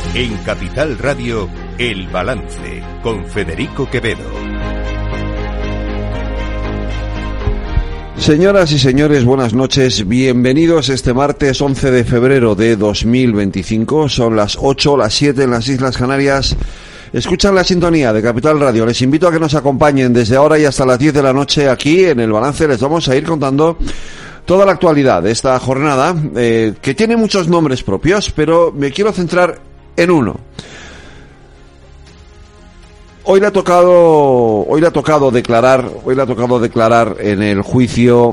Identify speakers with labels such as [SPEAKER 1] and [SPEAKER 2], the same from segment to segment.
[SPEAKER 1] En Capital Radio, El Balance, con Federico Quevedo.
[SPEAKER 2] Señoras y señores, buenas noches. Bienvenidos este martes 11 de febrero de 2025. Son las 8, las 7 en las Islas Canarias. Escuchan la sintonía de Capital Radio. Les invito a que nos acompañen desde ahora y hasta las 10 de la noche aquí en El Balance. Les vamos a ir contando toda la actualidad de esta jornada, que tiene muchos nombres propios, pero me quiero centrar en uno. Hoy le ha tocado declarar en el juicio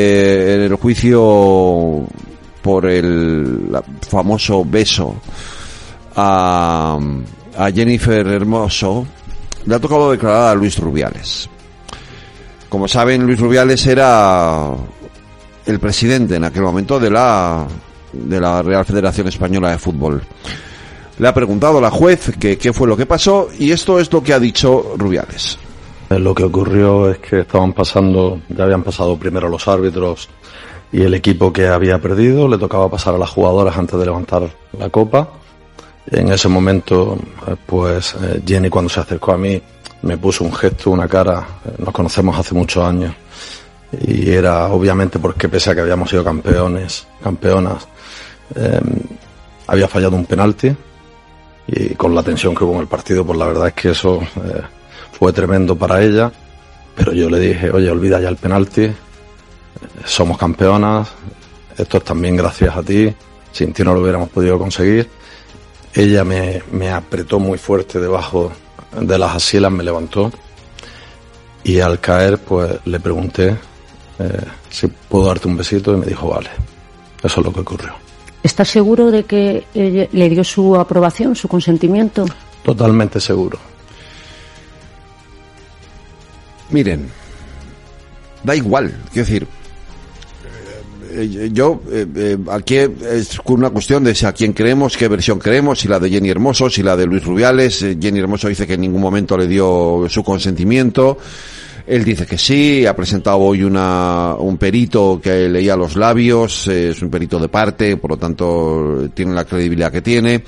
[SPEAKER 2] por el famoso beso a Jennifer Hermoso. Le ha tocado declarar a Luis Rubiales. Como saben, Luis Rubiales era el presidente en aquel momento de la Real Federación Española de Fútbol. Le ha preguntado la juez qué fue lo que pasó, y esto es lo que ha dicho Rubiales.
[SPEAKER 3] Lo que ocurrió es que ya habían pasado primero los árbitros y el equipo que había perdido. Le tocaba pasar a las jugadoras antes de levantar la copa. En ese momento, pues Jenny, cuando se acercó a mí, me puso un gesto, una cara. Nos conocemos hace muchos años y era obviamente porque, pese a que habíamos sido campeonas, había fallado un penalti. Y con la tensión que hubo en el partido, pues la verdad es que eso fue tremendo para ella. Pero yo le dije: oye, olvida ya el penalti, somos campeonas, esto es también gracias a ti, sin ti no lo hubiéramos podido conseguir. Ella me apretó muy fuerte debajo de las axilas, me levantó, y al caer pues le pregunté si puedo darte un besito, y me dijo vale. Eso es lo que ocurrió.
[SPEAKER 4] ¿Estás seguro de que le dio su aprobación, su consentimiento?
[SPEAKER 3] Totalmente seguro.
[SPEAKER 2] Miren, da igual, quiero decir, aquí es una cuestión de si a quién creemos, qué versión creemos, si la de Jenny Hermoso, si la de Luis Rubiales. Jenny Hermoso dice que en ningún momento le dio su consentimiento. Él dice que sí. Ha presentado hoy un perito que leía los labios, es un perito de parte, por lo tanto tiene la credibilidad que tiene.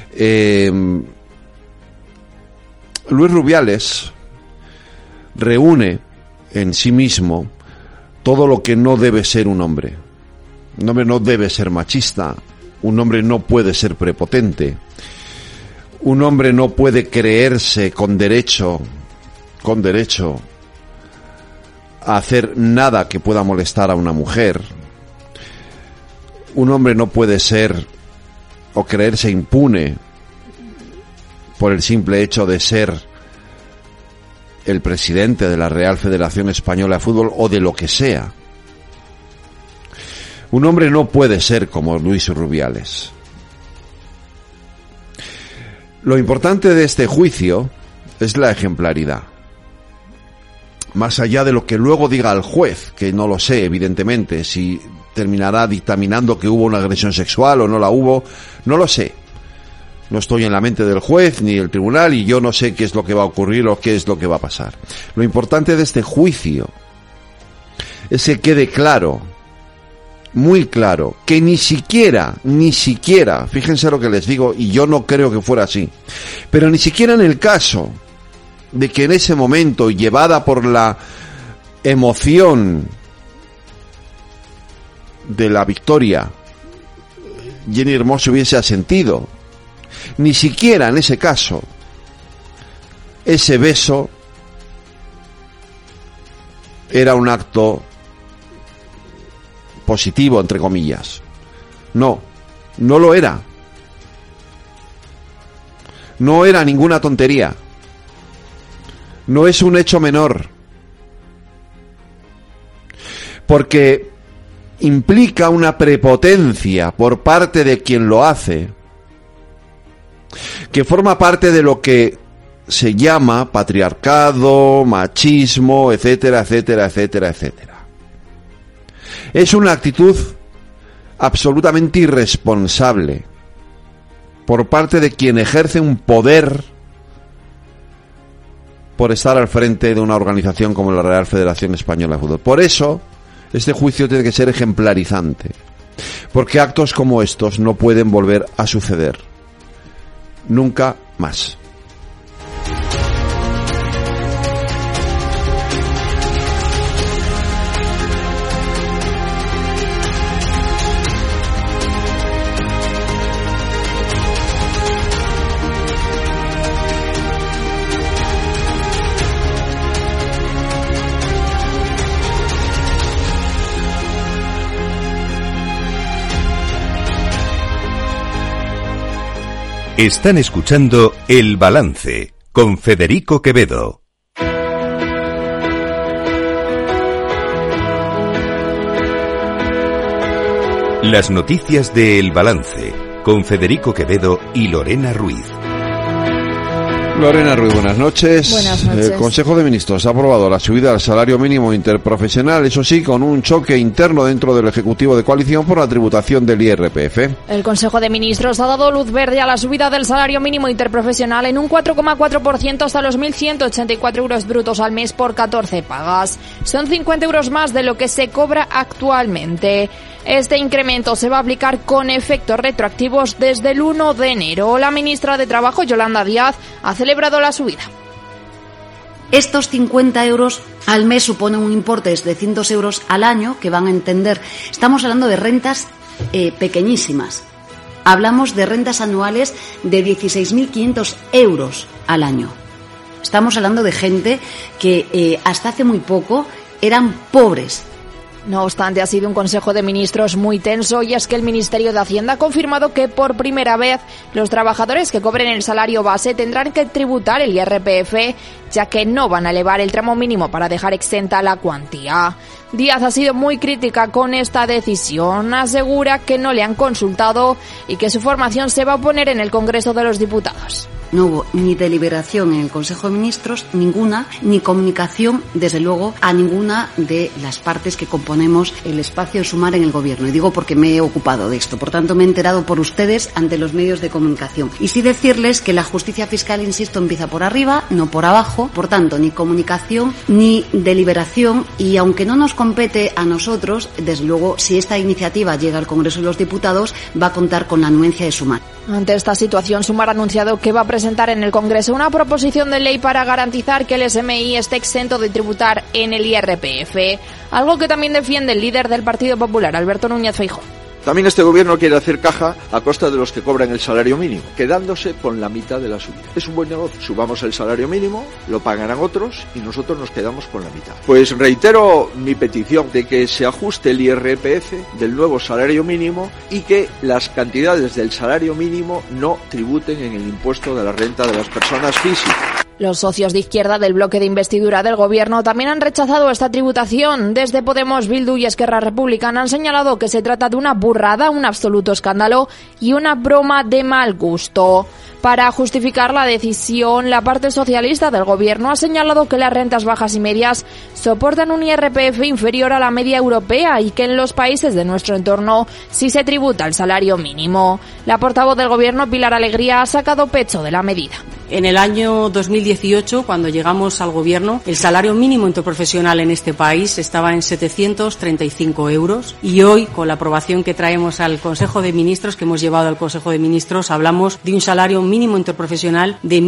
[SPEAKER 2] Luis Rubiales reúne en sí mismo todo lo que no debe ser un hombre. Un hombre no debe ser machista, un hombre no puede ser prepotente, un hombre no puede creerse con derecho a hacer nada que pueda molestar a una mujer. Un hombre no puede ser o creerse impune por el simple hecho de ser el presidente de la Real Federación Española de Fútbol o de lo que sea. Un hombre no puede ser como Luis Rubiales. Lo importante de este juicio es la ejemplaridad. Más allá de lo que luego diga el juez, que no lo sé, evidentemente, si terminará dictaminando que hubo una agresión sexual o no la hubo, no lo sé. No estoy en la mente del juez ni del tribunal y yo no sé qué es lo que va a ocurrir o qué es lo que va a pasar. Lo importante de este juicio es que quede claro, muy claro, que ni siquiera, fíjense lo que les digo, y yo no creo que fuera así, pero ni siquiera en el caso de que en ese momento, llevada por la emoción de la victoria, Jenny Hermoso hubiese asentido, ni siquiera en ese caso ese beso era un acto positivo, entre comillas. No lo era. No era ninguna tontería. No es un hecho menor, porque implica una prepotencia por parte de quien lo hace, que forma parte de lo que se llama patriarcado, machismo, etcétera, etcétera, etcétera, etcétera. Es una actitud absolutamente irresponsable por parte de quien ejerce un poder por estar al frente de una organización como la Real Federación Española de Fútbol. Por eso, este juicio tiene que ser ejemplarizante, porque actos como estos no pueden volver a suceder. nunca más.
[SPEAKER 1] Están escuchando El Balance con Federico Quevedo. Las noticias de El Balance con Federico Quevedo y Lorena Ruiz.
[SPEAKER 2] Lorena Ruiz, buenas noches.
[SPEAKER 4] Buenas noches.
[SPEAKER 2] El Consejo de Ministros ha aprobado la subida del salario mínimo interprofesional, eso sí, con un choque interno dentro del Ejecutivo de coalición por la tributación del IRPF.
[SPEAKER 5] El Consejo de Ministros ha dado luz verde a la subida del salario mínimo interprofesional en un 4,4% hasta los 1.184 euros brutos al mes por 14 pagas. Son 50 euros más de lo que se cobra actualmente. Este incremento se va a aplicar con efectos retroactivos desde el 1 de enero. La ministra de Trabajo, Yolanda Díaz, ha celebrado la subida.
[SPEAKER 6] Estos 50 euros al mes suponen un importe de 700 euros al año que van a entender. Estamos hablando de rentas pequeñísimas. Hablamos de rentas anuales de 16.500 euros al año. Estamos hablando de gente que hasta hace muy poco eran pobres.
[SPEAKER 5] No obstante, ha sido un Consejo de Ministros muy tenso y es que el Ministerio de Hacienda ha confirmado que por primera vez los trabajadores que cobren el salario base tendrán que tributar el IRPF, ya que no van a elevar el tramo mínimo para dejar exenta la cuantía. Díaz ha sido muy crítica con esta decisión, asegura que no le han consultado y que su formación se va a poner en el Congreso de los Diputados.
[SPEAKER 6] No hubo ni deliberación en el Consejo de Ministros, ninguna, ni comunicación, desde luego, a ninguna de las partes que componemos el espacio de Sumar en el Gobierno. Y digo porque me he ocupado de esto. Por tanto, me he enterado por ustedes ante los medios de comunicación. Y sí decirles que la justicia fiscal, insisto, empieza por arriba, no por abajo. Por tanto, ni comunicación ni deliberación. Y aunque no nos compete a nosotros, desde luego, si esta iniciativa llega al Congreso de los Diputados, va a contar con la anuencia de Sumar.
[SPEAKER 5] Ante esta situación, Sumar ha anunciado que va a presentar en el Congreso una proposición de ley para garantizar que el SMI esté exento de tributar en el IRPF, algo que también defiende el líder del Partido Popular, Alberto Núñez Feijóo.
[SPEAKER 7] También este gobierno quiere hacer caja a costa de los que cobran el salario mínimo, quedándose con la mitad de la subida. Es un buen negocio. Subamos el salario mínimo, lo pagarán otros y nosotros nos quedamos con la mitad. Pues reitero mi petición de que se ajuste el IRPF del nuevo salario mínimo y que las cantidades del salario mínimo no tributen en el impuesto de la renta de las personas físicas.
[SPEAKER 5] Los socios de izquierda del bloque de investidura del Gobierno también han rechazado esta tributación. Desde Podemos, Bildu y Esquerra Republicana han señalado que se trata de una burrada, un absoluto escándalo y una broma de mal gusto. Para justificar la decisión, la parte socialista del Gobierno ha señalado que las rentas bajas y medias soportan un IRPF inferior a la media europea y que en los países de nuestro entorno sí se tributa el salario mínimo. La portavoz del Gobierno, Pilar Alegría, ha sacado pecho de la medida.
[SPEAKER 8] En el año 2018, cuando llegamos al Gobierno, el salario mínimo interprofesional en este país estaba en 735 euros y hoy, con la aprobación que traemos al Consejo de Ministros, que hemos llevado al Consejo de Ministros, hablamos de un salario mínimo interprofesional de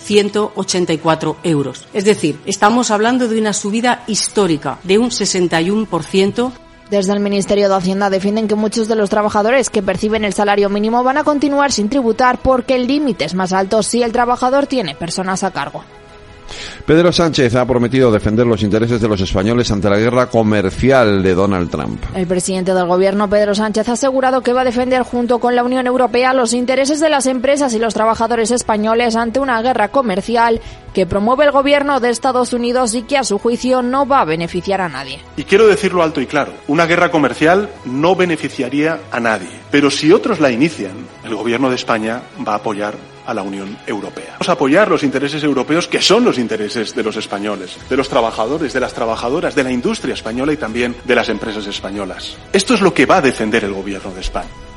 [SPEAKER 8] 1.184 euros. Es decir, estamos hablando de una subida histórica de un 61%.
[SPEAKER 5] Desde el Ministerio de Hacienda defienden que muchos de los trabajadores que perciben el salario mínimo van a continuar sin tributar porque el límite es más alto si el trabajador tiene personas a cargo.
[SPEAKER 2] Pedro Sánchez ha prometido defender los intereses de los españoles ante la guerra comercial de Donald Trump.
[SPEAKER 5] El presidente del Gobierno, Pedro Sánchez, ha asegurado que va a defender junto con la Unión Europea los intereses de las empresas y los trabajadores españoles ante una guerra comercial que promueve el Gobierno de Estados Unidos y que a su juicio no va a beneficiar a nadie.
[SPEAKER 9] Y quiero decirlo alto y claro, una guerra comercial no beneficiaría a nadie, pero si otros la inician, el Gobierno de España va a apoyar a la Unión Europea. Vamos a apoyar los intereses europeos, que son los intereses de los españoles, de los trabajadores, de las trabajadoras, de la industria española y también de las empresas españolas. Esto es lo que va a defender el Gobierno de España.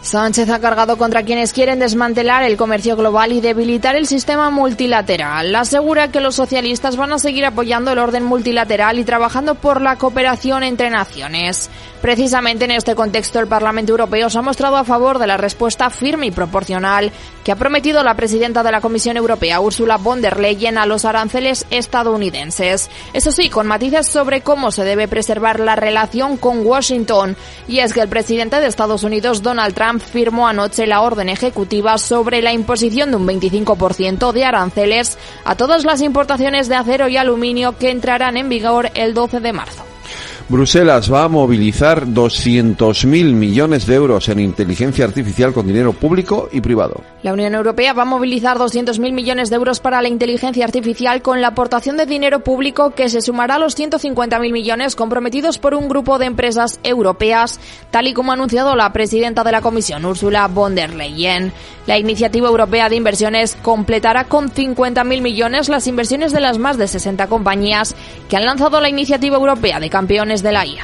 [SPEAKER 5] Sánchez ha cargado contra quienes quieren desmantelar el comercio global y debilitar el sistema multilateral. Asegura que los socialistas van a seguir apoyando el orden multilateral y trabajando por la cooperación entre naciones. Precisamente en este contexto, el Parlamento Europeo se ha mostrado a favor de la respuesta firme y proporcional que ha prometido la presidenta de la Comisión Europea, Ursula von der Leyen, a los aranceles estadounidenses. Eso sí, con matices sobre cómo se debe preservar la relación con Washington. Y es que el presidente de Estados Unidos, Donald Trump, firmó anoche la orden ejecutiva sobre la imposición de un 25% de aranceles a todas las importaciones de acero y aluminio que entrarán en vigor el 12 de marzo.
[SPEAKER 2] Bruselas va a movilizar 200.000 millones de euros en inteligencia artificial con dinero público y privado.
[SPEAKER 5] La Unión Europea va a movilizar 200.000 millones de euros para la inteligencia artificial con la aportación de dinero público que se sumará a los 150.000 millones comprometidos por un grupo de empresas europeas, tal y como ha anunciado la presidenta de la Comisión, Ursula von der Leyen. La iniciativa europea de inversiones completará con 50.000 millones las inversiones de las más de 60 compañías que han lanzado la iniciativa europea de campeones de la IA.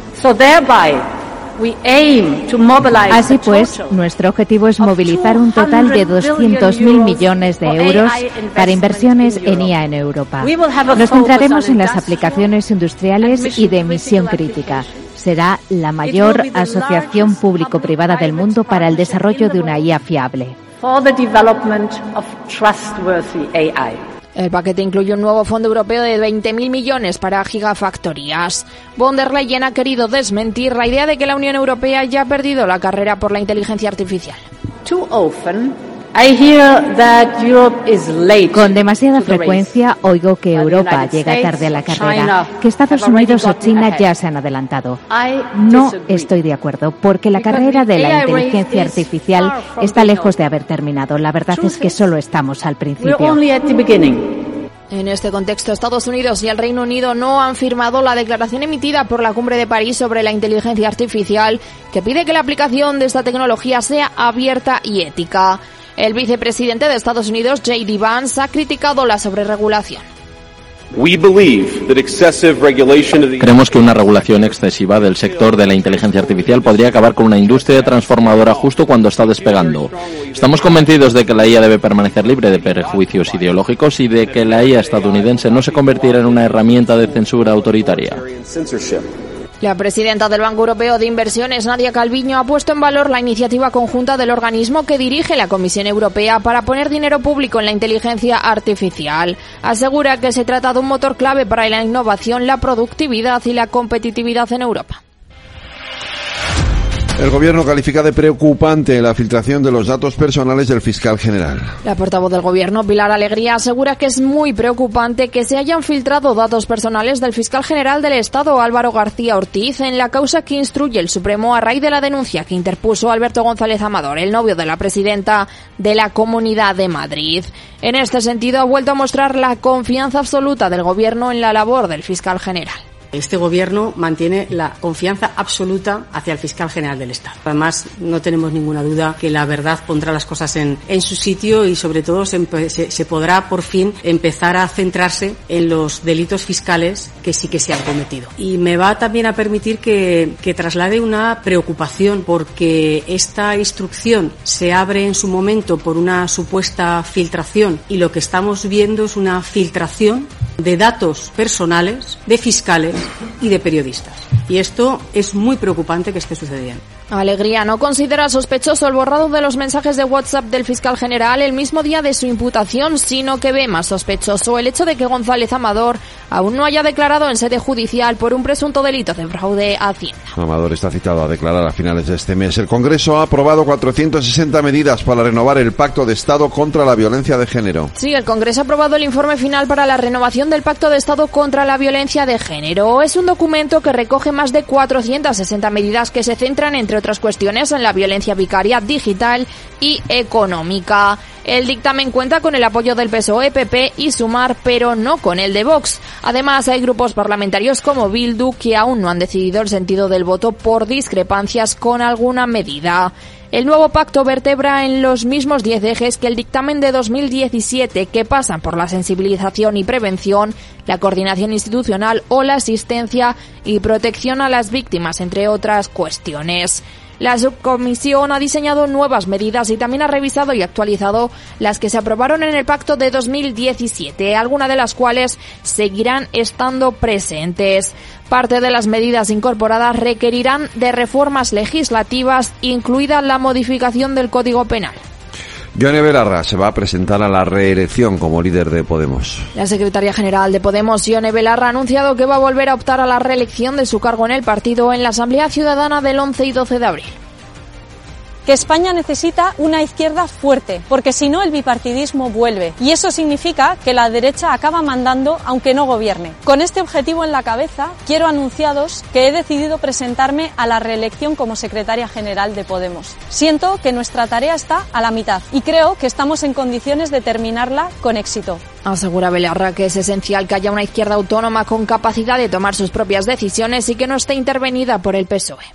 [SPEAKER 10] Así pues, nuestro objetivo es movilizar un total de 200.000 millones de euros para inversiones en IA en Europa. Nos centraremos en las aplicaciones industriales y de misión crítica. Será la mayor asociación público-privada del mundo para el desarrollo de una IA fiable.
[SPEAKER 5] El paquete incluye un nuevo fondo europeo de 20.000 millones para gigafactorías. Von der Leyen ha querido desmentir la idea de que la Unión Europea ya ha perdido la carrera por la inteligencia artificial.
[SPEAKER 10] Con demasiada frecuencia oigo que Europa llega tarde a la carrera, que Estados Unidos o China ya se han adelantado. No estoy de acuerdo, porque la carrera de la inteligencia artificial está lejos de haber terminado. La verdad es que solo estamos al principio.
[SPEAKER 5] En este contexto, Estados Unidos y el Reino Unido no han firmado la declaración emitida por la Cumbre de París sobre la inteligencia artificial, que pide que la aplicación de esta tecnología sea abierta y ética. El vicepresidente de Estados Unidos, J.D. Vance, ha criticado la sobreregulación.
[SPEAKER 3] Creemos que una regulación excesiva del sector de la inteligencia artificial podría acabar con una industria transformadora justo cuando está despegando. Estamos convencidos de que la IA debe permanecer libre de prejuicios ideológicos y de que la IA estadounidense no se convertirá en una herramienta de censura autoritaria.
[SPEAKER 5] La presidenta del Banco Europeo de Inversiones, Nadia Calviño, ha puesto en valor la iniciativa conjunta del organismo que dirige la Comisión Europea para poner dinero público en la inteligencia artificial. Asegura que se trata de un motor clave para la innovación, la productividad y la competitividad en Europa.
[SPEAKER 2] El Gobierno califica de preocupante la filtración de los datos personales del fiscal general.
[SPEAKER 5] La portavoz del Gobierno, Pilar Alegría, asegura que es muy preocupante que se hayan filtrado datos personales del fiscal general del Estado, Álvaro García Ortiz, en la causa que instruye el Supremo a raíz de la denuncia que interpuso Alberto González Amador, el novio de la presidenta de la Comunidad de Madrid. En este sentido, ha vuelto a mostrar la confianza absoluta del Gobierno en la labor del fiscal general.
[SPEAKER 8] Este Gobierno mantiene la confianza absoluta hacia el fiscal general del Estado. Además, no tenemos ninguna duda que la verdad pondrá las cosas en su sitio y, sobre todo, se podrá por fin empezar a centrarse en los delitos fiscales que sí que se han cometido. Y me va también a permitir que traslade una preocupación porque esta instrucción se abre en su momento por una supuesta filtración y lo que estamos viendo es una filtración de datos personales de fiscales y de periodistas. Y esto es muy preocupante que esté sucediendo.
[SPEAKER 5] Alegría no considera sospechoso el borrado de los mensajes de WhatsApp del fiscal general el mismo día de su imputación, sino que ve más sospechoso el hecho de que González Amador aún no haya declarado en sede judicial por un presunto delito de fraude a Hacienda.
[SPEAKER 2] Amador está citado a declarar a finales de este mes. El Congreso ha aprobado 460 medidas para renovar el Pacto de Estado contra la Violencia de Género.
[SPEAKER 5] Sí, el Congreso ha aprobado el informe final para la renovación del Pacto de Estado contra la Violencia de Género. Es un documento que recoge más de 460 medidas que se centran, entre otras cuestiones, en la violencia vicaria, digital y económica. El dictamen cuenta con el apoyo del PSOE, PP y Sumar, pero no con el de Vox. Además, hay grupos parlamentarios como Bildu que aún no han decidido el sentido del voto por discrepancias con alguna medida. El nuevo pacto vertebra en los mismos 10 ejes que el dictamen de 2017, que pasan por la sensibilización y prevención, la coordinación institucional o la asistencia y protección a las víctimas, entre otras cuestiones. La subcomisión ha diseñado nuevas medidas y también ha revisado y actualizado las que se aprobaron en el pacto de 2017, algunas de las cuales seguirán estando presentes. Parte de las medidas incorporadas requerirán de reformas legislativas, incluida la modificación del Código Penal.
[SPEAKER 2] Yone Belarra se va a presentar a la reelección como líder de Podemos.
[SPEAKER 5] La secretaria general de Podemos, Yone Belarra, ha anunciado que va a volver a optar a la reelección de su cargo en el partido en la Asamblea Ciudadana del 11 y 12 de abril.
[SPEAKER 11] Que España necesita una izquierda fuerte, porque si no el bipartidismo vuelve. Y eso significa que la derecha acaba mandando aunque no gobierne. Con este objetivo en la cabeza, quiero anunciaros que he decidido presentarme a la reelección como secretaria general de Podemos. Siento que nuestra tarea está a la mitad y creo que estamos en condiciones de terminarla con éxito.
[SPEAKER 5] Asegura Belarra que es esencial que haya una izquierda autónoma con capacidad de tomar sus propias decisiones y que no esté intervenida por el PSOE.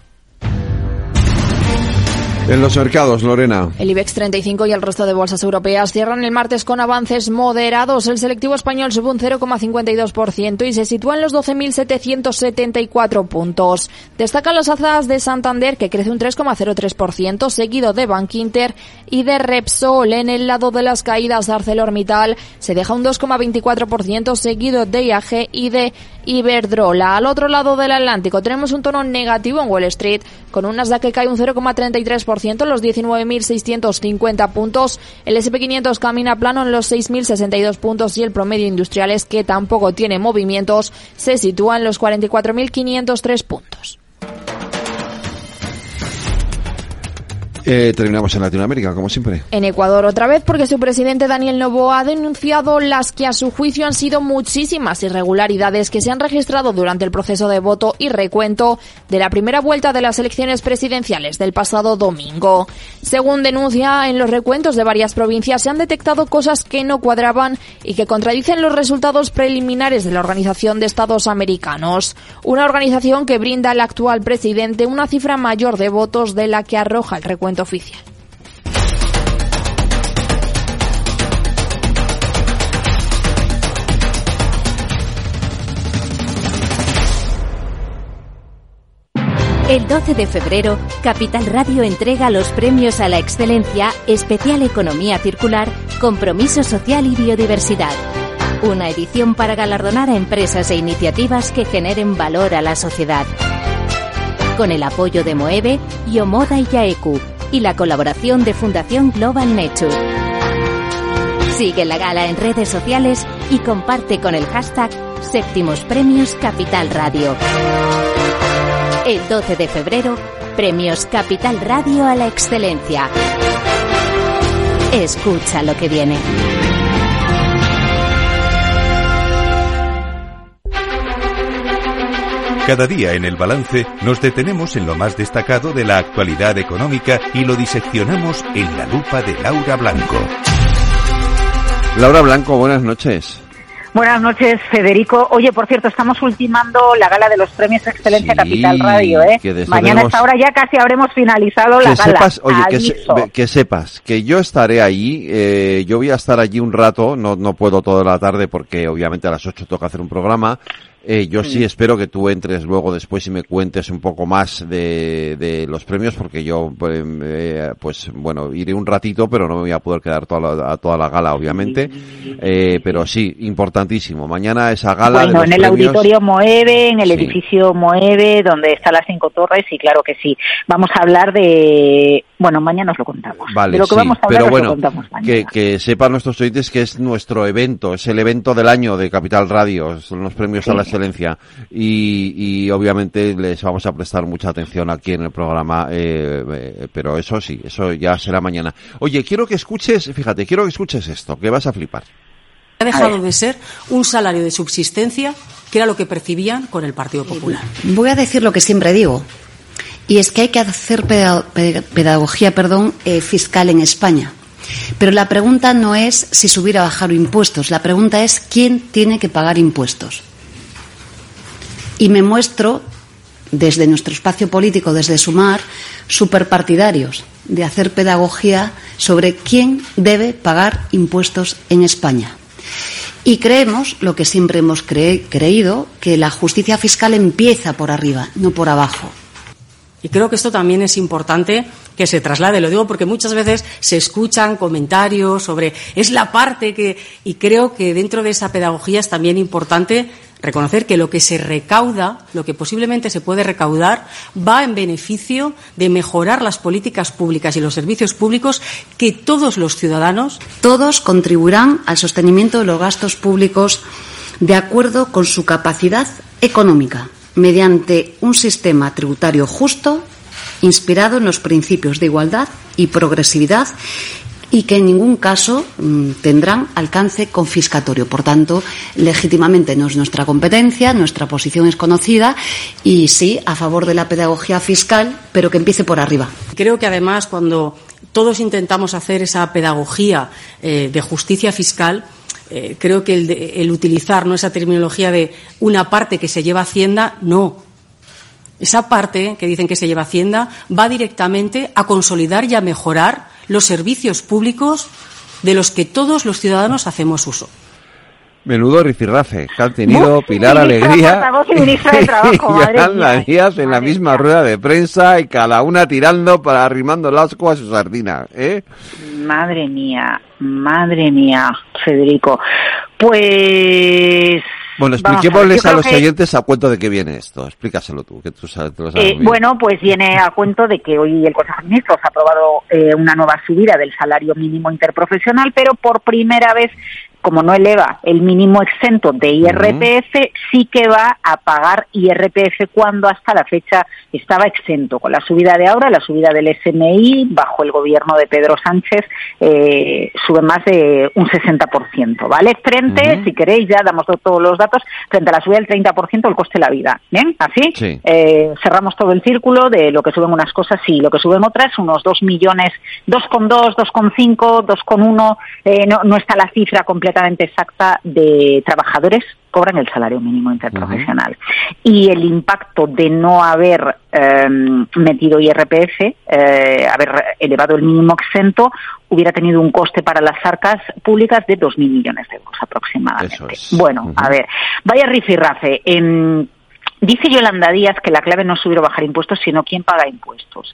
[SPEAKER 2] En los mercados, Lorena.
[SPEAKER 5] El IBEX 35 y el resto de bolsas europeas cierran el martes con avances moderados. El selectivo español sube un 0,52% y se sitúa en los 12.774 puntos. Destacan las alzas de Santander, que crece un 3,03%, seguido de Bankinter y de Repsol. En el lado de las caídas de ArcelorMittal se deja un 2,24%, seguido de IAG y de Iberdrola. Al otro lado del Atlántico tenemos un tono negativo en Wall Street, con un Nasdaq que cae un 0,33%, los 19.650 puntos. El S&P 500 camina plano en los 6.062 puntos y el promedio industriales, que tampoco tiene movimientos, se sitúa en los 44.503 puntos.
[SPEAKER 2] Terminamos en Latinoamérica, como siempre.
[SPEAKER 5] En Ecuador otra vez, porque su presidente Daniel Noboa ha denunciado las que a su juicio han sido muchísimas irregularidades que se han registrado durante el proceso de voto y recuento de la primera vuelta de las elecciones presidenciales del pasado domingo. Según denuncia, en los recuentos de varias provincias se han detectado cosas que no cuadraban y que contradicen los resultados preliminares de la Organización de Estados Americanos, una organización que brinda al actual presidente una cifra mayor de votos de la que arroja el recuento oficial.
[SPEAKER 10] El 12 de febrero, Capital Radio entrega los premios a la excelencia Especial Economía Circular, Compromiso Social y Biodiversidad. Una edición para galardonar a empresas e iniciativas que generen valor a la sociedad. Con el apoyo de Moeve, Yomoda y Yaeku, y la colaboración de Fundación Global Nature. Sigue la gala en redes sociales y comparte con el hashtag Séptimos Premios Capital Radio. El 12 de febrero, Premios Capital Radio a la Excelencia. Escucha lo que viene.
[SPEAKER 1] Cada día en El Balance nos detenemos en lo más destacado de la actualidad económica y lo diseccionamos en la lupa de Laura Blanco.
[SPEAKER 2] Laura Blanco, buenas noches.
[SPEAKER 12] Buenas noches, Federico. Oye, por cierto, estamos ultimando la gala de los premios Excelencia Capital Radio, ¿eh? Mañana a esta hora ya casi habremos finalizado la gala.
[SPEAKER 2] Que sepas que yo estaré allí, yo voy a estar allí un rato, no puedo toda la tarde porque obviamente a las 8 toca hacer un programa. Yo sí espero que tú entres luego después y me cuentes un poco más de los premios, porque yo, pues bueno, iré un ratito, pero no me voy a poder quedar a toda la gala, obviamente. Pero sí, importantísimo. Mañana esa gala.
[SPEAKER 12] Bueno,
[SPEAKER 2] de los
[SPEAKER 12] en el
[SPEAKER 2] premios,
[SPEAKER 12] auditorio Moeve, en el edificio Moeve, donde están las 5 torres, y claro que sí. Vamos a hablar de... Bueno, mañana os lo contamos.
[SPEAKER 2] Vale,
[SPEAKER 12] de lo que vamos a hablar,
[SPEAKER 2] pero bueno,
[SPEAKER 12] lo contamos mañana.
[SPEAKER 2] Que sepan nuestros oyentes que es nuestro evento, es el evento del año de Capital Radio, son los premios a la excelencia, y obviamente les vamos a prestar mucha atención aquí en el programa, pero eso sí, eso ya será mañana. Oye, quiero que escuches esto, que vas a flipar.
[SPEAKER 8] Ha dejado de ser un salario de subsistencia, que era lo que percibían con el Partido Popular.
[SPEAKER 6] Voy a decir lo que siempre digo, y es que hay que hacer pedagogía fiscal en España. Pero la pregunta no es si subir o bajar impuestos, la pregunta es quién tiene que pagar impuestos. Y me muestro, desde nuestro espacio político, desde Sumar, superpartidarios de hacer pedagogía sobre quién debe pagar impuestos en España. Y creemos, lo que siempre hemos creído, que la justicia fiscal empieza por arriba, no por abajo.
[SPEAKER 8] Y creo que esto también es importante que se traslade. Lo digo porque muchas veces se escuchan comentarios sobre es la parte que... Y creo que dentro de esa pedagogía es también importante reconocer que lo que se recauda, lo que posiblemente se puede recaudar, va en beneficio de mejorar las políticas públicas y los servicios públicos que todos los ciudadanos...
[SPEAKER 6] Todos contribuirán al sostenimiento de los gastos públicos de acuerdo con su capacidad económica, mediante un sistema tributario justo, inspirado en los principios de igualdad y progresividad, y que en ningún caso tendrán alcance confiscatorio. Por tanto, legítimamente no es nuestra competencia, nuestra posición es conocida y sí, a favor de la pedagogía fiscal, pero que empiece por arriba.
[SPEAKER 8] Creo que además cuando todos intentamos hacer esa pedagogía de justicia fiscal, creo que el utilizar esa terminología de una parte que se lleva Hacienda, no. Esa parte que dicen que se lleva Hacienda va directamente a consolidar y a mejorar los servicios públicos de los que todos los ciudadanos hacemos uso.
[SPEAKER 2] Menudo rifirrafe que han tenido Pilar Alegría y Yolanda Díaz en la misma rueda de prensa y cada una tirando para arrimando el asco a su sardina, ¿eh?
[SPEAKER 12] Madre mía, Federico. Pues...
[SPEAKER 2] Bueno, expliquémosles a los oyentes a cuento de qué viene esto. Explícaselo tú, que tú sabes, te lo sabes bien.
[SPEAKER 12] Bueno, pues viene a cuento de que hoy el Consejo de Ministros ha aprobado una nueva subida del salario mínimo interprofesional, pero por primera vez, como no eleva el mínimo exento de IRPF, sí que va a pagar IRPF cuando hasta la fecha estaba exento. Con la subida de ahora, la subida del SMI, bajo el gobierno de Pedro Sánchez, sube más de un 60%, ¿vale? Frente, si queréis, ya damos todos los datos, frente a la subida del 30% del coste de la vida, ¿bien? ¿Así? Sí. Cerramos todo el círculo de lo que suben unas cosas y lo que suben otras, unos 2 millones, 2,2, 2,5, 2,1, no está la cifra completamente exacta de trabajadores cobran el salario mínimo interprofesional. Y el impacto de no haber metido IRPF, haber elevado el mínimo exento, hubiera tenido un coste para las arcas públicas de 2.000 millones de euros aproximadamente. Eso es. Bueno, a ver, vaya rifirrafe. Dice Yolanda Díaz que la clave no es subir o bajar impuestos, sino quién paga impuestos.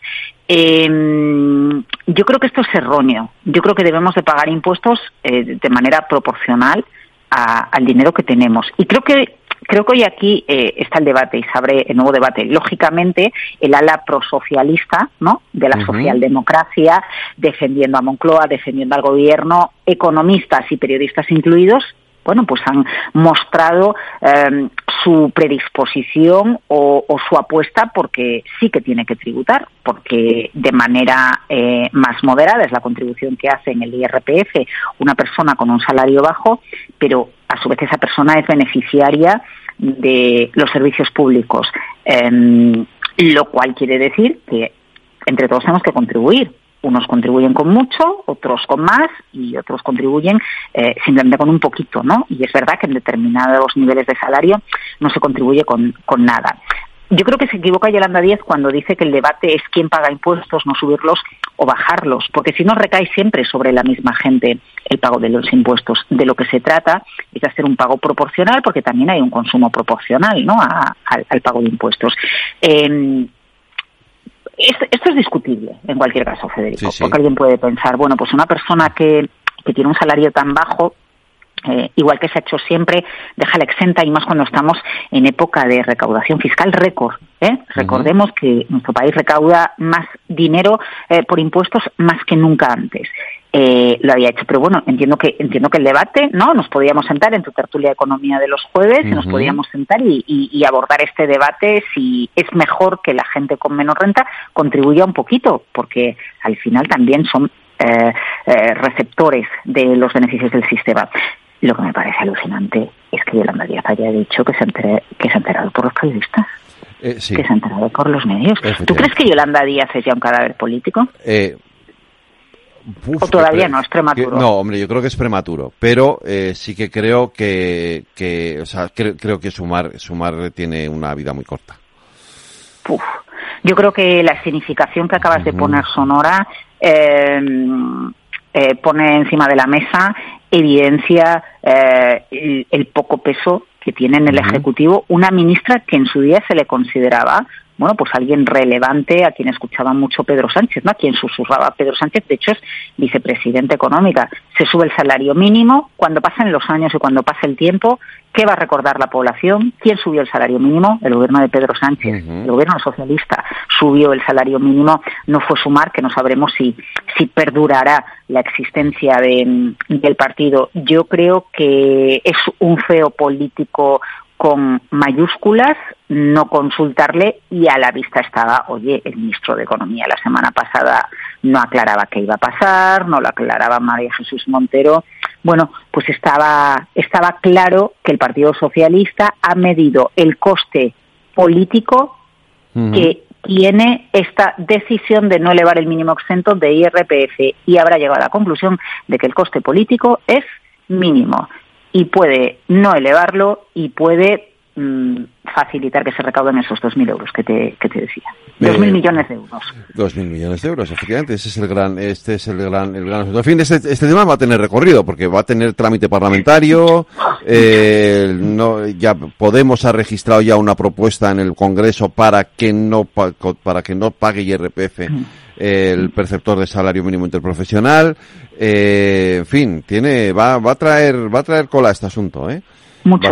[SPEAKER 12] Yo creo que esto es erróneo. Yo creo que debemos de pagar impuestos de manera proporcional al dinero que tenemos. Y creo que hoy aquí está el debate y se abre el nuevo debate. Lógicamente, el ala prosocialista, ¿no?, de la socialdemocracia, defendiendo a Moncloa, defendiendo al gobierno, economistas y periodistas incluidos, bueno, pues han mostrado su predisposición o su apuesta porque sí que tiene que tributar, porque de manera más moderada es la contribución que hace en el IRPF una persona con un salario bajo, pero a su vez esa persona es beneficiaria de los servicios públicos, lo cual quiere decir que entre todos tenemos que contribuir. Unos contribuyen con mucho, otros con más y otros contribuyen simplemente con un poquito, ¿no? Y es verdad que en determinados niveles de salario no se contribuye con nada. Yo creo que se equivoca Yolanda Díaz cuando dice que el debate es quién paga impuestos, no subirlos o bajarlos, porque si no recae siempre sobre la misma gente el pago de los impuestos. De lo que se trata es de hacer un pago proporcional, porque también hay un consumo proporcional, ¿no?, al pago de impuestos. Esto es discutible, en cualquier caso, Federico, porque alguien puede pensar, bueno, pues una persona que tiene un salario tan bajo, igual que se ha hecho siempre, déjala exenta, y más cuando estamos en época de recaudación fiscal récord. Recordemos que nuestro país recauda más dinero por impuestos más que nunca antes. Lo había hecho, pero bueno, entiendo que el debate, ¿no? Nos podíamos sentar en tu tertulia de economía de los jueves y nos podíamos sentar y abordar este debate si es mejor que la gente con menos renta contribuya un poquito, porque al final también son receptores de los beneficios del sistema. Lo que me parece alucinante es que Yolanda Díaz haya dicho que se ha enterado por los periodistas. Que se ha enterado por los medios. ¿Tú crees que Yolanda Díaz es ya un cadáver político? ¿O todavía no? ¿Es prematuro?
[SPEAKER 2] No, hombre, yo creo que es prematuro, pero sí que creo que creo que Sumar tiene una vida muy corta.
[SPEAKER 12] Yo creo que la significación que acabas de poner, Sonora, pone encima de la mesa, evidencia el poco peso que tiene en el Ejecutivo una ministra que en su día se le consideraba bueno, pues alguien relevante a quien escuchaba mucho Pedro Sánchez, ¿no? A quien susurraba Pedro Sánchez, de hecho es vicepresidente económica. Se sube el salario mínimo, cuando pasen los años y cuando pase el tiempo, ¿qué va a recordar la población? ¿Quién subió el salario mínimo? El gobierno de Pedro Sánchez. El gobierno socialista subió el salario mínimo, no fue Sumar, que no sabremos si perdurará la existencia del partido. Yo creo que es un feo político con mayúsculas no consultarle, y a la vista estaba, oye, el ministro de Economía la semana pasada no aclaraba qué iba a pasar, no lo aclaraba María Jesús Montero. Bueno, pues estaba claro que el Partido Socialista ha medido el coste político que tiene esta decisión de no elevar el mínimo exento de IRPF, y habrá llegado a la conclusión de que el coste político es mínimo y puede no elevarlo y puede facilitar que se recauden esos 2.000 euros que te decía. 2.000 millones de euros.
[SPEAKER 2] 2.000 millones de euros, efectivamente. Este es el gran asunto. En fin, este tema va a tener recorrido porque va a tener trámite parlamentario. Ya Podemos ha registrado ya una propuesta en el Congreso para que no pague IRPF el perceptor de salario mínimo interprofesional. En fin, va a traer cola este asunto,
[SPEAKER 12] Mucho.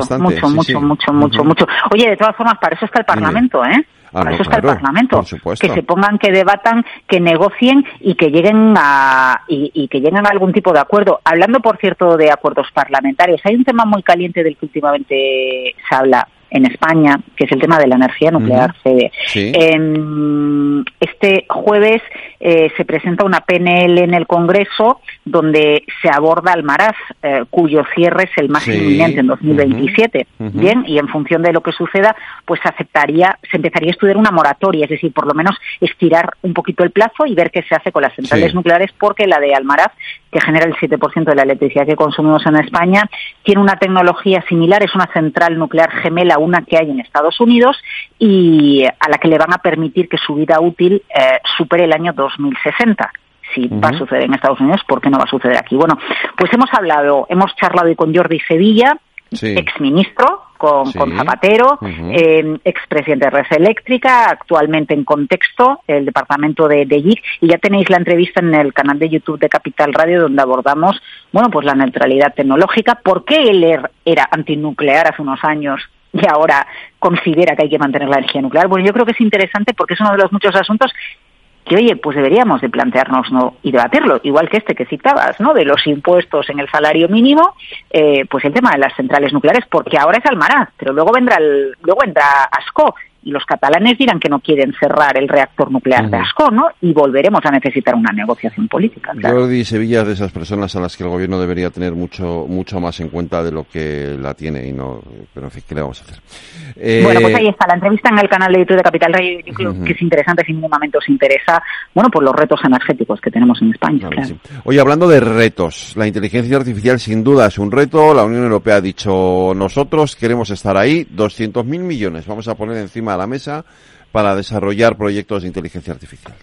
[SPEAKER 12] Oye, de todas formas, para eso está el Parlamento, Para eso está el Parlamento.
[SPEAKER 2] Por supuesto.
[SPEAKER 12] Que se pongan, que debatan, que negocien y que lleguen a algún tipo de acuerdo. Hablando, por cierto, de acuerdos parlamentarios, hay un tema muy caliente del que últimamente se habla en España, que es el tema de la energía nuclear, CEDE. Sí. Este jueves se presenta una PNL en el Congreso donde se aborda Almaraz, cuyo cierre es el más inminente en 2027. Bien, y en función de lo que suceda, pues se empezaría a estudiar una moratoria, es decir, por lo menos estirar un poquito el plazo y ver qué se hace con las centrales nucleares, porque la de Almaraz, que genera el 7% de la electricidad que consumimos en España, tiene una tecnología similar, es una central nuclear gemela, una que hay en Estados Unidos, y a la que le van a permitir que su vida útil supere el año 2060. Si va a suceder en Estados Unidos, ¿por qué no va a suceder aquí? Bueno, pues hemos charlado hoy con Jordi Sevilla, exministro, con Zapatero, expresidente de Red Eléctrica, actualmente en Contexto, el departamento de GIC, y ya tenéis la entrevista en el canal de YouTube de Capital Radio, donde abordamos, bueno, pues la neutralidad tecnológica, por qué él era antinuclear hace unos años y ahora considera que hay que mantener la energía nuclear. Bueno, yo creo que es interesante porque es uno de los muchos asuntos que, oye, pues deberíamos de plantearnos, ¿no?, y debatirlo, igual que este que citabas, ¿no?, de los impuestos en el salario mínimo, pues el tema de las centrales nucleares, porque ahora es Almaraz, pero luego vendrá Ascó, y los catalanes dirán que no quieren cerrar el reactor nuclear de Ascó, ¿no?, y volveremos a necesitar una negociación política. Claro.
[SPEAKER 2] Jordi Sevilla es de esas personas a las que el gobierno debería tener mucho más en cuenta de lo que la tiene, y no, pero en fin, ¿qué le vamos a hacer?
[SPEAKER 12] Bueno, pues ahí está la entrevista en el canal de YouTube de Capital Radio. Yo creo que es interesante, si mínimamente os interesa, bueno, pues los retos energéticos que tenemos en España. Claro.
[SPEAKER 2] Sí. Oye, hablando de retos, la inteligencia artificial sin duda es un reto. La Unión Europea ha dicho, nosotros queremos estar ahí, 200.000 millones vamos a poner encima de la mesa para desarrollar proyectos de inteligencia artificial.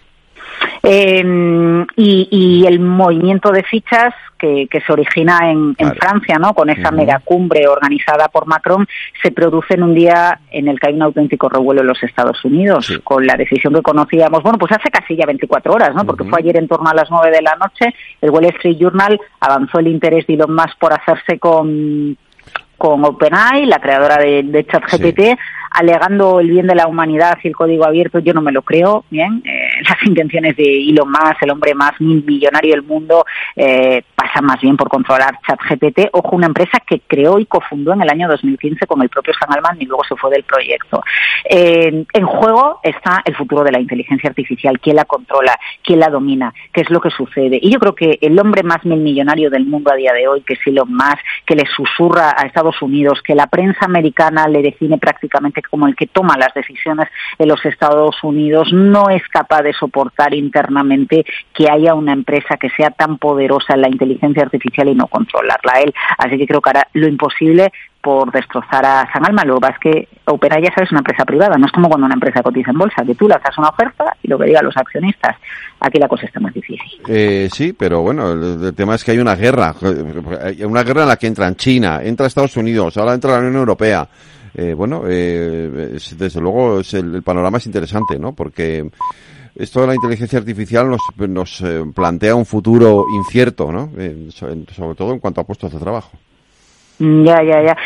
[SPEAKER 12] Y el movimiento de fichas que se origina en Francia, ¿no?, con esa megacumbre organizada por Macron, se produce en un día en el que hay un auténtico revuelo en los Estados Unidos, con la decisión que conocíamos, bueno, pues hace casi ya 24 horas, ¿no?, porque fue ayer en torno a las 9 de la noche, el Wall Street Journal avanzó el interés de Elon Musk por hacerse con OpenAI, la creadora de ChatGPT, alegando el bien de la humanidad y el código abierto. Yo no me lo creo, bien. Las intenciones de Elon Musk, el hombre más millonario del mundo, pasan más bien por controlar ChatGPT. Ojo, una empresa que creó y cofundó en el año 2015 con el propio Sam Altman y luego se fue del proyecto. En juego está el futuro de la inteligencia artificial. ¿Quién la controla? ¿Quién la domina? ¿Qué es lo que sucede? Y yo creo que el hombre más millonario del mundo a día de hoy, que es Elon Musk, que le susurra a Estados Unidos, que la prensa americana le define prácticamente como el que toma las decisiones en los Estados Unidos, no es capaz de soportar internamente que haya una empresa que sea tan poderosa en la inteligencia artificial y no controlarla él. Así que creo que hará lo imposible por destrozar a Sam Altman. Lo que pasa es que OpenAI, ya sabes, es una empresa privada, no es como cuando una empresa cotiza en bolsa, que tú le haces una oferta y lo que digan los accionistas. Aquí la cosa está más difícil.
[SPEAKER 2] Sí, pero bueno, el tema es que hay una guerra en la que entran China, entra Estados Unidos, ahora entra la Unión Europea. desde luego el panorama es interesante, ¿no? Porque esto de la inteligencia artificial nos plantea un futuro incierto, ¿no? Sobre todo en cuanto a puestos de trabajo.
[SPEAKER 12] Ya.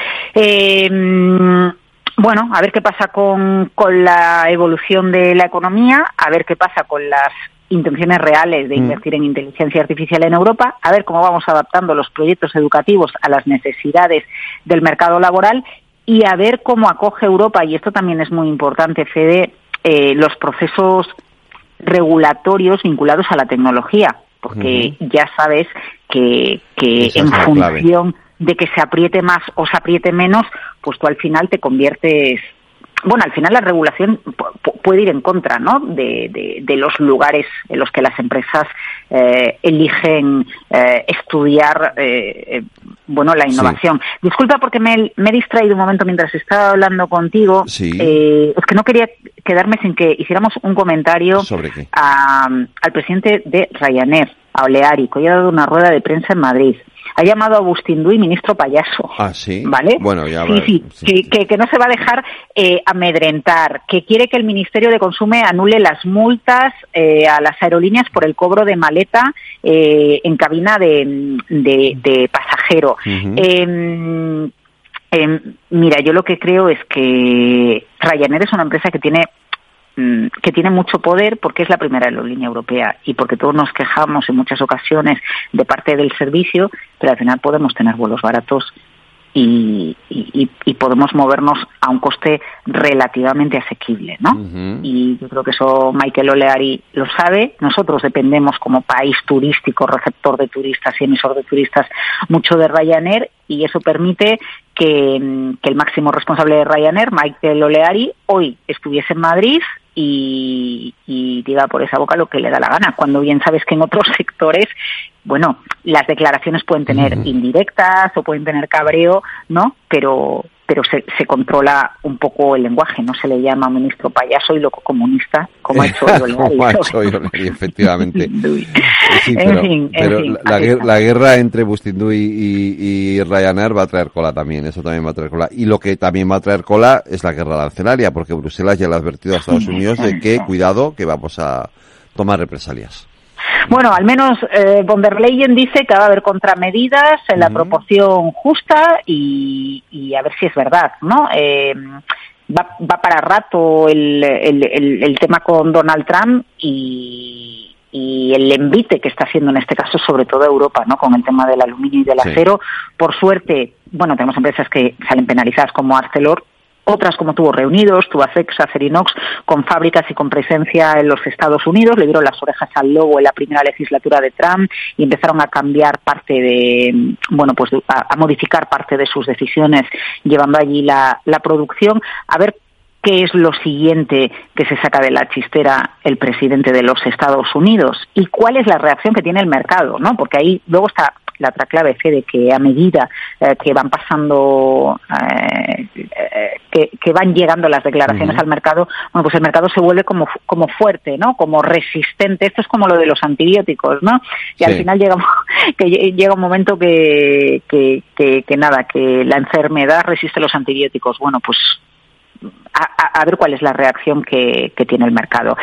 [SPEAKER 12] Bueno, a ver qué pasa con la evolución de la economía, a ver qué pasa con las intenciones reales de invertir en inteligencia artificial en Europa, a ver cómo vamos adaptando los proyectos educativos a las necesidades del mercado laboral y a ver cómo acoge Europa, y esto también es muy importante, Fede, los procesos regulatorios vinculados a la tecnología, porque ya sabes que en función de que se apriete más o se apriete menos, pues tú al final te conviertes... Bueno, al final la regulación puede ir en contra, ¿no?, de los lugares en los que las empresas eligen estudiar, la innovación. Sí. Disculpa porque me he distraído un momento mientras estaba hablando contigo.
[SPEAKER 2] Sí.
[SPEAKER 12] Es que no quería quedarme sin que hiciéramos un comentario
[SPEAKER 2] ¿sobre qué?
[SPEAKER 12] Al presidente de Ryanair, a Oleari, que hoy ha dado una rueda de prensa en Madrid. Ha llamado a Bustinduy ministro payaso.
[SPEAKER 2] Ah, sí.
[SPEAKER 12] ¿Vale?
[SPEAKER 2] Bueno, ya
[SPEAKER 12] sí. Que no se va a dejar amedrentar, que quiere que el Ministerio de Consumo anule las multas a las aerolíneas por el cobro de maleta en cabina de pasajero. Uh-huh. Mira, yo lo que creo es que Ryanair es una empresa que tiene mucho poder porque es la primera aerolínea europea y porque todos nos quejamos en muchas ocasiones de parte del servicio, pero al final podemos tener vuelos baratos y podemos movernos a un coste relativamente asequible, ¿no? Uh-huh. Y yo creo que eso Michael O'Leary lo sabe. Nosotros dependemos como país turístico, receptor de turistas y emisor de turistas, mucho de Ryanair, y eso permite que el máximo responsable de Ryanair, Michael O'Leary, hoy estuviese en Madrid y diga por esa boca lo que le da la gana, cuando bien sabes que en otros sectores, bueno, las declaraciones pueden tener indirectas o pueden tener cabreo, ¿no? Pero se controla un poco el lenguaje, no se le llama ministro payaso y loco comunista, como ha hecho
[SPEAKER 2] O'Leary, efectivamente. Sí, pero la guerra entre Bustinduy y Ryanair va a traer cola también, eso también va a traer cola. Y lo que también va a traer cola es la guerra arancelaria, porque Bruselas ya le ha advertido a Estados Unidos de que, cuidado, que vamos a tomar represalias.
[SPEAKER 12] Bueno, al menos von der Leyen dice que va a haber contramedidas en la proporción justa y a ver si es verdad, ¿no? Va para rato el tema con Donald Trump y el envite que está haciendo en este caso sobre todo Europa, ¿no?, con el tema del aluminio y del acero. Por suerte, bueno, tenemos empresas que salen penalizadas como Arcelor, otras como Tubos Reunidos, Tubacex, Acerinox, con fábricas y con presencia en los Estados Unidos, le dieron las orejas al lobo en la primera legislatura de Trump y empezaron a cambiar a modificar parte de sus decisiones, llevando allí la producción. A ver qué es lo siguiente que se saca de la chistera el presidente de los Estados Unidos y cuál es la reacción que tiene el mercado, ¿no? Porque ahí luego está la otra clave, de que a medida que van pasando, que van llegando las declaraciones al mercado, bueno, pues el mercado se vuelve como fuerte, ¿no?, como resistente. Esto es como lo de los antibióticos, ¿no? Y al final llega un momento que la enfermedad resiste los antibióticos. Bueno, pues a ver cuál es la reacción que tiene el mercado.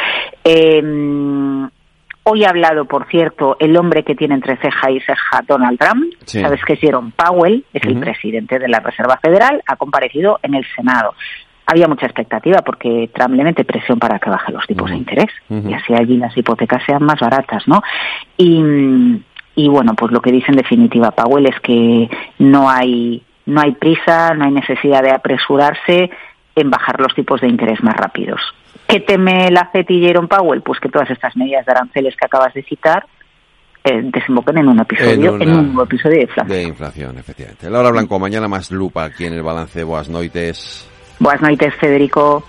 [SPEAKER 12] Hoy ha hablado, por cierto, el hombre que tiene entre ceja y ceja Donald Trump. Sí. Sabes que es Jerome Powell, es el presidente de la Reserva Federal, ha comparecido en el Senado. Había mucha expectativa porque Trump le mete presión para que baje los tipos de interés y así allí las hipotecas sean más baratas, ¿no? Y bueno, pues lo que dice en definitiva Powell es que no hay prisa, no hay necesidad de apresurarse en bajar los tipos de interés más rápidos. ¿Qué teme la FED y Jerome Powell? Pues que todas estas medidas de aranceles que acabas de citar desemboquen en un episodio
[SPEAKER 2] de inflación, efectivamente. Laura Blanco, mañana más lupa aquí en el balance. Boas noites.
[SPEAKER 12] Boas noites, Federico.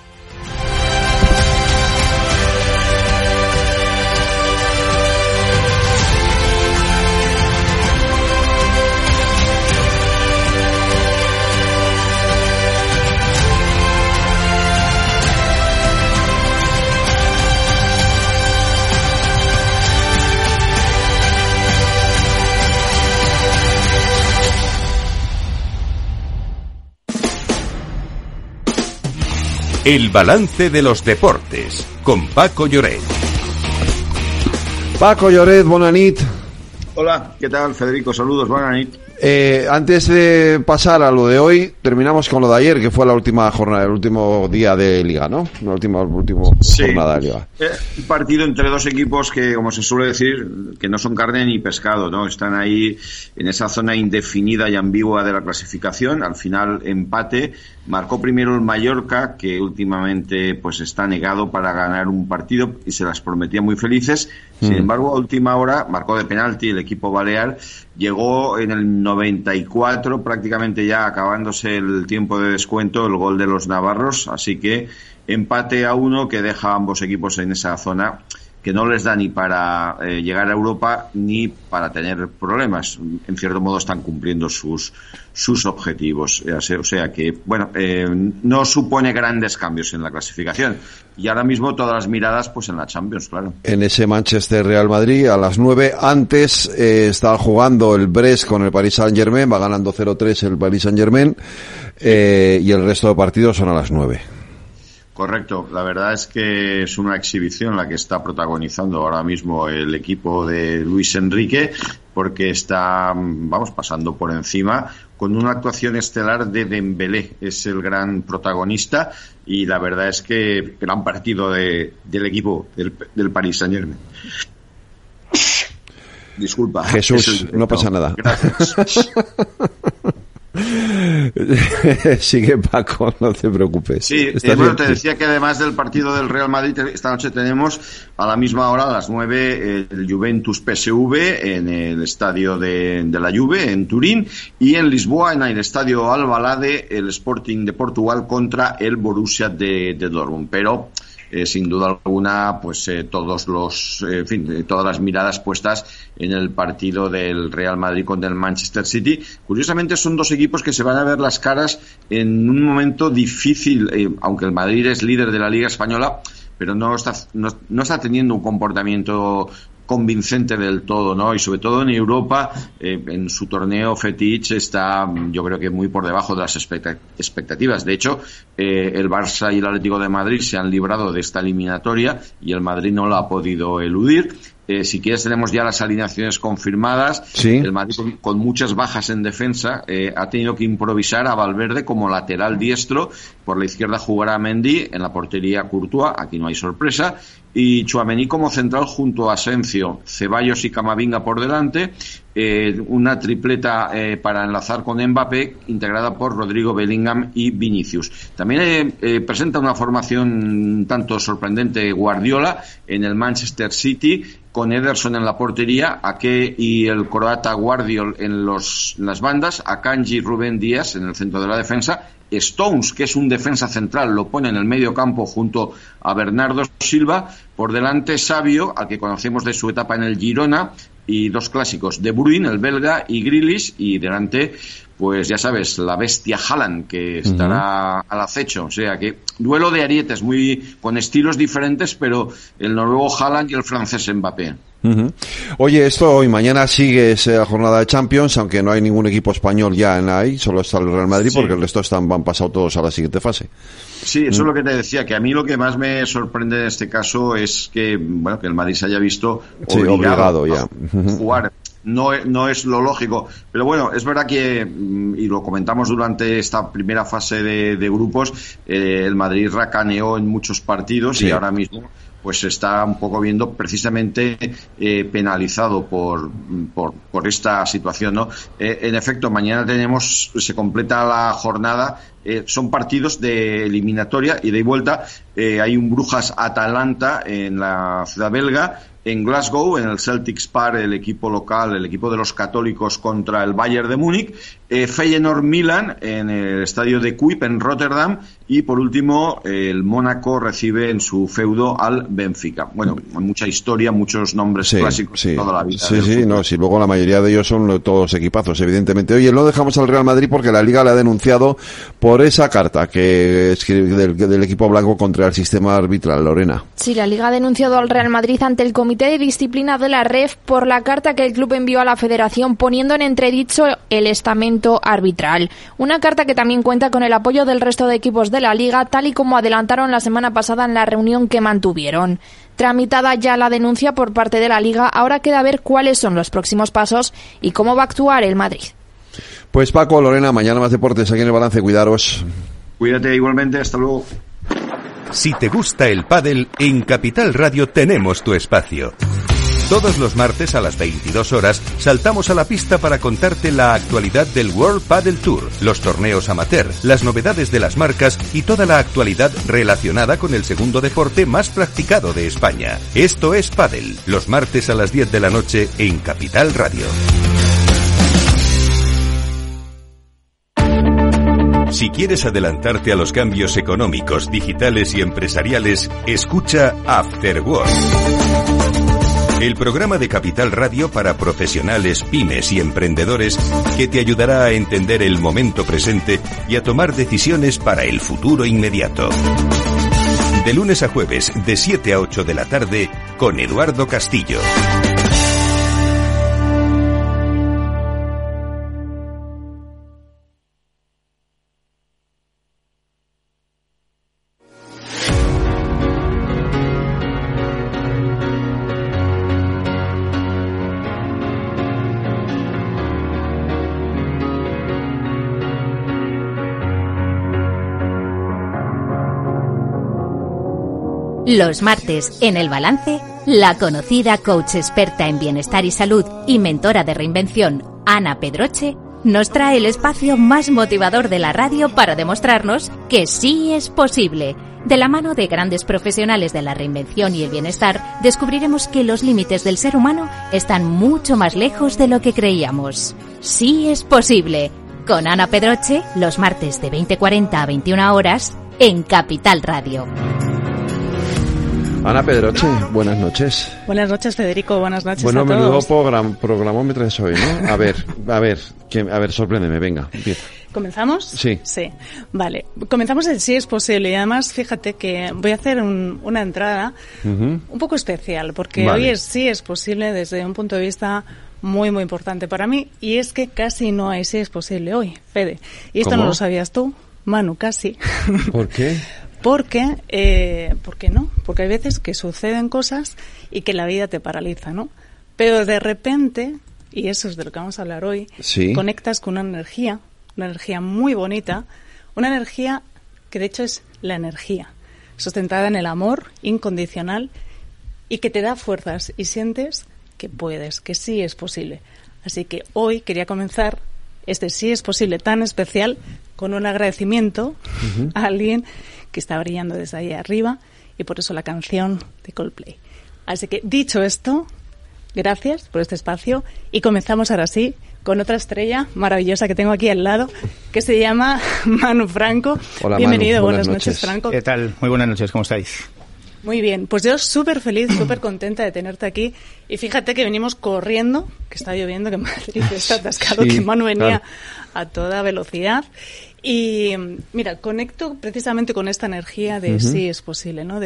[SPEAKER 1] El balance de los deportes, con Paco Lloret.
[SPEAKER 2] Paco Lloret, bona nit.
[SPEAKER 13] Hola, ¿qué tal, Federico? Saludos, buena nit.
[SPEAKER 2] Antes de pasar a lo de hoy, terminamos con lo de ayer, que fue la última jornada, el último día de Liga, ¿no? La última jornada de Liga.
[SPEAKER 13] Un partido entre dos equipos que, como se suele decir, que no son carne ni pescado, ¿no? Están ahí en esa zona indefinida y ambigua de la clasificación. Al final, empate. Marcó primero el Mallorca, que últimamente pues está negado para ganar un partido y se las prometía muy felices. Sin embargo, a última hora marcó de penalti el equipo balear. Llegó en el 94, prácticamente ya acabándose el tiempo de descuento, el gol de los navarros. Así que empate a 1 que deja a ambos equipos en esa zona que no les da ni para llegar a Europa ni para tener problemas. En cierto modo están cumpliendo sus objetivos. O sea que, bueno, no supone grandes cambios en la clasificación. Y ahora mismo todas las miradas pues en la Champions, claro. En ese Manchester Real Madrid a las 9. Antes estaba jugando el Brest con el Paris Saint-Germain, va ganando 0-3 el Paris Saint-Germain, y el resto de partidos son a las 9. Correcto, la verdad es que es una exhibición la que está protagonizando ahora mismo el equipo de Luis Enrique, porque está, pasando por encima con una actuación estelar de Dembélé, es el gran protagonista, y la verdad es que gran partido del equipo del Paris Saint-Germain. Disculpa. Jesús, no pasa nada. Gracias. Sigue, Paco, no te preocupes. Sí, bueno, te decía que además del partido del Real Madrid, esta noche tenemos a la misma hora, a las 9, el Juventus PSV en el estadio de la Juve, en Turín, y en Lisboa, en el estadio Alvalade, el Sporting de Portugal contra el Borussia de Dortmund. Pero sin duda alguna, pues todas las miradas puestas en el partido del Real Madrid contra el Manchester City. Curiosamente son dos equipos que se van a ver las caras en un momento difícil, aunque el Madrid es líder de la Liga Española, pero no está teniendo un comportamiento convincente del todo, ¿no? Y sobre todo en Europa, en su torneo fetiche está, yo creo que muy por debajo de las expectativas. De hecho, el Barça y el Atlético de Madrid se han librado de esta eliminatoria y el Madrid no la ha podido eludir. Si quieres, tenemos ya las alineaciones confirmadas. Sí. El Madrid, con muchas bajas en defensa, ha tenido que improvisar a Valverde como lateral diestro. Por la izquierda jugará Mendy, en la portería Courtois, aquí no hay sorpresa, y Tchouaméni como central junto a Asensio, Ceballos y Camavinga por delante. Una tripleta para enlazar con Mbappé, integrada por Rodrigo, Bellingham y Vinicius. También presenta una formación tanto sorprendente Guardiola en el Manchester City, con Ederson en la portería, Ake y el croata Guardiol en las bandas, Akanji y Rubén Díaz en el centro de la defensa, Stones, que es un defensa central, lo pone en el medio campo junto a Bernardo Silva, por delante Savio, al que conocemos de su etapa en el Girona, y dos clásicos, De Bruyne, el belga, y Grealish, y delante, pues ya sabes, la bestia Haaland, que estará al acecho. O sea que duelo de arietes, con estilos diferentes, pero el noruego Haaland y el francés Mbappé. Oye, esto hoy, mañana sigue esa jornada de Champions, aunque no hay ningún equipo español ya en ahí, solo está el Real Madrid, porque el resto han pasado todos a la siguiente fase. Sí, eso es lo que te decía, que a mí lo que más me sorprende en este caso es que, que el Madrid se haya visto obligado ya a jugar. No es lo lógico, pero bueno, es verdad que, y lo comentamos durante esta primera fase de grupos, el Madrid racaneó en muchos partidos y ahora mismo pues se está un poco viendo precisamente penalizado por esta situación, ¿no? En efecto, mañana se completa la jornada, son partidos de eliminatoria, ida y vuelta. Hay un Brujas-Atalanta en la ciudad belga, en Glasgow, en el Celtics Park, el equipo local, el equipo de los católicos contra el Bayern de Múnich, Feyenoord-Milan en el estadio de Kuip en Rotterdam, y por último el Mónaco recibe en su feudo al Benfica. Bueno, mucha historia, muchos nombres clásicos toda la vida. Sí, luego la mayoría de ellos son todos equipazos, evidentemente. Oye, no dejamos al Real Madrid porque la Liga le ha denunciado por esa carta que escribe del equipo blanco contra el sistema arbitral, Lorena.
[SPEAKER 5] Sí, la Liga ha denunciado al Real Madrid ante el Comité Comité de Disciplina de la REF por la carta que el club envió a la Federación poniendo en entredicho el estamento arbitral. Una carta que también cuenta con el apoyo del resto de equipos de la Liga, tal y como adelantaron la semana pasada en la reunión que mantuvieron. Tramitada ya la denuncia por parte de la Liga, ahora queda ver cuáles son los próximos pasos y cómo va a actuar el Madrid.
[SPEAKER 2] Pues Paco, Lorena, mañana más deportes aquí en el Balance. Cuidaros.
[SPEAKER 13] Cuídate igualmente, hasta luego.
[SPEAKER 1] Si te gusta el pádel, en Capital Radio tenemos tu espacio. Todos los martes a las 22 horas saltamos a la pista para contarte la actualidad del World Padel Tour, los torneos amateur, las novedades de las marcas y toda la actualidad relacionada con el segundo deporte más practicado de España. Esto es Pádel, los martes a las 10 de la noche en Capital Radio. Si quieres adelantarte a los cambios económicos, digitales y empresariales, escucha After Work. El programa de Capital Radio para profesionales, pymes y emprendedores que te ayudará a entender el momento presente y a tomar decisiones para el futuro inmediato. De lunes a jueves, de 7 a 8 de la tarde, con Eduardo Castillo.
[SPEAKER 10] Los martes, en El Balance, la conocida coach experta en bienestar y salud y mentora de reinvención, Ana Pedroche, nos trae el espacio más motivador de la radio para demostrarnos que sí es posible. De la mano de grandes profesionales de la reinvención y el bienestar, descubriremos que los límites del ser humano están mucho más lejos de lo que creíamos. Sí es posible. Con Ana Pedroche, los martes de 20:40 a 21 horas, en Capital Radio.
[SPEAKER 2] Ana Pedroche, buenas noches.
[SPEAKER 14] Buenas noches, Federico, buenas noches a todos.
[SPEAKER 2] Bueno, menudo programón me traes hoy, ¿no? A ver, sorpréndeme, venga, empieza.
[SPEAKER 14] ¿Comenzamos?
[SPEAKER 2] Sí.
[SPEAKER 14] Sí, vale. Comenzamos el sí es posible y además fíjate que voy a hacer una entrada un poco especial porque
[SPEAKER 2] vale.
[SPEAKER 14] Hoy sí es posible desde un punto de vista muy, muy importante para mí y es que casi no hay sí es posible hoy, Fede. Y esto
[SPEAKER 2] ¿Cómo?
[SPEAKER 14] no lo sabías tú, Manu, casi.
[SPEAKER 2] ¿Por qué?
[SPEAKER 14] ¿Por qué no? Porque hay veces que suceden cosas y que la vida te paraliza, ¿no? Pero de repente, y eso es de lo que vamos a hablar hoy,
[SPEAKER 2] sí.
[SPEAKER 14] Conectas con una energía muy bonita, una energía que de hecho es la energía, sustentada en el amor incondicional y que te da fuerzas y sientes que puedes, que sí es posible. Así que hoy quería comenzar este sí es posible tan especial con un agradecimiento a alguien que está brillando desde ahí arriba y por eso la canción de Coldplay. Así que dicho esto, gracias por este espacio y comenzamos ahora sí con otra estrella maravillosa que tengo aquí al lado que se llama Manu Franco.
[SPEAKER 2] Hola,
[SPEAKER 14] bienvenido,
[SPEAKER 2] Manu.
[SPEAKER 14] buenas noches, Franco.
[SPEAKER 15] ¿Qué tal? Muy buenas noches, ¿cómo estáis?
[SPEAKER 14] Muy bien, pues yo súper feliz, súper contenta de tenerte aquí y fíjate que venimos corriendo, que está lloviendo, que Madrid está atascado,
[SPEAKER 2] Sí,
[SPEAKER 14] que Manu venía
[SPEAKER 2] claro.
[SPEAKER 14] a toda velocidad y mira, conecto precisamente con esta energía de sí es posible, ¿no?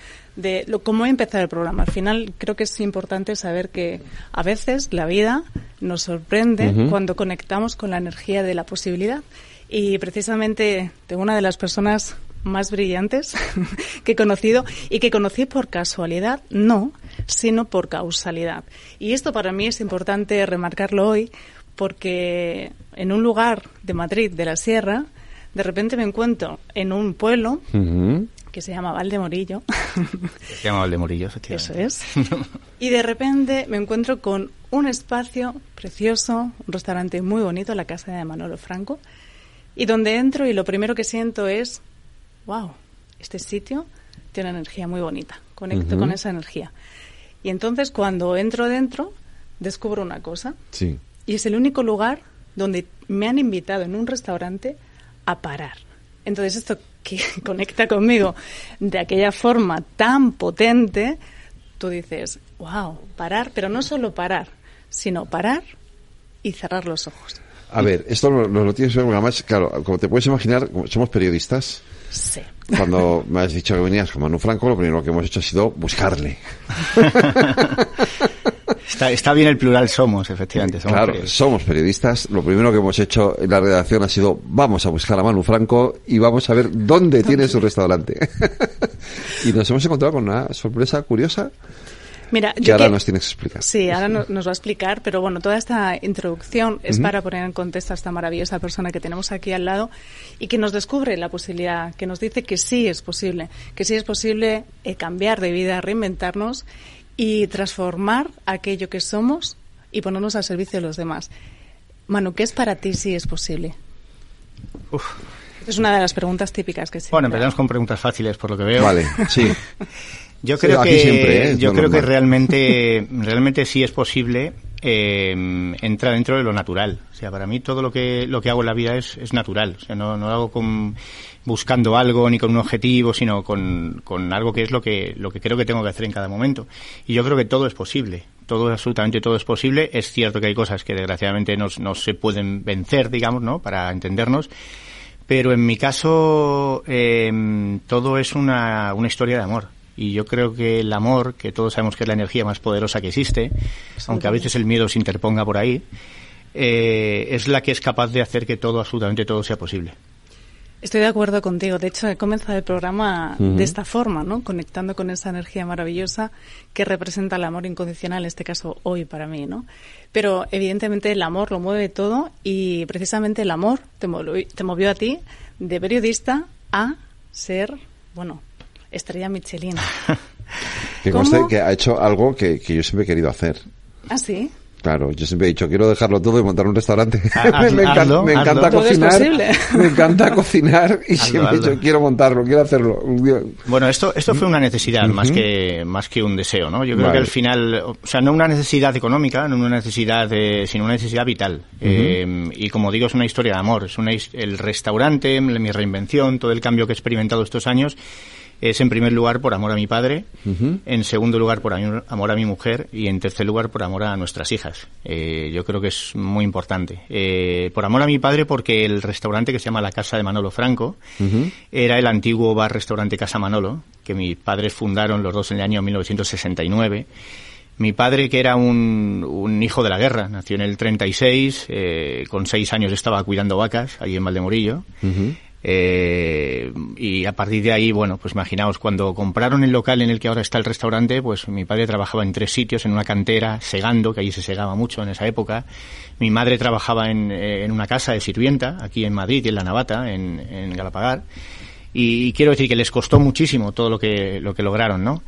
[SPEAKER 14] Cómo empezar el programa. Al final creo que es importante saber que a veces la vida nos sorprende cuando conectamos con la energía de la posibilidad y precisamente de una de las personas más brillantes que he conocido y que conocí por casualidad, no, sino por causalidad. Y esto para mí es importante remarcarlo hoy porque en un lugar de Madrid, de la Sierra, de repente me encuentro en un pueblo que se llama Valdemorillo.
[SPEAKER 15] Se llama Valdemorillo, efectivamente.
[SPEAKER 14] Eso es. Y de repente me encuentro con un espacio precioso, un restaurante muy bonito, la casa de Manolo Franco, y donde entro y lo primero que siento es wow, este sitio tiene una energía muy bonita, conecto con esa energía. Y entonces cuando entro dentro, descubro una cosa.
[SPEAKER 2] Sí.
[SPEAKER 14] Y es el único lugar donde me han invitado en un restaurante a parar. Entonces esto que conecta conmigo de aquella forma tan potente, tú dices, wow, parar, pero no solo parar, sino parar y cerrar los ojos.
[SPEAKER 2] A ver, esto lo tienes que ver, porque además, claro, como te puedes imaginar, somos periodistas
[SPEAKER 14] Sí.
[SPEAKER 2] Cuando me has dicho que venías con Manu Franco, lo primero que hemos hecho ha sido buscarle.
[SPEAKER 15] Está bien el plural somos, efectivamente.
[SPEAKER 2] Somos periodistas. Lo primero que hemos hecho en la redacción ha sido vamos a buscar a Manu Franco y vamos a ver dónde tiene su restaurante. Y nos hemos encontrado con una sorpresa curiosa.
[SPEAKER 14] Mira,
[SPEAKER 2] que ahora nos tienes que explicar.
[SPEAKER 14] Sí, ahora nos va a explicar, pero bueno, toda esta introducción es para poner en contexto a esta maravillosa persona que tenemos aquí al lado y que nos descubre la posibilidad, que nos dice que sí es posible cambiar de vida, reinventarnos y transformar aquello que somos y ponernos al servicio de los demás. Manu, ¿qué es para ti sí es posible? Es una de las preguntas típicas que se...
[SPEAKER 15] Bueno, empezamos con preguntas fáciles, por lo que veo.
[SPEAKER 2] Vale, sí.
[SPEAKER 15] Yo creo que realmente sí es posible entrar dentro de lo natural. O sea, para mí todo lo que hago en la vida es natural. O sea, no lo hago buscando algo ni con un objetivo, sino con algo que es lo que creo que tengo que hacer en cada momento. Y yo creo que todo es posible. Absolutamente todo es posible. Es cierto que hay cosas que desgraciadamente no se pueden vencer, digamos, ¿no? Para entendernos. Pero en mi caso, todo es una historia de amor. Y yo creo que el amor, que todos sabemos que es la energía más poderosa que existe, aunque a veces el miedo se interponga por ahí, es la que es capaz de hacer que absolutamente todo sea posible.
[SPEAKER 14] Estoy de acuerdo contigo. De hecho, he comenzado el programa de esta forma, ¿no? Conectando con esa energía maravillosa que representa el amor incondicional, en este caso hoy para mí, ¿no? Pero evidentemente el amor lo mueve todo y precisamente el amor te movió a ti de periodista a ser, estrella Michelin.
[SPEAKER 2] Que conste que ha hecho algo que yo siempre he querido hacer.
[SPEAKER 14] ¿Ah, sí?
[SPEAKER 2] Claro, yo siempre he dicho, quiero dejarlo todo y montar un restaurante. Me encanta
[SPEAKER 14] ¿Todo
[SPEAKER 2] cocinar.
[SPEAKER 14] Me
[SPEAKER 2] encanta cocinar y siempre he dicho, quiero montarlo, quiero hacerlo.
[SPEAKER 15] Bueno, esto fue una necesidad más que un deseo, ¿no? Yo creo que al final, o sea, no una necesidad económica, no una necesidad, sino una necesidad vital. Y como digo, es una historia de amor. El restaurante, mi reinvención, todo el cambio que he experimentado estos años, es en primer lugar por amor a mi padre, en segundo lugar por amor a mi mujer y en tercer lugar por amor a nuestras hijas. Yo creo que es muy importante. Por amor a mi padre porque el restaurante que se llama La Casa de Manolo Franco era el antiguo bar-restaurante Casa Manolo, que mis padres fundaron los dos en el año 1969. Mi padre, que era un hijo de la guerra, nació en el 36, con 6 años estaba cuidando vacas allí en Valdemorillo. Y a partir de ahí, pues imaginaos, cuando compraron el local en el que ahora está el restaurante, pues mi padre trabajaba en 3 sitios, en una cantera, segando, que allí se segaba mucho en esa época. Mi madre trabajaba en una casa de sirvienta, aquí en Madrid y en La Navata, en Galapagar. Y quiero decir que les costó muchísimo todo lo que lograron, ¿no?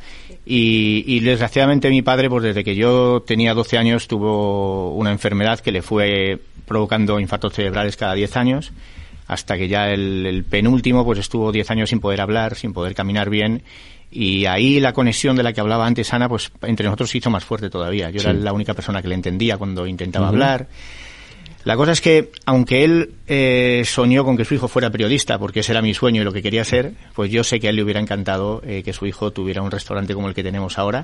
[SPEAKER 15] Y desgraciadamente mi padre, pues desde que yo tenía 12 años, tuvo una enfermedad que le fue provocando infartos cerebrales cada 10 años. Hasta que ya el penúltimo pues estuvo 10 años sin poder hablar, sin poder caminar bien, y ahí la conexión de la que hablaba antes Ana, pues entre nosotros se hizo más fuerte todavía. Yo era la única persona que le entendía cuando intentaba hablar. La cosa es que, aunque él soñó con que su hijo fuera periodista, porque ese era mi sueño y lo que quería ser, pues yo sé que a él le hubiera encantado que su hijo tuviera un restaurante como el que tenemos ahora.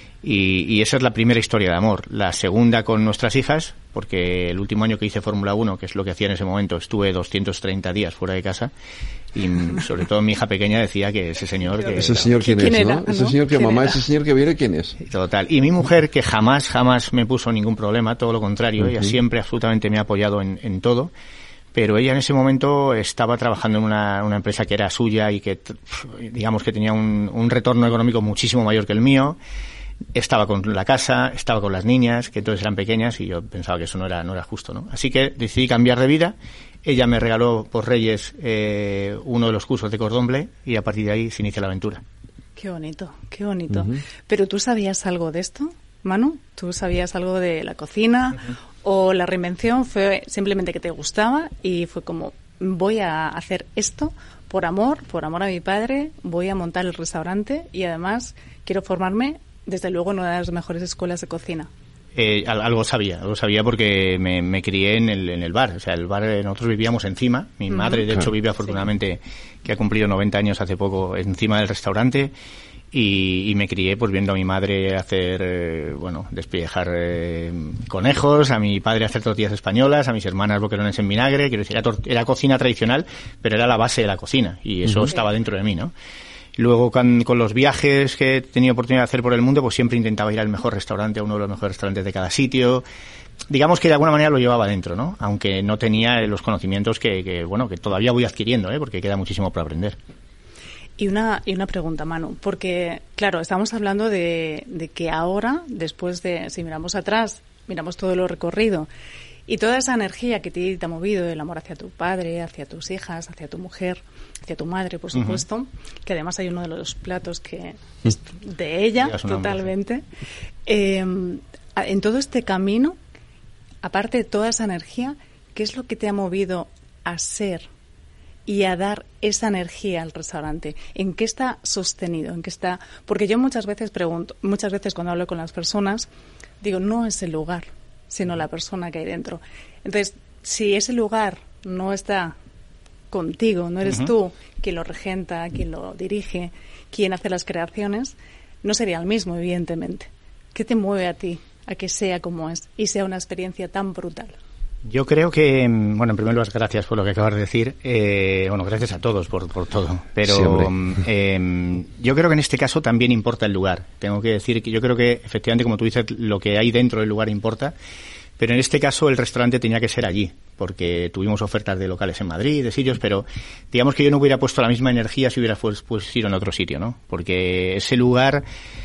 [SPEAKER 15] Y esa es la primera historia de amor. La segunda con nuestras hijas, porque el último año que hice Fórmula 1, que es lo que hacía en ese momento, estuve 230 días fuera de casa, y sobre todo mi hija pequeña decía que ese señor...
[SPEAKER 2] ¿Ese señor quién es, no? Ese señor que mamá, ese señor que viene, ¿quién es?
[SPEAKER 15] Total. Y mi mujer, que jamás me puso ningún problema, todo lo contrario, ella siempre absolutamente me ha apoyado en todo, pero ella en ese momento estaba trabajando en una empresa que era suya y que, digamos, que tenía un retorno económico muchísimo mayor que el mío. Estaba con la casa, estaba con las niñas, que entonces eran pequeñas, y yo pensaba que eso no era justo, ¿no? Así que decidí cambiar de vida. Ella me regaló por Reyes uno de los cursos de cordón bleu, y a partir de ahí se inicia la aventura.
[SPEAKER 14] Qué bonito, qué bonito. ¿Pero tú sabías algo de esto, Manu? ¿Tú sabías algo de la cocina? ¿O la reinvención fue simplemente que te gustaba y fue como, voy a hacer esto por amor a mi padre, voy a montar el restaurante y además quiero formarme desde luego en una de las mejores escuelas de cocina?
[SPEAKER 15] Algo sabía porque me crié en el bar. O sea, el bar, nosotros vivíamos encima. Mi madre, de hecho, vive afortunadamente, que ha cumplido 90 años hace poco, encima del restaurante. y me crié pues viendo a mi madre hacer, despellejar conejos, a mi padre hacer tortillas españolas, a mis hermanas boquerones en vinagre. Quiero decir, era cocina tradicional, pero era la base de la cocina y eso estaba dentro de mí, ¿no? Luego con los viajes que he tenido oportunidad de hacer por el mundo, pues siempre intentaba ir al mejor restaurante, a uno de los mejores restaurantes de cada sitio. Digamos que de alguna manera lo llevaba dentro, ¿no? Aunque no tenía los conocimientos que todavía voy adquiriendo, porque queda muchísimo por aprender.
[SPEAKER 14] Y una pregunta, Manu, porque, claro, estamos hablando de que ahora, después de, si miramos atrás, miramos todo lo recorrido y toda esa energía que te ha movido, el amor hacia tu padre, hacia tus hijas, hacia tu mujer, hacia tu madre, por supuesto, que además hay uno de los platos que es de ella, totalmente. En todo este camino, aparte de toda esa energía, ¿qué es lo que te ha movido a ser y a dar esa energía al restaurante? ¿En qué está sostenido? ¿En qué está? Porque yo muchas veces cuando hablo con las personas, digo, no es el lugar, sino la persona que hay dentro. Entonces, si ese lugar no está contigo, no eres tú quien lo regenta, quien lo dirige, quien hace las creaciones, no sería el mismo, evidentemente. ¿Qué te mueve a ti a que sea como es y sea una experiencia tan brutal?
[SPEAKER 15] Yo creo que, en primer lugar, gracias por lo que acabas de decir. Gracias a todos por todo. Pero yo creo que en este caso también importa el lugar. Tengo que decir que yo creo que, efectivamente, como tú dices, lo que hay dentro del lugar importa. Pero en este caso el restaurante tenía que ser allí, porque tuvimos ofertas de locales en Madrid, de sitios, pero digamos que yo no hubiera puesto la misma energía si hubiera pues ido en otro sitio, ¿no? Porque ese lugar...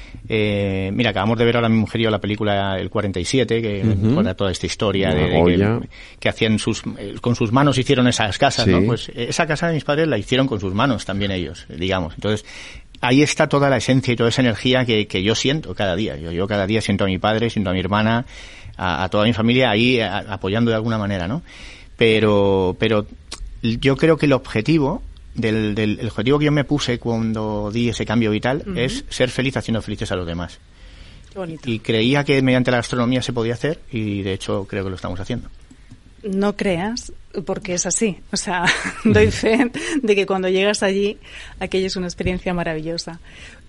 [SPEAKER 15] mira, acabamos de ver ahora mi mujer y yo la película El 47, que cuenta toda esta historia que hacían con sus manos hicieron esas casas, ¿no? Pues esa casa de mis padres la hicieron con sus manos también ellos, digamos. Entonces, ahí está toda la esencia y toda esa energía que yo siento cada día. Yo cada día siento a mi padre, siento a mi hermana, a toda mi familia ahí apoyando de alguna manera, ¿no? Pero yo creo que el objetivo... el objetivo que yo me puse cuando di ese cambio vital es ser feliz haciendo felices a los demás.
[SPEAKER 14] Qué bonito.
[SPEAKER 15] Y creía que mediante la gastronomía se podía hacer y de hecho creo que lo estamos haciendo.
[SPEAKER 14] No creas, porque es así. O sea, doy fe de que cuando llegas allí, aquello es una experiencia maravillosa.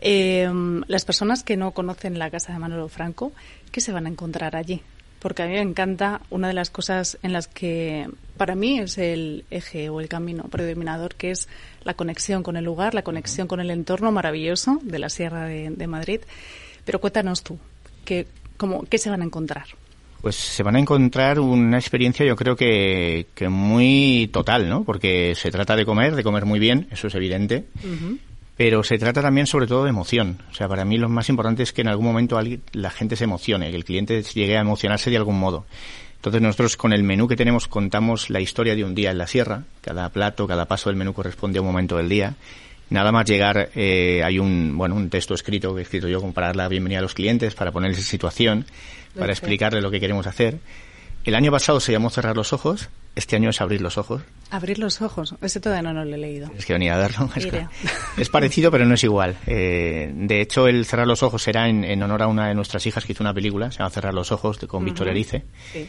[SPEAKER 14] Las personas que no conocen la casa de Manolo Franco, ¿qué se van a encontrar allí? Porque a mí me encanta una de las cosas en las que para mí es el eje o el camino predominador, que es la conexión con el lugar, la conexión con el entorno maravilloso de la Sierra de Madrid. Pero cuéntanos tú, ¿qué se van a encontrar?
[SPEAKER 15] Pues se van a encontrar una experiencia yo creo que muy total, ¿no? Porque se trata de comer muy bien, eso es evidente. Pero se trata también sobre todo de emoción. O sea, para mí lo más importante es que en algún momento la gente se emocione, que el cliente llegue a emocionarse de algún modo. Entonces nosotros con el menú que tenemos contamos la historia de un día en la sierra. Cada plato, cada paso del menú corresponde a un momento del día. Nada más llegar hay un texto escrito que he escrito yo para dar la bienvenida a los clientes, para ponerles en situación, para explicarles lo que queremos hacer. El año pasado se llamó Cerrar los ojos, este año es Abrir los ojos.
[SPEAKER 14] Abrir los ojos, ese todavía no lo he leído.
[SPEAKER 15] Es que venía a verlo. Es parecido, pero no es igual. De hecho, el Cerrar los ojos será en honor a una de nuestras hijas que hizo una película, se llama Cerrar los ojos, con Víctor Erice. Sí.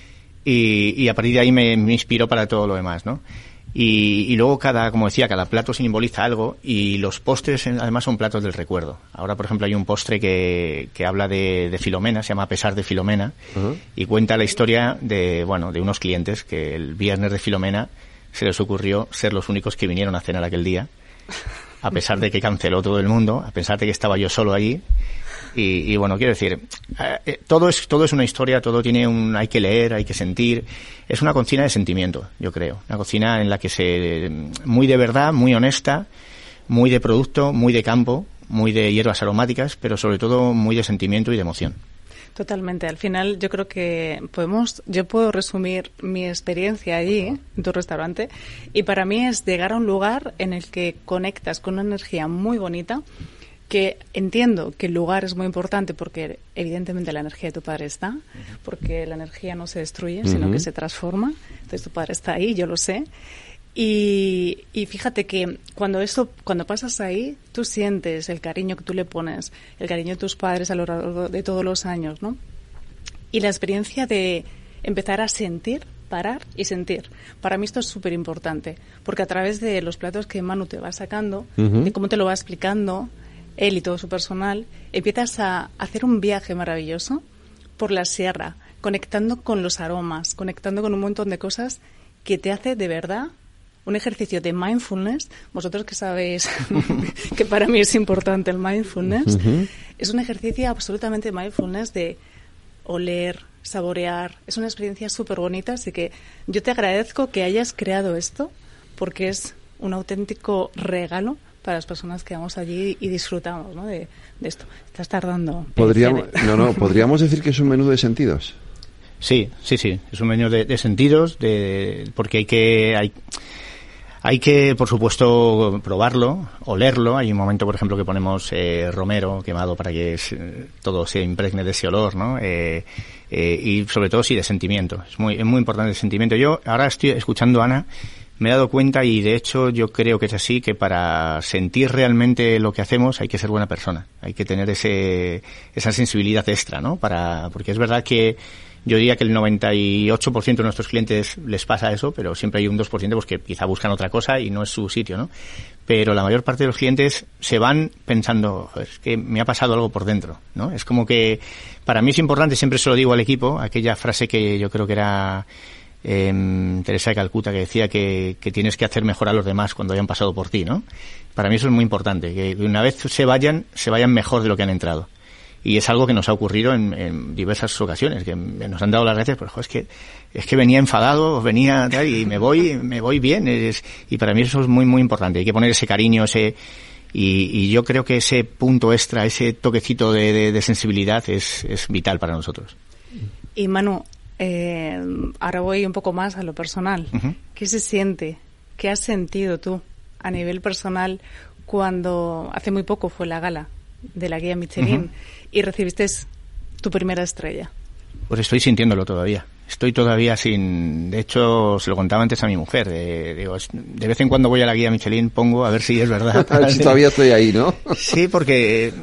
[SPEAKER 15] Y a partir de ahí me inspiró para todo lo demás, ¿no? Y luego como decía, cada plato simboliza algo y los postres además son platos del recuerdo. Ahora, por ejemplo, hay un postre que habla de Filomena, se llama A pesar de Filomena, y cuenta la historia de unos clientes que el viernes de Filomena se les ocurrió ser los únicos que vinieron a cenar aquel día, a pesar de que canceló todo el mundo, a pesar de que estaba yo solo allí. Y quiero decir, todo es una historia, todo hay que leer, hay que sentir. Es una cocina de sentimiento, yo creo. Una cocina en la que muy de verdad, muy honesta, muy de producto, muy de campo, muy de hierbas aromáticas, pero sobre todo muy de sentimiento y de emoción.
[SPEAKER 14] Totalmente. Al final yo creo que yo puedo resumir mi experiencia allí, en tu restaurante, y para mí es llegar a un lugar en el que conectas con una energía muy bonita, que entiendo que el lugar es muy importante porque evidentemente la energía de tu padre está, porque la energía no se destruye, sino que se transforma. Entonces tu padre está ahí, yo lo sé. Y fíjate que cuando pasas ahí, tú sientes el cariño que tú le pones, el cariño de tus padres a lo largo de todos los años, ¿no? Y la experiencia de empezar a sentir, parar y sentir. Para mí esto es súper importante, porque a través de los platos que Manu te va sacando, de cómo te lo va explicando, él y todo su personal, empiezas a hacer un viaje maravilloso por la sierra, conectando con los aromas, conectando con un montón de cosas que te hace de verdad un ejercicio de mindfulness. Vosotros que sabéis que para mí es importante el mindfulness, es un ejercicio absolutamente de mindfulness, de oler, saborear. Es una experiencia súper bonita, así que yo te agradezco que hayas creado esto, porque es un auténtico regalo para las personas que vamos allí y disfrutamos, ¿no?, de esto. Estás tardando.
[SPEAKER 2] ¿Podríamos decir que es un menú de sentidos?
[SPEAKER 15] Sí, es un menú de sentidos, porque hay que, por supuesto, probarlo, olerlo. Hay un momento, por ejemplo, que ponemos romero quemado para que todo se impregne de ese olor, ¿no? Y sobre todo, sí, de sentimiento. Es muy importante el sentimiento. Yo ahora estoy escuchando a Ana, me he dado cuenta, y de hecho yo creo que es así, que para sentir realmente lo que hacemos hay que ser buena persona. Hay que tener esa sensibilidad extra, ¿no? Porque es verdad que yo diría que el 98% de nuestros clientes les pasa eso, pero siempre hay un 2% pues que quizá buscan otra cosa y no es su sitio, ¿no? Pero la mayor parte de los clientes se van pensando, es que me ha pasado algo por dentro, ¿no? Es como que para mí es importante, siempre se lo digo al equipo, aquella frase que yo creo que era Teresa de Calcuta, que decía que tienes que hacer mejor a los demás cuando hayan pasado por ti, ¿no? Para mí eso es muy importante, que una vez se vayan mejor de lo que han entrado. Y es algo que nos ha ocurrido en diversas ocasiones, que nos han dado las gracias, pero es que venía enfadado, venía tal, y me voy bien, y para mí eso es muy muy importante. Hay que poner ese cariño, y yo creo que ese punto extra, ese toquecito de sensibilidad es vital para nosotros.
[SPEAKER 14] Y Manu, ahora voy un poco más a lo personal. ¿Qué se siente? ¿Qué has sentido tú a nivel personal cuando hace muy poco fue la gala de la guía Michelin y recibiste tu primera estrella?
[SPEAKER 15] Pues estoy sintiéndolo todavía. Estoy todavía sin... De hecho, se lo contaba antes a mi mujer. Digo, de vez en cuando voy a la guía Michelin, pongo a ver si es verdad.
[SPEAKER 2] A ver si todavía estoy ahí, ¿no?
[SPEAKER 15] Sí, porque...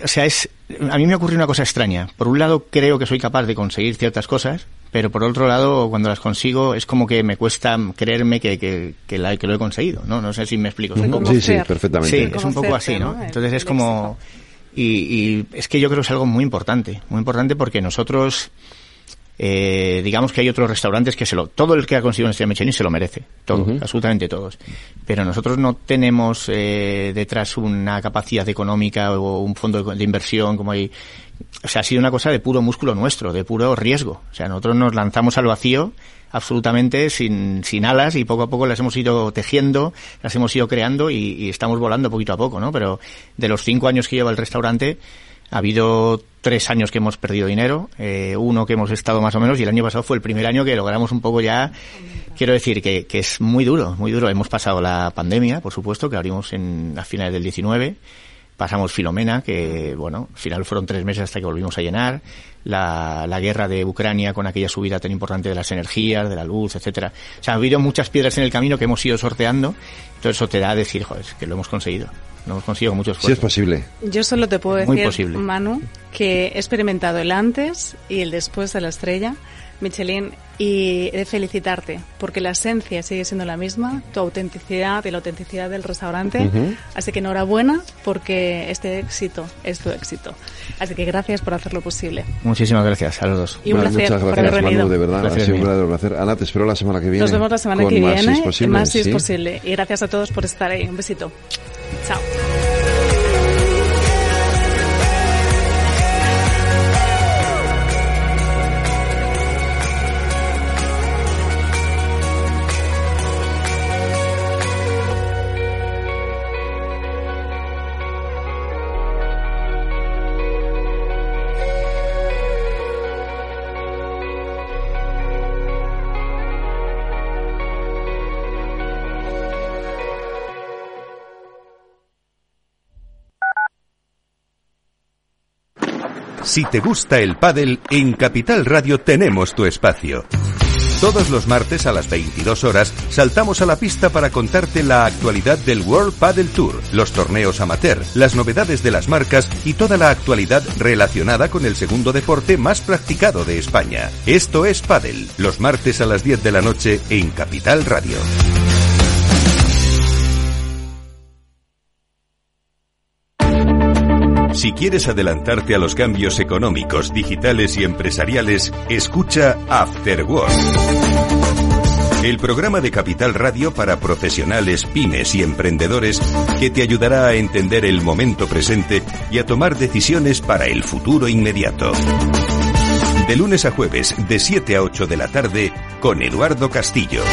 [SPEAKER 15] a mí me ocurre una cosa extraña. Por un lado, creo que soy capaz de conseguir ciertas cosas, pero por otro lado, cuando las consigo, es como que me cuesta creerme que lo he conseguido, ¿no? No sé si me explico.
[SPEAKER 2] Sí, perfectamente.
[SPEAKER 15] Sí, es un poco así, ¿no? Entonces es como... Y es que yo creo que es algo muy importante porque nosotros, digamos que hay otros restaurantes que todo el que ha conseguido una estrella Michelin se lo merece, todo, absolutamente todos. Pero nosotros no tenemos detrás una capacidad económica o un fondo de inversión como hay. O sea, ha sido una cosa de puro músculo nuestro, de puro riesgo. O sea, nosotros nos lanzamos al vacío absolutamente sin alas, y poco a poco las hemos ido tejiendo, las hemos ido creando y estamos volando poquito a poco, ¿no? Pero de los 5 años que lleva el restaurante, ha habido 3 años que hemos perdido dinero, 1 que hemos estado más o menos, y el año pasado fue el primer año que logramos un poco ya. Quiero decir que es muy duro, muy duro. Hemos pasado la pandemia, por supuesto, que abrimos a finales del 19. Pasamos Filomena, que, bueno, al final fueron 3 meses hasta que volvimos a llenar. La guerra de Ucrania, con aquella subida tan importante de las energías, de la luz, etcétera. O sea, ha habido muchas piedras en el camino que hemos ido sorteando. Entonces eso te da a decir, joder, que lo hemos conseguido. Lo hemos conseguido con mucho esfuerzo.
[SPEAKER 2] Sí es posible.
[SPEAKER 14] Yo solo te puedo decir, Manu, que he experimentado el antes y el después de la estrella Michelin, y he de felicitarte porque la esencia sigue siendo la misma, tu autenticidad y la autenticidad del restaurante. Así que enhorabuena, porque este éxito es tu éxito. Así que gracias por hacerlo posible.
[SPEAKER 15] Muchísimas gracias a los dos.
[SPEAKER 14] Y un placer
[SPEAKER 2] muchas
[SPEAKER 14] por haber
[SPEAKER 2] gracias,
[SPEAKER 14] venido.
[SPEAKER 2] Manu, de verdad. Ha sido un verdadero placer. Ana, te espero la semana que viene.
[SPEAKER 14] Nos vemos la semana que viene. Más si es
[SPEAKER 2] ¿sí?
[SPEAKER 14] posible. Y gracias a todos por estar ahí. Un besito. Chao.
[SPEAKER 1] Si te gusta el pádel, en Capital Radio tenemos tu espacio. Todos los martes a las 22 horas saltamos a la pista para contarte la actualidad del World Padel Tour, los torneos amateur, las novedades de las marcas y toda la actualidad relacionada con el segundo deporte más practicado de España. Esto es Pádel, los martes a las 10 de la noche en Capital Radio. Si quieres adelantarte a los cambios económicos, digitales y empresariales, escucha After Work. El programa de Capital Radio para profesionales, pymes y emprendedores que te ayudará a entender el momento presente y a tomar decisiones para el futuro inmediato. De lunes a jueves, de 7 a 8 de la tarde, con Eduardo Castillo.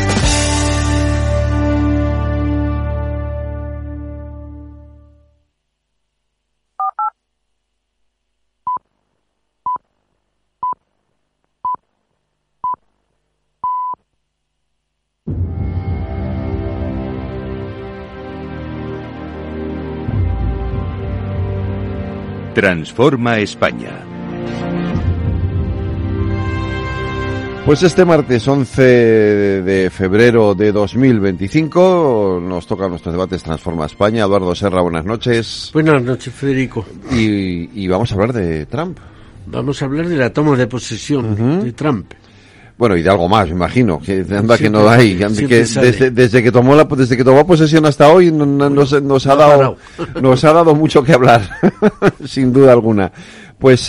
[SPEAKER 1] Transforma España.
[SPEAKER 2] Pues este martes 11 de febrero de 2025 nos tocan nuestros debates Transforma España. Eduardo Serra, buenas noches.
[SPEAKER 16] Buenas noches, Federico.
[SPEAKER 2] Y vamos a hablar de Trump.
[SPEAKER 16] Vamos a hablar de la toma de posesión de Trump. Bueno,
[SPEAKER 2] y de algo más, me imagino, que anda que no hay, que desde que tomó posesión hasta hoy nos ha dado mucho que hablar, sin duda alguna. Pues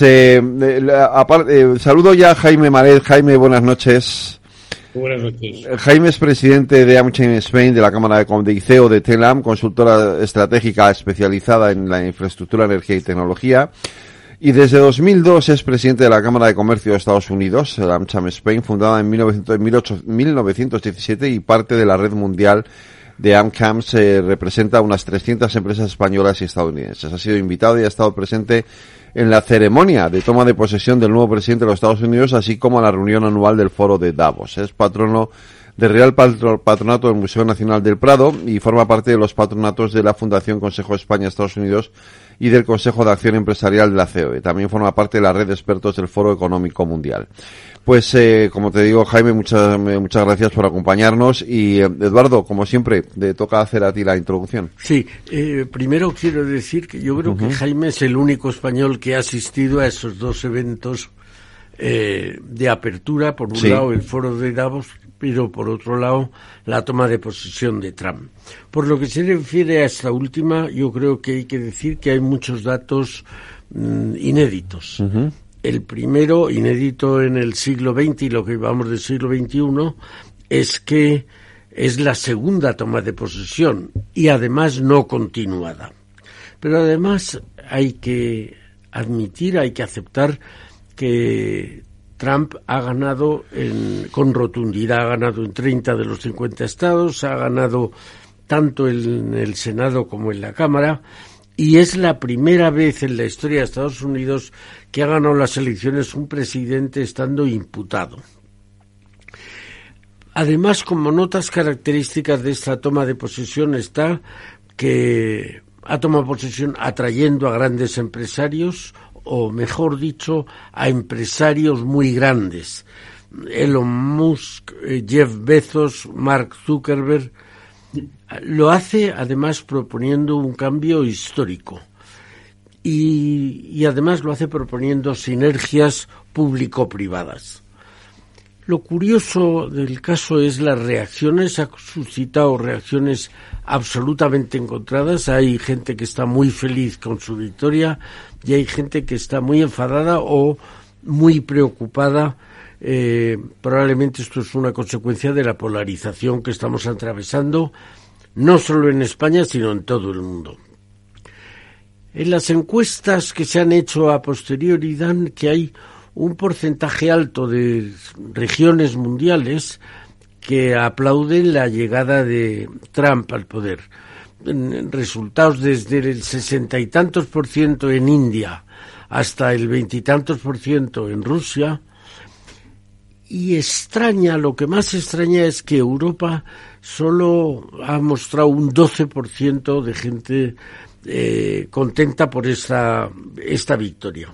[SPEAKER 2] saludo ya a Jaime Maret. Jaime, buenas noches.
[SPEAKER 17] Buenas noches.
[SPEAKER 2] Jaime es presidente de AmCham Spain, de la Cámara de ICEO de TELAM, consultora estratégica especializada en la infraestructura, energía y tecnología. Y desde 2002 es presidente de la Cámara de Comercio de Estados Unidos, la AmCham Spain, fundada en 1917 y parte de la red mundial de AmChams. Representa unas 300 empresas españolas y estadounidenses. Ha sido invitado y ha estado presente en la ceremonia de toma de posesión del nuevo presidente de los Estados Unidos, así como en la reunión anual del Foro de Davos. Es patrono del Real Patronato del Museo Nacional del Prado y forma parte de los patronatos de la Fundación Consejo España-Estados Unidos y del Consejo de Acción Empresarial de la COE. También forma parte de la red de expertos del Foro Económico Mundial. Pues, como te digo, Jaime, muchas gracias por acompañarnos. Y, Eduardo, como siempre, te toca hacer a ti la introducción.
[SPEAKER 16] Sí, primero quiero decir que yo creo que Jaime es el único español que ha asistido a esos dos eventos de apertura. Por un lado, el Foro de Davos, pero por otro lado, la toma de posesión de Trump. Por lo que se refiere a esta última, yo creo que hay que decir que hay muchos datos inéditos. El primero, inédito en el siglo XX y lo que vamos del siglo XXI, es que es la segunda toma de posesión y además no continuada. Pero además hay que admitir, hay que aceptar que Trump ha ganado con rotundidad, ha ganado en 30 de los 50 estados, ha ganado tanto en el Senado como en la Cámara, y es la primera vez en la historia de Estados Unidos que ha ganado las elecciones un presidente estando imputado. Además, como notas características de esta toma de posesión está que ha tomado posesión atrayendo a grandes empresarios, o mejor dicho, a empresarios muy grandes. Elon Musk, Jeff Bezos, Mark Zuckerberg. Lo hace además proponiendo un cambio histórico y además lo hace proponiendo sinergias público-privadas. Lo curioso del caso es las reacciones. Ha suscitado reacciones absolutamente encontradas. Hay gente que está muy feliz con su victoria y hay gente que está muy enfadada o muy preocupada. Probablemente esto es una consecuencia de la polarización que estamos atravesando, no solo en España, sino en todo el mundo. En las encuestas que se han hecho a posteriori dan que hay un porcentaje alto de regiones mundiales que aplauden la llegada de Trump al poder. Resultados desde el 60 y tantos % en India hasta el 20 y tantos % en Rusia. Y lo que más extraña es que Europa solo ha mostrado un 12% de gente contenta por esta victoria.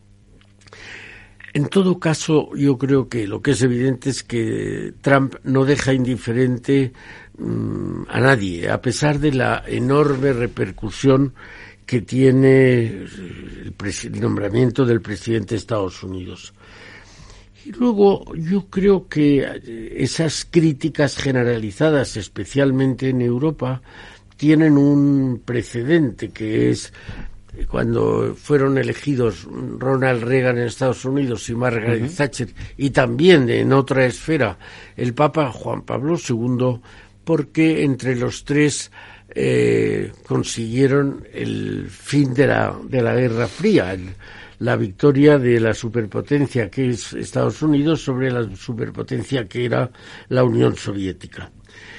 [SPEAKER 16] En todo caso, yo creo que lo que es evidente es que Trump no deja indiferente a nadie, a pesar de la enorme repercusión que tiene el nombramiento del presidente de Estados Unidos. Y luego yo creo que esas críticas generalizadas, especialmente en Europa, tienen un precedente que es cuando fueron elegidos Ronald Reagan en Estados Unidos y Margaret Thatcher, y también en otra esfera el Papa Juan Pablo II, porque entre los tres consiguieron el fin de la Guerra Fría, la victoria de la superpotencia que es Estados Unidos sobre la superpotencia que era la Unión Soviética.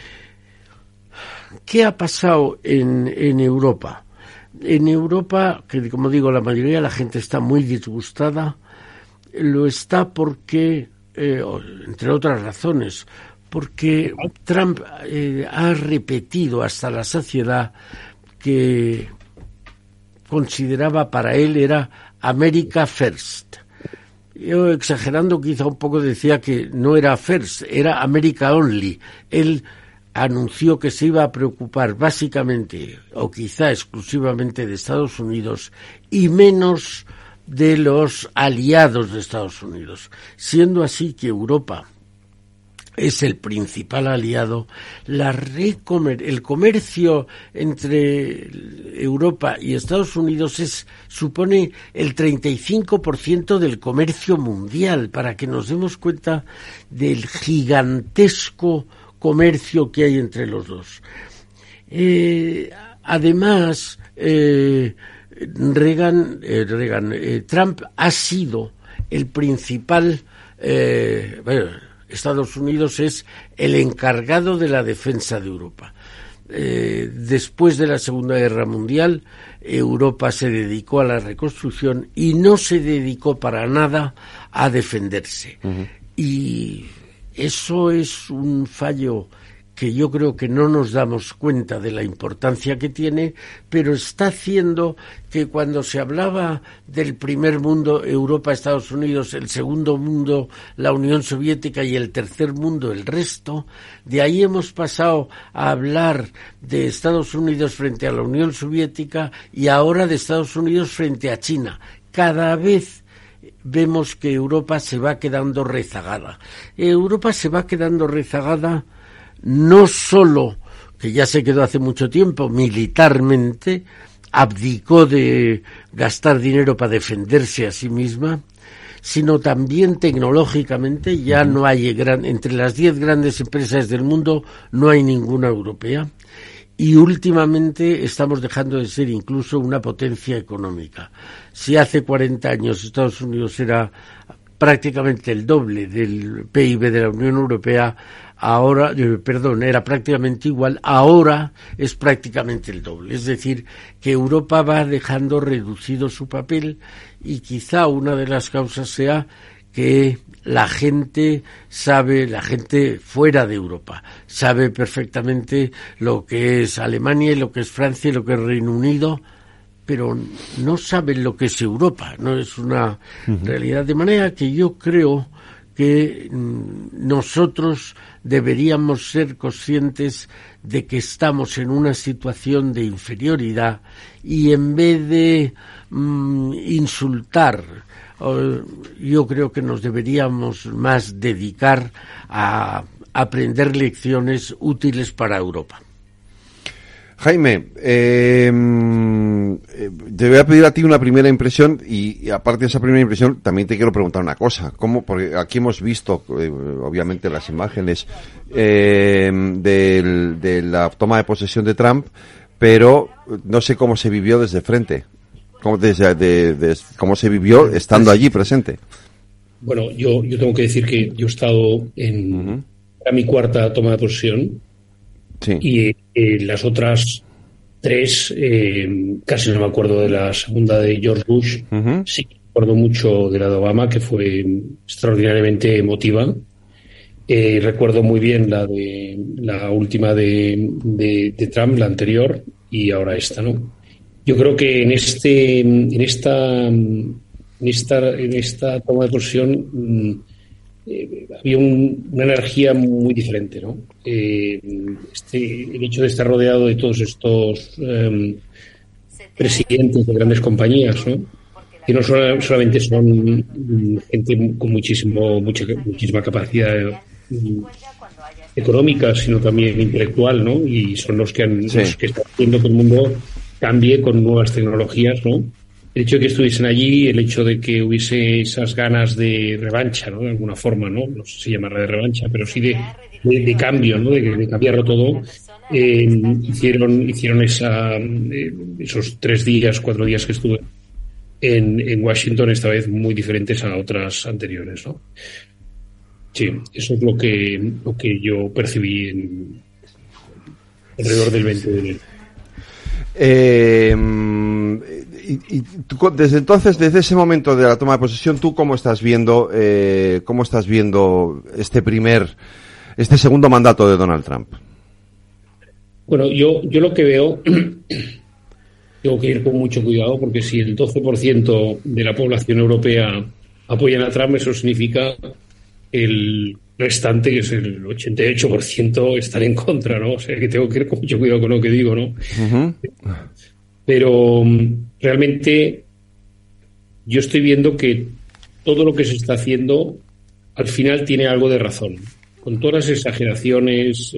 [SPEAKER 16] ¿Qué ha pasado en Europa? En Europa, que como digo, la mayoría de la gente está muy disgustada, lo está porque, entre otras razones, porque Trump ha repetido hasta la saciedad que consideraba para él era America First. Yo, exagerando quizá un poco, decía que no era First, era America Only. Él anunció que se iba a preocupar básicamente, o quizá exclusivamente, de Estados Unidos y menos de los aliados de Estados Unidos. Siendo así que Europa es el principal aliado, el comercio entre Europa y Estados Unidos supone el 35% del comercio mundial, para que nos demos cuenta del gigantesco comercio que hay entre los dos. Además, Trump ha sido el principal, Estados Unidos es el encargado de la defensa de Europa. Después de la Segunda Guerra Mundial, Europa se dedicó a la reconstrucción y no se dedicó para nada a defenderse. Y eso es un fallo que yo creo que no nos damos cuenta de la importancia que tiene, pero está haciendo que cuando se hablaba del primer mundo, Europa, Estados Unidos, el segundo mundo, la Unión Soviética, y el tercer mundo, el resto, de ahí hemos pasado a hablar de Estados Unidos frente a la Unión Soviética y ahora de Estados Unidos frente a China. Cada vez vemos que Europa se va quedando rezagada. Europa se va quedando rezagada no solo, que ya se quedó hace mucho tiempo, militarmente, abdicó de gastar dinero para defenderse a sí misma, sino también tecnológicamente. Ya no hay entre las 10 grandes empresas del mundo no hay ninguna europea, y últimamente estamos dejando de ser incluso una potencia económica. Si hace 40 años Estados Unidos era prácticamente el doble del PIB de la Unión Europea, ahora, era prácticamente igual, ahora es prácticamente el doble. Es decir, que Europa va dejando reducido su papel, y quizá una de las causas sea que la gente fuera de Europa sabe perfectamente lo que es Alemania y lo que es Francia y lo que es Reino Unido, pero no saben lo que es Europa, no es una realidad. De manera que yo creo que nosotros deberíamos ser conscientes de que estamos en una situación de inferioridad, y en vez de insultar, yo creo que nos deberíamos más dedicar a aprender lecciones útiles para Europa.
[SPEAKER 2] Jaime, te voy a pedir a ti una primera impresión, y aparte de esa primera impresión también te quiero preguntar una cosa. Porque aquí hemos visto, obviamente, las imágenes de la toma de posesión de Trump, pero no sé cómo se vivió desde frente, cómo se vivió estando allí presente.
[SPEAKER 17] Bueno, yo tengo que decir que yo he estado a mi cuarta toma de posesión. Sí. Y las otras 3, casi no me acuerdo de la segunda de George Bush. Sí, me acuerdo mucho de la de Obama, que fue extraordinariamente emotiva. Recuerdo muy bien la última de Trump, la anterior, y ahora esta, ¿no? Yo creo que en esta toma de posesión había una energía muy diferente, ¿no? El hecho de estar rodeado de todos estos presidentes de grandes compañías, ¿no? Que no solamente son gente con muchísima capacidad económica, sino también intelectual, ¿no? Y son los que están haciendo que el mundo cambie con nuevas tecnologías, ¿no? El hecho de que estuviesen allí, el hecho de que hubiese esas ganas de revancha, ¿no? De alguna forma, ¿no? No sé si llamarla de revancha, pero sí de cambio, ¿no? De cambiarlo todo. Hicieron esos 4 días que estuve en Washington, esta vez muy diferentes a otras anteriores, ¿no? Sí, eso es lo que yo percibí alrededor del 20 de enero.
[SPEAKER 2] Y tú, desde ese momento de la toma de posesión, ¿tú cómo estás viendo este segundo mandato de Donald Trump?
[SPEAKER 17] Bueno, yo lo que veo, tengo que ir con mucho cuidado, porque si el 12% de la población europea apoyan a Trump, eso significa el restante, que es el 88%, están en contra, ¿no? O sea que tengo que ir con mucho cuidado con lo que digo, ¿no? Uh-huh. Pero realmente yo estoy viendo que todo lo que se está haciendo al final tiene algo de razón. Con todas las exageraciones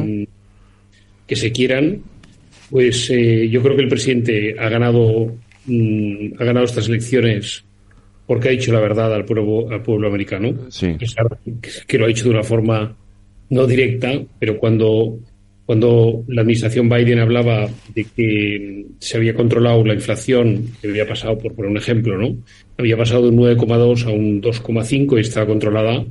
[SPEAKER 17] que se quieran, pues yo creo que el presidente ha ganado estas elecciones porque ha dicho la verdad al pueblo americano. Sí. Que lo ha hecho de una forma no directa, pero cuando la administración Biden hablaba de que se había controlado la inflación, que había pasado, por poner un ejemplo, ¿no? Había pasado de un 9,2 a un 2,5 y estaba controlada.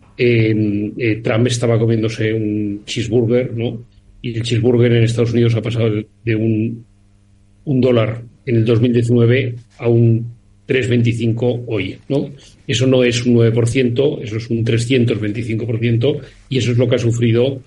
[SPEAKER 17] Trump estaba comiéndose un cheeseburger, ¿no? Y el cheeseburger en Estados Unidos ha pasado de un $1 en el 2019 a un 3,25 hoy, ¿no? Eso no es un 9%, eso es un 325%, y eso es lo que ha sufrido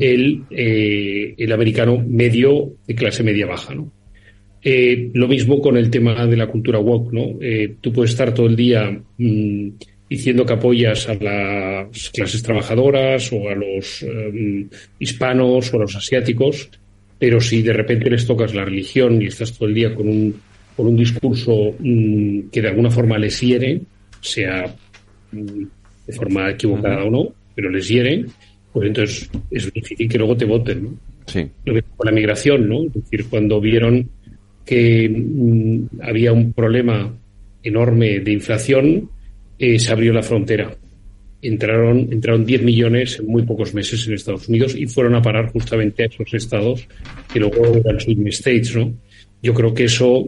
[SPEAKER 17] el americano medio de clase media baja, ¿no? Lo mismo con el tema de la cultura woke, ¿no? Tú puedes estar todo el día diciendo que apoyas a las clases trabajadoras o a los hispanos o a los asiáticos, pero si de repente les tocas la religión y estás todo el día con un discurso que de alguna forma les hiere, sea de forma equivocada o no, pero les hiere, pues entonces es difícil que luego te voten, ¿no? Sí. Lo mismo con la migración, ¿no? Es decir, cuando vieron que había un problema enorme de inflación, se abrió la frontera. Entraron 10 millones en muy pocos meses en Estados Unidos y fueron a parar justamente a esos estados que luego eran swing states, ¿no? Yo creo que esos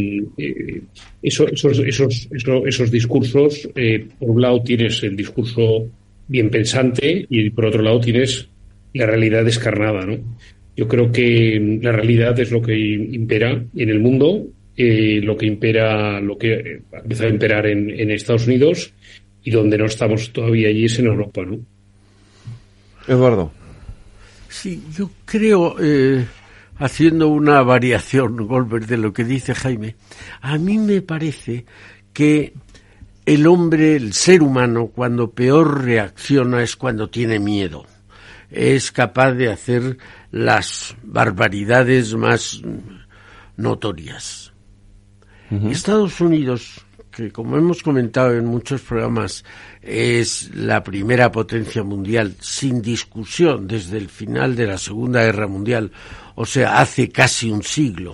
[SPEAKER 17] discursos, por un lado tienes el discurso bien pensante y por otro lado tienes la realidad descarnada, ¿no? Yo creo que la realidad es lo que impera en el mundo, lo que ha empezado a imperar en Estados Unidos, y donde no estamos todavía allí es en Europa, ¿no?
[SPEAKER 2] Eduardo.
[SPEAKER 16] Sí, yo creo, haciendo una variación, Goldberg, de lo que dice Jaime, a mí me parece que el hombre, el ser humano, cuando peor reacciona es cuando tiene miedo. Es capaz de hacer las barbaridades más notorias. Uh-huh. Estados Unidos, que como hemos comentado en muchos programas, es la primera potencia mundial, sin discusión, desde el final de la Segunda Guerra Mundial, o sea, hace casi un siglo.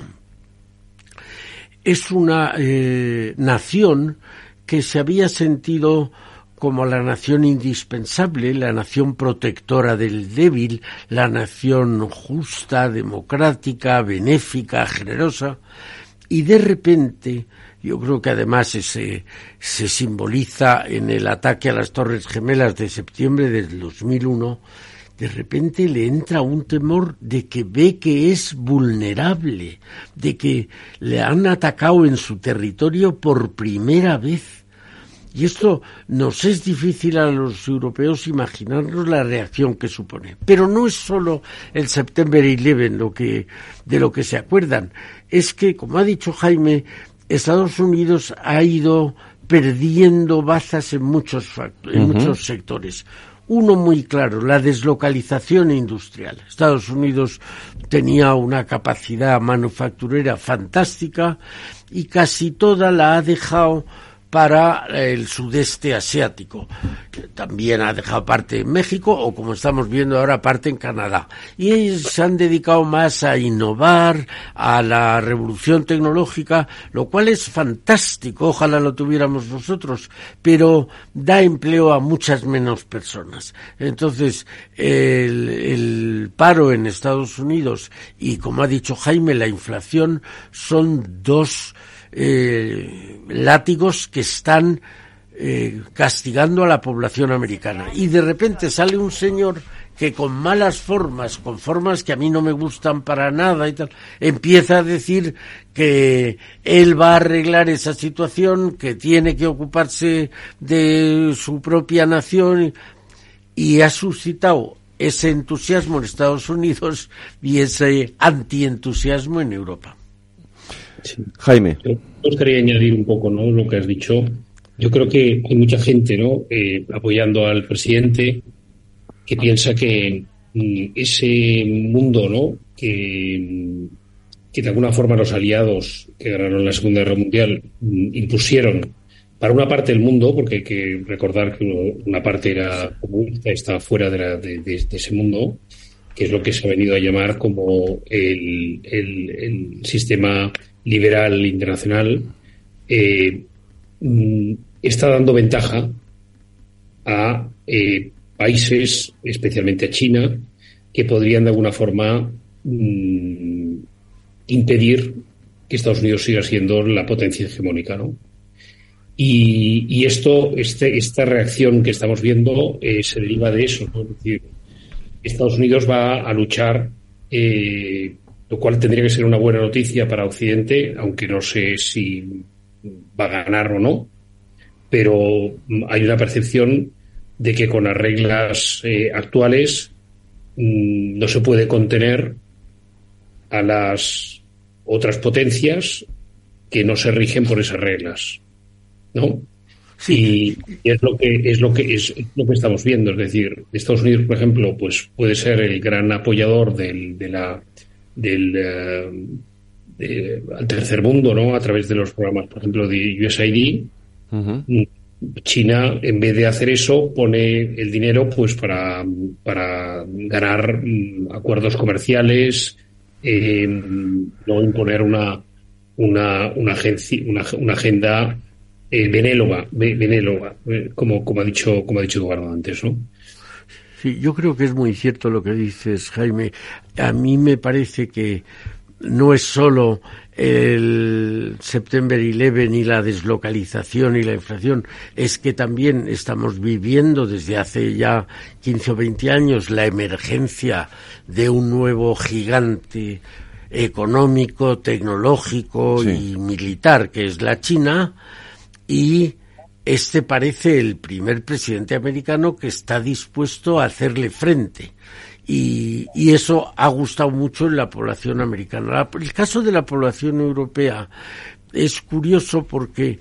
[SPEAKER 16] Es una nación que se había sentido como la nación indispensable, la nación protectora del débil, la nación justa, democrática, benéfica, generosa, y de repente, yo creo que además se simboliza en el ataque a las Torres Gemelas de septiembre del 2001, de repente le entra un temor de que ve que es vulnerable, de que le han atacado en su territorio por primera vez. Y esto nos es difícil a los europeos imaginarnos la reacción que supone. Pero no es solo el September 11 de lo que se acuerdan. Es que, como ha dicho Jaime, Estados Unidos ha ido perdiendo bazas en muchos sectores. Uno muy claro, la deslocalización industrial. Estados Unidos tenía una capacidad manufacturera fantástica y casi toda la ha dejado para el sudeste asiático. También ha dejado parte en México, o como estamos viendo ahora, parte en Canadá. Y ellos se han dedicado más a innovar, a la revolución tecnológica, lo cual es fantástico, ojalá lo tuviéramos nosotros, pero da empleo a muchas menos personas. Entonces, el paro en Estados Unidos y, como ha dicho Jaime, la inflación son dos látigos que están castigando a la población americana. Y de repente sale un señor que con malas formas, con formas que a mí no me gustan para nada y tal, empieza a decir que él va a arreglar esa situación, que tiene que ocuparse de su propia nación, y ha suscitado ese entusiasmo en Estados Unidos y ese antientusiasmo en Europa.
[SPEAKER 2] Sí. Jaime.
[SPEAKER 17] Yo quería añadir un poco, ¿no?, lo que has dicho. Yo creo que hay mucha gente, ¿no?, apoyando al presidente, que piensa que ese mundo, ¿no?, que de alguna forma los aliados que ganaron la Segunda Guerra Mundial impusieron para una parte del mundo, porque hay que recordar que una parte era comunista y estaba fuera de ese mundo, que es lo que se ha venido a llamar como el sistema liberal internacional, está dando ventaja a países, especialmente a China, que podrían de alguna forma impedir que Estados Unidos siga siendo la potencia hegemónica, ¿no? Y esta reacción que estamos viendo se deriva de eso, ¿no? Es decir, Estados Unidos va a luchar, lo cual tendría que ser una buena noticia para Occidente, aunque no sé si va a ganar o no, pero hay una percepción de que con las reglas actuales no se puede contener a las otras potencias que no se rigen por esas reglas, ¿no? Sí. Y es lo que estamos viendo, es decir, Estados Unidos, por ejemplo, pues puede ser el gran apoyador al tercer mundo, ¿no?, a través de los programas, por ejemplo, de USAID. Uh-huh. China, en vez de hacer eso, pone el dinero pues para ganar acuerdos comerciales, no imponer una agenda benévola, como ha dicho Eduardo antes, ¿no?
[SPEAKER 16] Sí, yo creo que es muy cierto lo que dices, Jaime. A mí me parece que no es solo el September 11 y la deslocalización y la inflación, es que también estamos viviendo desde hace ya 15 o 20 años la emergencia de un nuevo gigante económico, tecnológico y militar, que es la China, y este parece el primer presidente americano que está dispuesto a hacerle frente. Y eso ha gustado mucho en la población americana. El caso de la población europea es curioso porque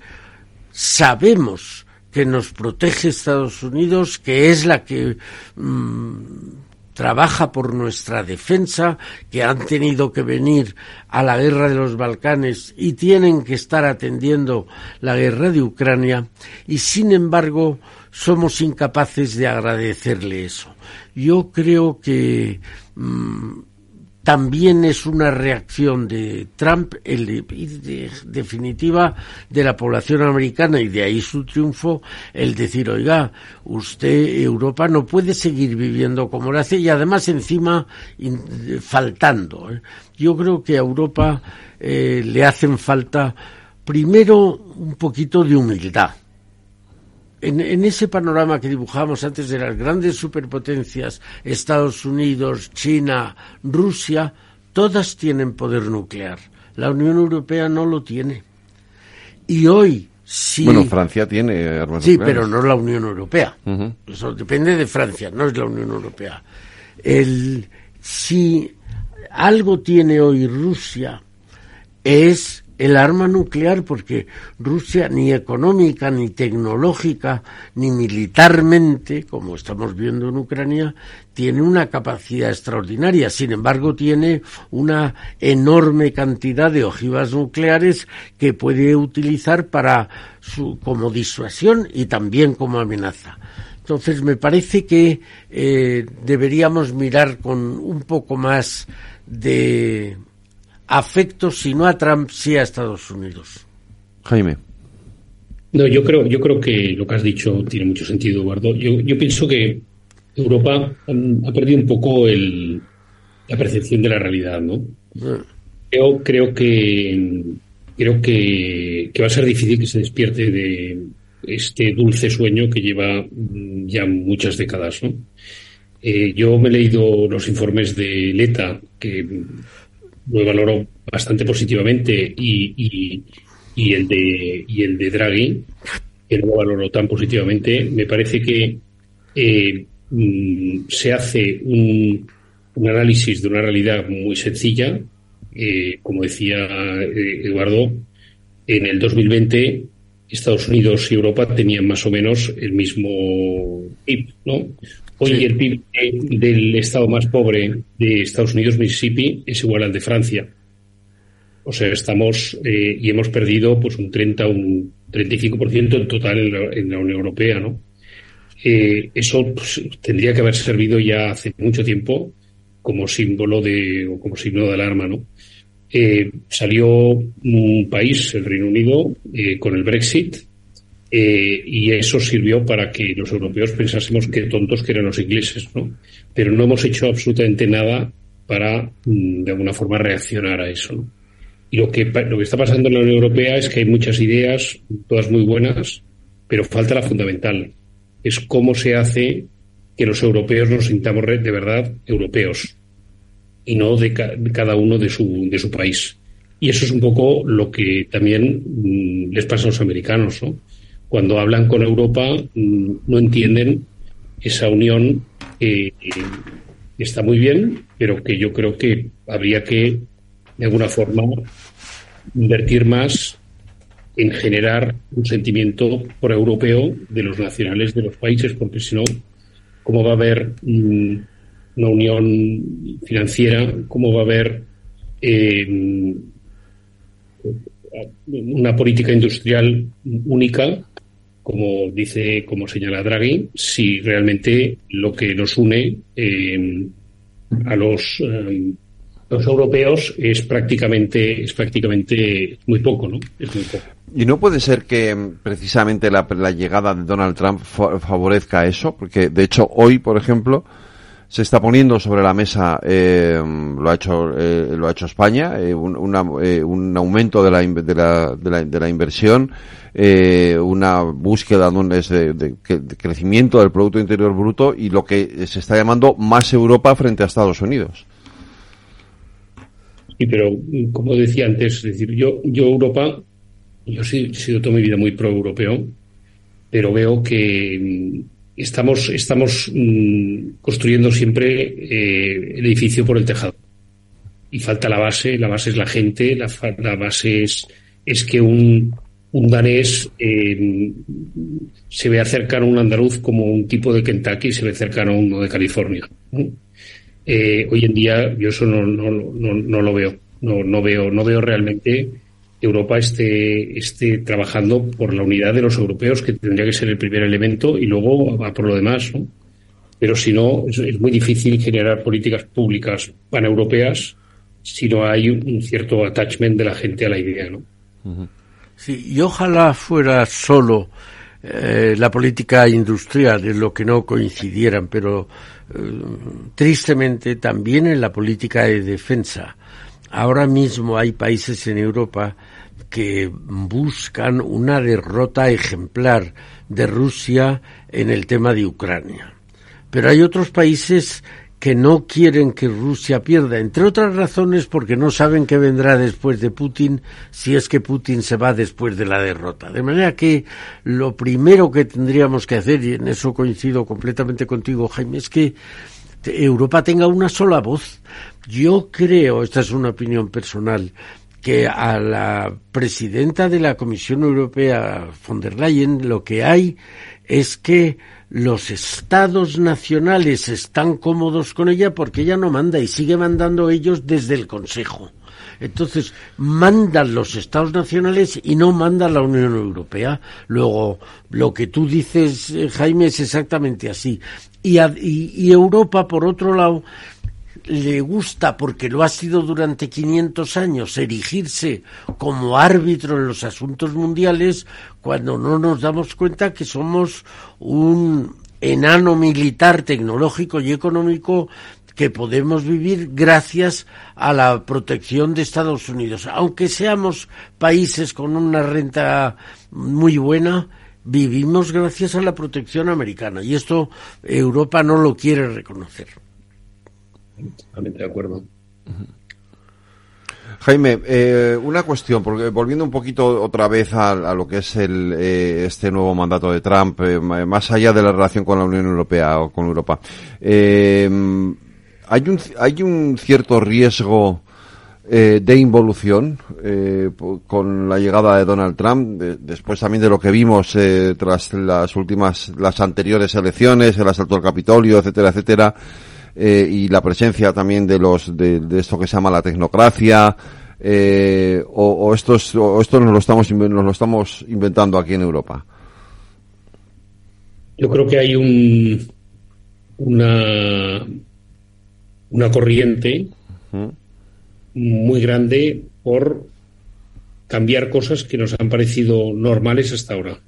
[SPEAKER 16] sabemos que nos protege Estados Unidos, que es la que trabaja por nuestra defensa, que han tenido que venir a la guerra de los Balcanes y tienen que estar atendiendo la guerra de Ucrania, y sin embargo somos incapaces de agradecerle eso. Yo creo que también es una reacción de Trump y de definitiva de la población americana, y de ahí su triunfo, el decir, oiga, usted, Europa, no puede seguir viviendo como lo hace, y además encima faltando. Yo creo que a Europa le hacen falta primero un poquito de humildad. En ese panorama que dibujamos antes de las grandes superpotencias, Estados Unidos, China, Rusia, todas tienen poder nuclear. La Unión Europea no lo tiene. Y hoy sí.
[SPEAKER 2] Bueno, Francia tiene armas nucleares.
[SPEAKER 16] Sí, pero no la Unión Europea. Uh-huh. Eso depende de Francia, no es la Unión Europea. Si algo tiene hoy Rusia es el arma nuclear, porque Rusia ni económica, ni tecnológica, ni militarmente, como estamos viendo en Ucrania, tiene una capacidad extraordinaria. Sin embargo, tiene una enorme cantidad de ojivas nucleares que puede utilizar como disuasión y también como amenaza. Entonces, me parece que deberíamos mirar con un poco más de afecto, si no a Trump, sí a Estados Unidos.
[SPEAKER 2] Jaime.
[SPEAKER 17] No, yo creo que lo que has dicho tiene mucho sentido, Eduardo. Yo pienso que Europa ha perdido un poco la percepción de la realidad, ¿no? Creo que va a ser difícil que se despierte de este dulce sueño que lleva ya muchas décadas, ¿no? Yo me he leído los informes de Letta, que lo valoro bastante positivamente, y el de Draghi, que no lo valoro tan positivamente. Me parece que se hace un análisis de una realidad muy sencilla. Como decía Eduardo, en el 2020 Estados Unidos y Europa tenían más o menos el mismo PIB, ¿no? Hoy el PIB del estado más pobre de Estados Unidos, Mississippi, es igual al de Francia. O sea, y hemos perdido pues un 35% en total en la Unión Europea, ¿no? Eso pues, tendría que haber servido ya hace mucho tiempo como símbolo o como signo de alarma, ¿no? Salió un país, el Reino Unido, con el Brexit, y eso sirvió para que los europeos pensásemos qué tontos que eran los ingleses, ¿no? Pero no hemos hecho absolutamente nada para, de alguna forma, reaccionar a eso, ¿no? Y lo que está pasando en la Unión Europea es que hay muchas ideas, todas muy buenas, pero falta la fundamental. Es cómo se hace que los europeos nos sintamos de verdad europeos y no de cada uno de su país. Y eso es un poco lo que también les pasa a los americanos, ¿no? Cuando hablan con Europa no entienden esa unión que está muy bien, pero que yo creo que habría que, de alguna forma, invertir más en generar un sentimiento pro-europeo de los nacionales de los países, porque si no, ¿cómo va a haber una unión financiera? ¿Cómo va a haber una política industrial única, como señala Draghi, si realmente lo que nos une a los europeos es prácticamente muy poco, ¿no? Es muy poco.
[SPEAKER 2] ¿Y no puede ser que precisamente la llegada de Donald Trump favorezca eso? Porque, de hecho, hoy, por ejemplo, se está poniendo sobre la mesa, lo ha hecho España, un aumento de la inversión, una búsqueda de crecimiento del Producto Interior Bruto y lo que se está llamando más Europa frente a Estados Unidos.
[SPEAKER 17] Sí, pero como decía antes, es decir, yo Europa, yo he sido toda mi vida muy pro-europeo, pero veo que estamos construyendo siempre el edificio por el tejado. Y falta la base es la gente, la base es que un danés se ve cercano a un andaluz como un tipo de Kentucky se ve cercano a uno de California, ¿no? Hoy en día yo eso no lo veo. No veo realmente que Europa esté trabajando por la unidad de los europeos, que tendría que ser el primer elemento, y luego va por lo demás, ¿no? Pero si no, es muy difícil generar políticas públicas paneuropeas si no hay un cierto attachment de la gente a la idea, ¿no?
[SPEAKER 16] Sí, y ojalá fuera solo la política industrial en lo que no coincidieran, pero tristemente también en la política de defensa. Ahora mismo hay países en Europa que buscan una derrota ejemplar de Rusia en el tema de Ucrania. Pero hay otros países que no quieren que Rusia pierda, entre otras razones porque no saben qué vendrá después de Putin, si es que Putin se va después de la derrota. De manera que lo primero que tendríamos que hacer, y en eso coincido completamente contigo, Jaime, es que Europa tenga una sola voz. Yo creo, esta es una opinión personal, que a la presidenta de la Comisión Europea, von der Leyen, lo que hay es que los estados nacionales están cómodos con ella porque ella no manda y sigue mandando ellos desde el Consejo. Entonces, mandan los estados nacionales y no manda la Unión Europea. Luego, lo que tú dices, Jaime, es exactamente así. Y Europa, por otro lado, le gusta, porque lo ha sido durante 500 años, erigirse como árbitro en los asuntos mundiales, cuando no nos damos cuenta que somos un enano militar, tecnológico y económico que podemos vivir gracias a la protección de Estados Unidos. Aunque seamos países con una renta muy buena, vivimos gracias a la protección americana, y esto Europa no lo quiere reconocer.
[SPEAKER 17] Totalmente de acuerdo.
[SPEAKER 2] Jaime, una cuestión, porque volviendo un poquito otra vez a lo que es este nuevo mandato de Trump, más allá de la relación con la Unión Europea o con Europa, hay un cierto riesgo de involución con la llegada de Donald Trump, después también de lo que vimos tras las anteriores elecciones, el asalto al Capitolio, etcétera, etcétera. Y la presencia también de esto que se llama la tecnocracia, o esto nos lo estamos inventando aquí en Europa.
[SPEAKER 17] Yo creo que hay una corriente muy grande por cambiar cosas que nos han parecido normales hasta ahora.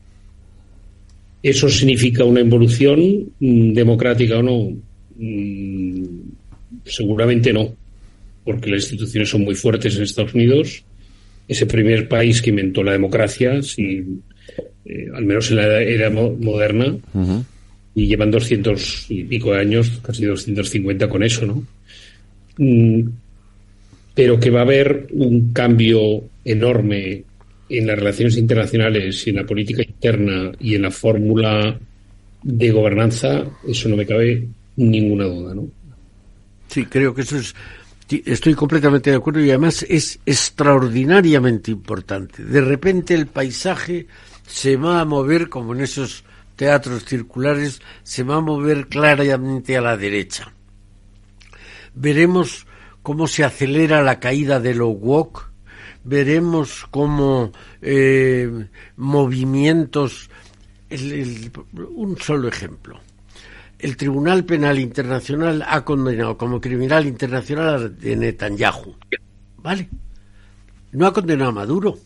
[SPEAKER 17] ¿Eso significa una involución democrática o no? Seguramente no, porque las instituciones son muy fuertes en Estados Unidos. Es el primer país que inventó la democracia, al menos en la era moderna, y llevan 200 y pico de años, casi 250 con eso, ¿no? Pero que va a haber un cambio enorme en las relaciones internacionales y en la política interna y en la fórmula de gobernanza, eso no me cabe ninguna duda, ¿no?
[SPEAKER 16] Sí, creo que eso estoy completamente de acuerdo, y además es extraordinariamente importante. De repente el paisaje se va a mover, como en esos teatros circulares, se va a mover claramente a la derecha. Veremos cómo se acelera la caída de lo woke, veremos cómo movimientos... un solo ejemplo. El Tribunal Penal Internacional ha condenado como criminal internacional a Netanyahu. ¿Vale? No ha condenado a Maduro.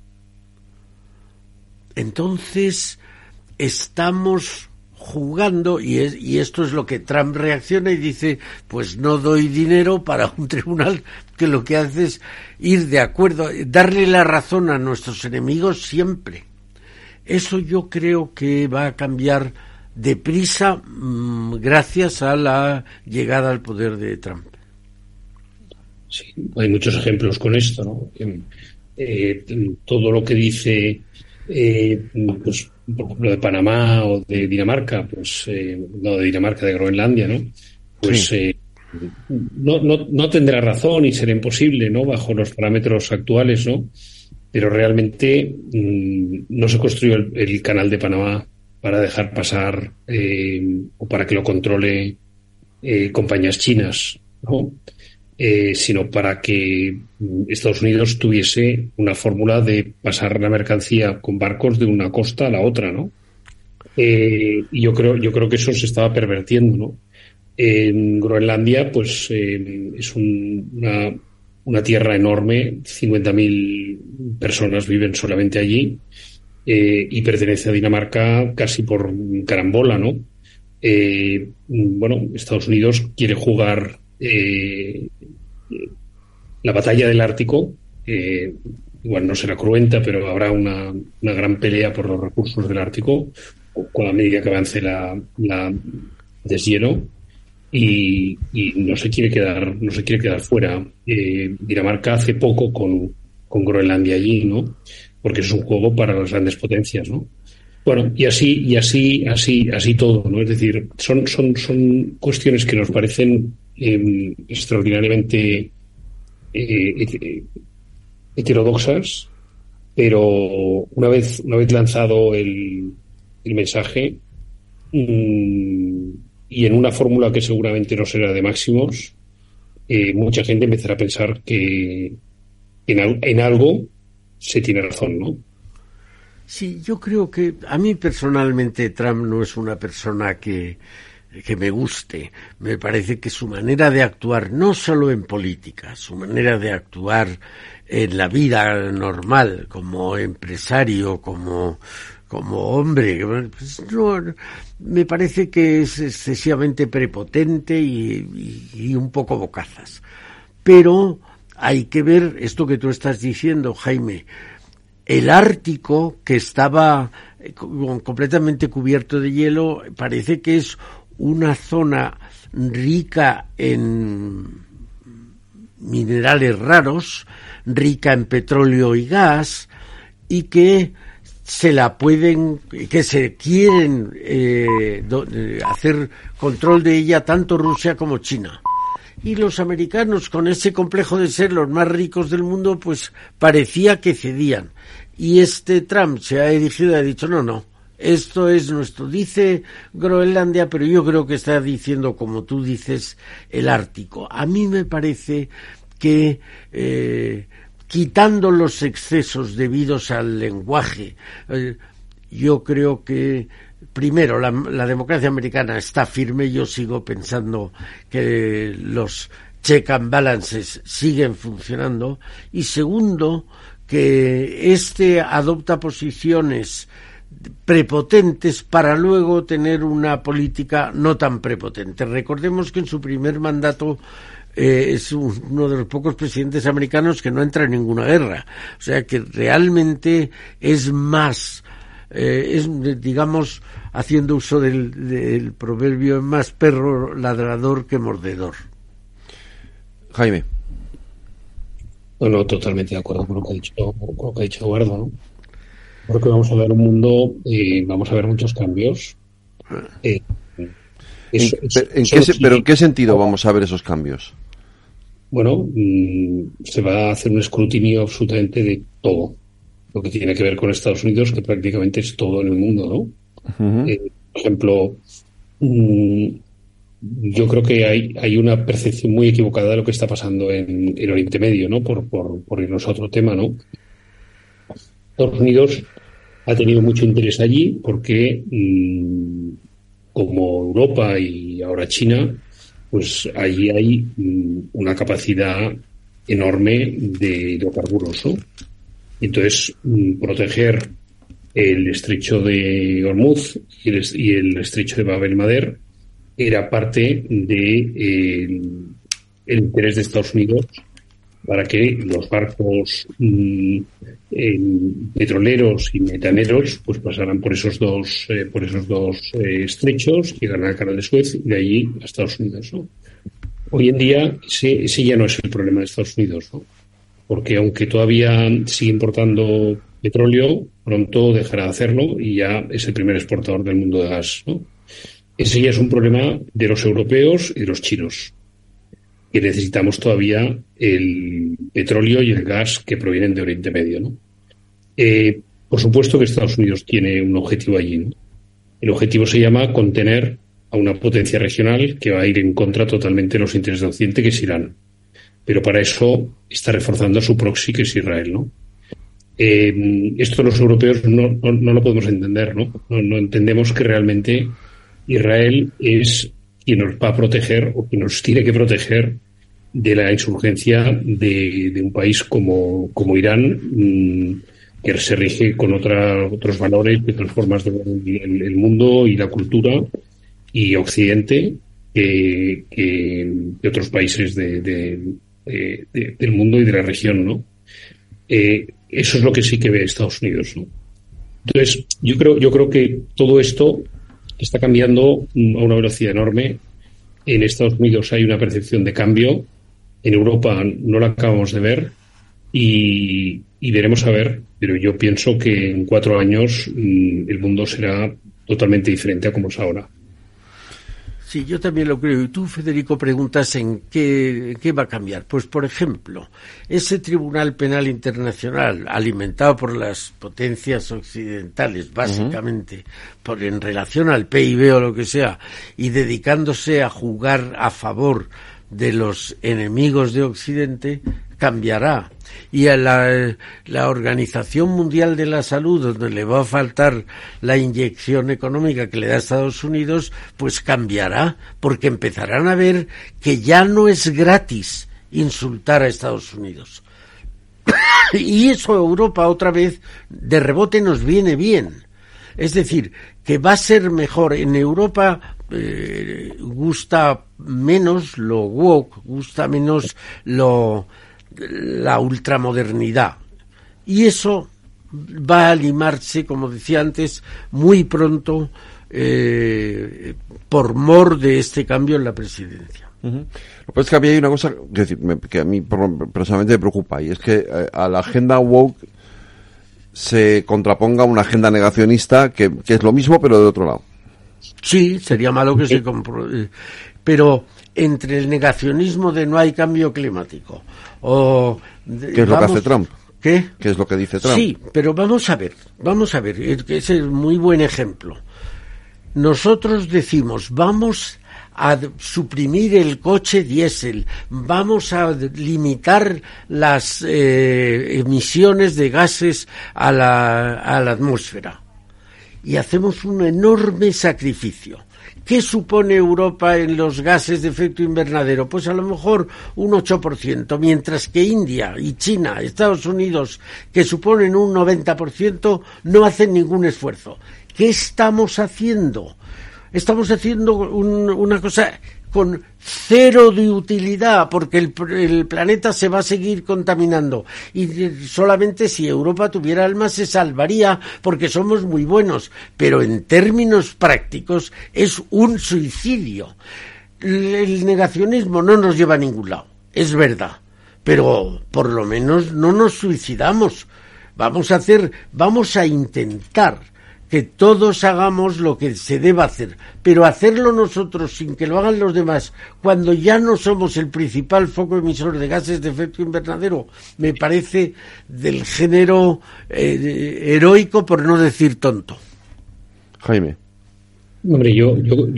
[SPEAKER 16] Entonces, estamos jugando, y esto es lo que Trump reacciona y dice, pues no doy dinero para un tribunal que lo que hace es ir de acuerdo, darle la razón a nuestros enemigos siempre. Eso yo creo que va a cambiar deprisa gracias a la llegada al poder de Trump.
[SPEAKER 17] Sí, hay muchos ejemplos con esto, ¿no? Todo lo que dice, pues, por ejemplo, de Panamá o de Dinamarca, pues, no de Dinamarca, de Groenlandia, ¿no? Pues sí. No tendrá razón y será imposible, ¿no? Bajo los parámetros actuales, ¿no? Pero realmente no se construyó el canal de Panamá para dejar pasar o para que lo controle compañías chinas, ¿no? Sino para que Estados Unidos tuviese una fórmula de pasar la mercancía con barcos de una costa a la otra, ¿no? Y yo creo que eso se estaba pervertiendo, ¿no? En Groenlandia, pues es una tierra enorme, 50.000 personas viven solamente allí, y pertenece a Dinamarca casi por carambola, ¿no? Bueno, Estados Unidos quiere jugar la batalla del Ártico, igual no será cruenta, pero habrá una gran pelea por los recursos del Ártico con la medida que avance la deshielo, y no se quiere quedar fuera. Dinamarca hace poco con Groenlandia allí, ¿no? Porque es un juego para las grandes potencias, ¿no? Bueno, y así todo, ¿no? Es decir, son cuestiones que nos parecen extraordinariamente heterodoxas, pero una vez lanzado el mensaje, y en una fórmula que seguramente no será de máximos, mucha gente empezará a pensar que en algo se tiene razón, ¿no?
[SPEAKER 16] Sí, yo creo que a mí personalmente Trump no es una persona que me guste. Me parece que su manera de actuar, no solo en política, su manera de actuar en la vida normal, como empresario, como hombre, pues no, me parece que es excesivamente prepotente y un poco bocazas. Pero hay que ver esto que tú estás diciendo, Jaime. El Ártico, que estaba completamente cubierto de hielo, parece que es una zona rica en minerales raros, rica en petróleo y gas, y que se quieren hacer control de ella tanto Rusia como China. Y los americanos, con ese complejo de ser los más ricos del mundo, pues parecía que cedían. Y Trump se ha erigido y ha dicho, no, esto es nuestro, dice Groenlandia, pero yo creo que está diciendo, como tú dices, el Ártico. A mí me parece que, quitando los excesos debidos al lenguaje, yo creo que primero, la democracia americana está firme. Yo sigo pensando que los check and balances siguen funcionando. Y segundo, que adopta posiciones prepotentes para luego tener una política no tan prepotente. Recordemos que en su primer mandato es uno de los pocos presidentes americanos que no entra en ninguna guerra. O sea que realmente es más... digamos, haciendo uso del proverbio, es más perro ladrador que mordedor.
[SPEAKER 2] Jaime.
[SPEAKER 17] Bueno, totalmente de acuerdo con lo que ha dicho Eduardo, ¿no? Creo que vamos a ver un mundo, vamos a ver muchos cambios.
[SPEAKER 2] ¿Pero en qué sentido vamos a ver esos cambios?
[SPEAKER 17] Bueno, se va a hacer un escrutinio absolutamente de todo lo que tiene que ver con Estados Unidos, que prácticamente es todo en el mundo, ¿no? Uh-huh. Por ejemplo, yo creo que hay una percepción muy equivocada de lo que está pasando en Oriente Medio, ¿no? Por irnos a otro tema, ¿no? Estados Unidos ha tenido mucho interés allí porque, como Europa y ahora China, pues allí hay una capacidad enorme de hidrocarburos, ¿no? Entonces, proteger el estrecho de Hormuz y el estrecho de Bab el-Mandeb era parte de el interés de Estados Unidos para que los barcos petroleros y metaneros pues pasaran por esos dos estrechos, llegaran al Canal de Suez y de allí a Estados Unidos, ¿no? Hoy en día ese ya no es el problema de Estados Unidos, ¿no? Porque aunque todavía sigue importando petróleo, pronto dejará de hacerlo y ya es el primer exportador del mundo de gas, ¿no? Ese ya es un problema de los europeos y de los chinos, que necesitamos todavía el petróleo y el gas que provienen de Oriente Medio, ¿no? Por supuesto que Estados Unidos tiene un objetivo allí, ¿no? El objetivo se llama contener a una potencia regional que va a ir en contra totalmente de los intereses de Occidente, que es Irán. Pero para eso está reforzando a su proxy, que es Israel, ¿no? Esto los europeos no lo podemos entender, ¿no? No entendemos que realmente Israel es quien nos va a proteger o quien nos tiene que proteger de la insurgencia de un país como Irán, que se rige con otros valores y otras formas de ver el mundo y la cultura y Occidente que otros países del mundo y de la región, ¿no? Eso es lo que sí que ve Estados Unidos, ¿no? Entonces, yo creo que todo esto está cambiando a una velocidad enorme. En Estados Unidos hay una percepción de cambio. En Europa no la acabamos de ver y veremos a ver, pero yo pienso que en 4 años el mundo será totalmente diferente a como es ahora.
[SPEAKER 16] Sí, yo también lo creo. Y tú, Federico, preguntas en qué va a cambiar. Pues, por ejemplo, ese Tribunal Penal Internacional, alimentado por las potencias occidentales, básicamente, en relación al PIB o lo que sea, y dedicándose a jugar a favor de los enemigos de Occidente, cambiará. Y a la Organización Mundial de la Salud, donde le va a faltar la inyección económica que le da Estados Unidos, pues cambiará, porque empezarán a ver que ya no es gratis insultar a Estados Unidos. Y eso a Europa otra vez de rebote nos viene bien. Es decir, que va a ser mejor. En Europa gusta menos lo woke, gusta menos la ultramodernidad. Y eso va a limarse, como decía antes, muy pronto por mor de este cambio en la presidencia.
[SPEAKER 2] Lo que pasa es que había una cosa que a mí personalmente me preocupa, y es que a la agenda woke se contraponga una agenda negacionista que es lo mismo pero de otro lado.
[SPEAKER 16] Sí, sería malo que se pero entre el negacionismo de no hay cambio climático
[SPEAKER 2] ¿qué es lo que hace Trump?
[SPEAKER 16] ¿Qué
[SPEAKER 2] es lo que dice Trump?
[SPEAKER 16] Sí, pero vamos a ver, ese es muy buen ejemplo. Nosotros decimos, vamos a suprimir el coche diésel, vamos a limitar las emisiones de gases a la atmósfera, y hacemos un enorme sacrificio. ¿Qué supone Europa en los gases de efecto invernadero? Pues a lo mejor un 8%, mientras que India y China, Estados Unidos, que suponen un 90%, no hacen ningún esfuerzo. ¿Qué estamos haciendo? Estamos haciendo una cosa con cero de utilidad, porque el planeta se va a seguir contaminando, y solamente si Europa tuviera alma se salvaría, porque somos muy buenos, pero en términos prácticos es un suicidio. El negacionismo no nos lleva a ningún lado, es verdad, pero por lo menos no nos suicidamos. Vamos a intentar que todos hagamos lo que se deba hacer, pero hacerlo nosotros sin que lo hagan los demás, cuando ya no somos el principal foco emisor de gases de efecto invernadero, me parece del género heroico, por no decir tonto.
[SPEAKER 2] Jaime.
[SPEAKER 17] Hombre, yo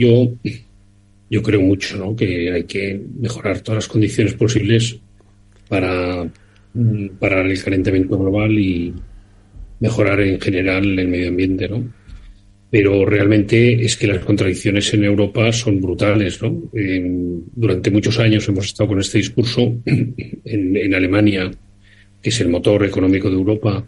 [SPEAKER 17] creo mucho, ¿no?, que hay que mejorar todas las condiciones posibles para el calentamiento global y mejorar en general el medio ambiente, ¿no? Pero realmente es que las contradicciones en Europa son brutales, ¿no? Durante muchos años hemos estado con este discurso. En Alemania, que es el motor económico de Europa,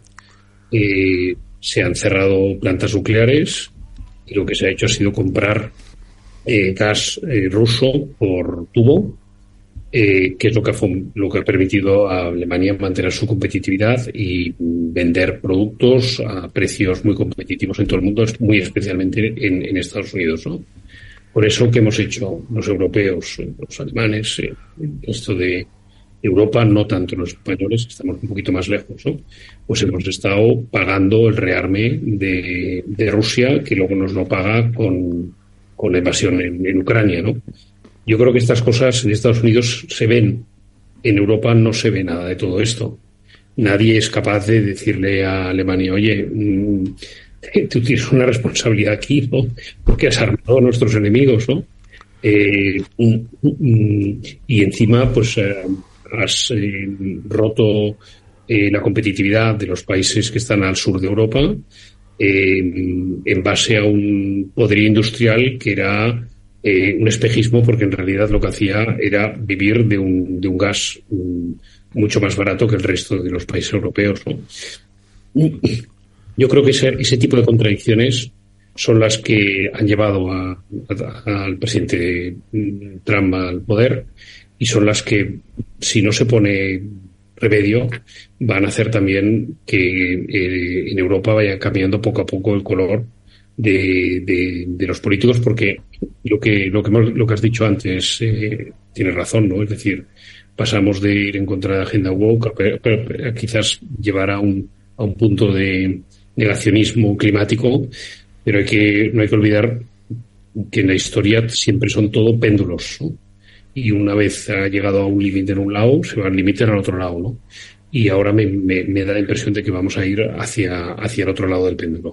[SPEAKER 17] se han cerrado plantas nucleares y lo que se ha hecho ha sido comprar gas ruso por tubo, que es lo que ha permitido a Alemania mantener su competitividad y vender productos a precios muy competitivos en todo el mundo, muy especialmente en Estados Unidos, ¿no? Por eso que hemos hecho los europeos, los alemanes, esto de Europa, no tanto los españoles, que estamos un poquito más lejos, ¿no? Pues hemos estado pagando el rearme de Rusia, que luego nos lo paga con la invasión en Ucrania, ¿no? Yo creo que estas cosas en Estados Unidos se ven, en Europa no se ve nada de todo esto. Nadie es capaz de decirle a Alemania, oye, tú tienes una responsabilidad aquí, ¿no?, porque has armado a nuestros enemigos, ¿no? Y encima, pues, has roto la competitividad de los países que están al sur de Europa en base a un poderío industrial que era un espejismo, porque en realidad lo que hacía era vivir de un gas mucho más barato que el resto de los países europeos, ¿no? Yo creo que ese tipo de contradicciones son las que han llevado al presidente Trump al poder, y son las que, si no se pone remedio, van a hacer también que en Europa vaya cambiando poco a poco el color de los políticos, porque lo que has dicho antes tienes razón, ¿no? Es decir, pasamos de ir en contra de la agenda woke a quizás llevar a un punto de negacionismo climático, pero no hay que olvidar que en la historia siempre son todo péndulos, ¿no? Y una vez ha llegado a un límite en un lado, se va al límite al otro lado, ¿no? Y ahora me da la impresión de que vamos a ir hacia el otro lado del péndulo.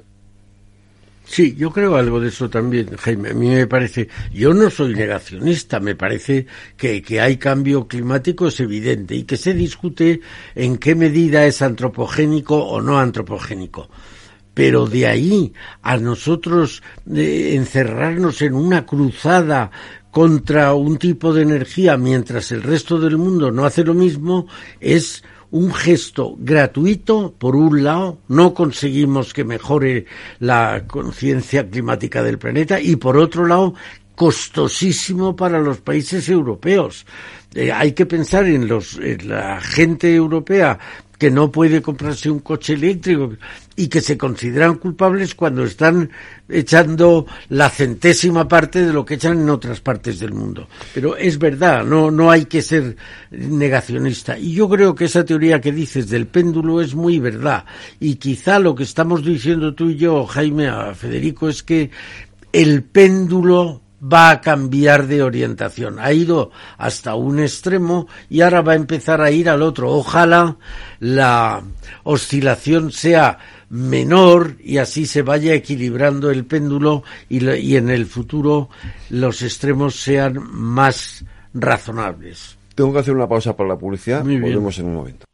[SPEAKER 16] Sí, yo creo algo de eso también, Jaime. A mí me parece, yo no soy negacionista, me parece que hay cambio climático, es evidente, y que se discute en qué medida es antropogénico o no antropogénico. Pero de ahí a nosotros encerrarnos en una cruzada contra un tipo de energía mientras el resto del mundo no hace lo mismo, es un gesto gratuito. Por un lado, no conseguimos que mejore la conciencia climática del planeta, y por otro lado, costosísimo para los países europeos. Hay que pensar en la gente europea que no puede comprarse un coche eléctrico y que se consideran culpables cuando están echando la 100ª parte de lo que echan en otras partes del mundo. Pero es verdad, no hay que ser negacionista. Y yo creo que esa teoría que dices del péndulo es muy verdad. Y quizá lo que estamos diciendo tú y yo, Jaime, a Federico, es que el péndulo va a cambiar de orientación. Ha ido hasta un extremo y ahora va a empezar a ir al otro. Ojalá la oscilación sea menor y así se vaya equilibrando el péndulo y en el futuro los extremos sean más razonables.
[SPEAKER 2] Tengo que hacer una pausa para la publicidad. Volvemos en un momento.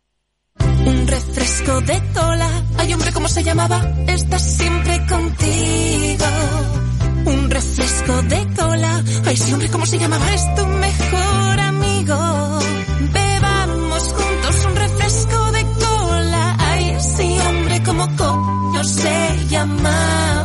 [SPEAKER 18] Un refresco de cola. Ay, hombre, ¿cómo se llamaba? Está siempre contigo. Un refresco de cola. Ay, sí, hombre, ¿cómo se llamaba? Es tu mejor amigo. Bebamos juntos un refresco de cola. Ay, sí, hombre, ¿cómo coño se llamaba?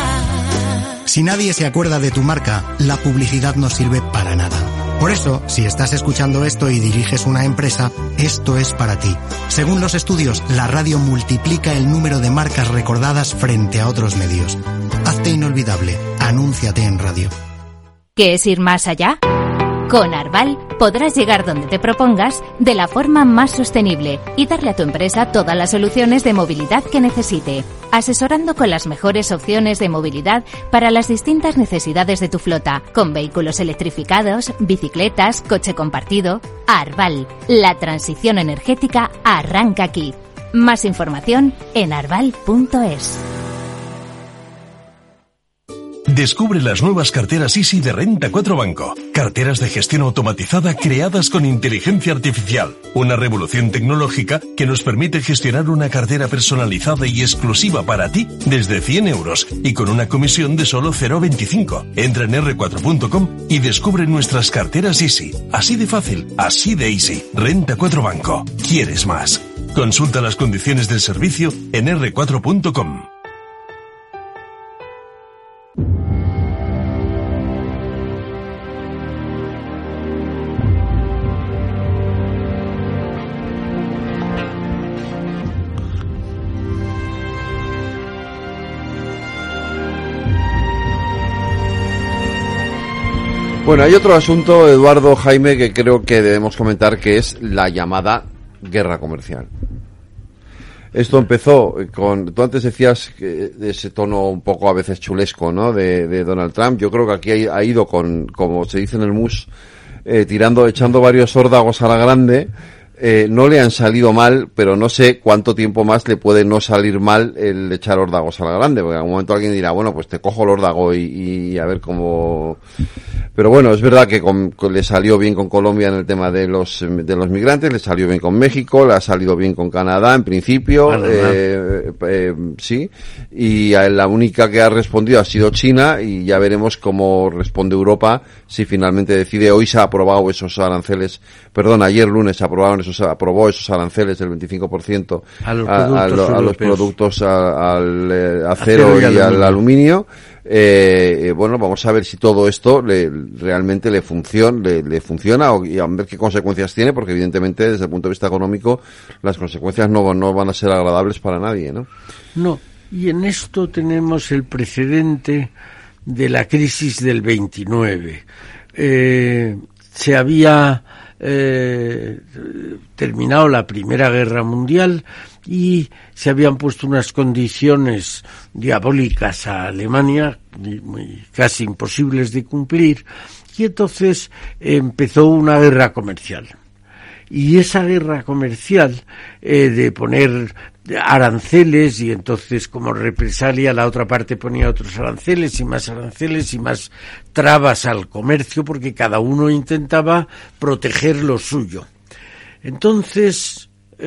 [SPEAKER 19] Si nadie se acuerda de tu marca, la publicidad no sirve para nada. Por eso, si estás escuchando esto y diriges una empresa, esto es para ti. Según los estudios, la radio multiplica el número de marcas recordadas frente a otros medios. Hazte inolvidable. Anúnciate en radio.
[SPEAKER 10] ¿Qué es ir más allá? Con Arval podrás llegar donde te propongas de la forma más sostenible y darle a tu empresa todas las soluciones de movilidad que necesite, asesorando con las mejores opciones de movilidad para las distintas necesidades de tu flota, con vehículos electrificados, bicicletas, coche compartido. Arval, la transición energética arranca aquí. Más información en arval.es.
[SPEAKER 20] Descubre las nuevas carteras Easy de Renta 4 Banco. Carteras de gestión automatizada creadas con inteligencia artificial. Una revolución tecnológica que nos permite gestionar una cartera personalizada y exclusiva para ti desde 100 euros y con una comisión de solo 0,25. Entra en r4.com y descubre nuestras carteras Easy. Así de fácil, así de easy. Renta 4 Banco. ¿Quieres más? Consulta las condiciones del servicio en r4.com.
[SPEAKER 2] Bueno, hay otro asunto, Eduardo, Jaime, que creo que debemos comentar, que es la llamada guerra comercial. Esto empezó con, tú antes decías que ese tono un poco a veces chulesco, ¿no?, de Donald Trump. Yo creo que aquí ha ido con, como se dice en el MUS, echando varios órdagos a la grande. No le han salido mal, pero no sé cuánto tiempo más le puede no salir mal el echar órdagos a la grande, porque en algún momento alguien dirá, bueno, pues te cojo el órdago y a ver cómo... Pero bueno, es verdad que le salió bien con Colombia en el tema de los migrantes, le salió bien con México, le ha salido bien con Canadá en principio, sí, y la única que ha respondido ha sido China, y ya veremos cómo responde Europa si finalmente decide. Hoy se ha aprobado esos aranceles, ayer lunes se aprobó esos aranceles del 25% a los productos al acero y al aluminio. Bueno, vamos a ver si todo esto realmente le funciona y a ver qué consecuencias tiene, porque evidentemente desde el punto de vista económico las consecuencias no van a ser agradables para nadie, ¿no?
[SPEAKER 16] No, y en esto tenemos el precedente de la crisis del 29. Se había terminado la Primera Guerra Mundial y se habían puesto unas condiciones diabólicas a Alemania, casi imposibles de cumplir, y entonces empezó una guerra comercial. Y esa guerra comercial de poner aranceles, y entonces como represalia la otra parte ponía otros aranceles y más trabas al comercio, porque cada uno intentaba proteger lo suyo. Entonces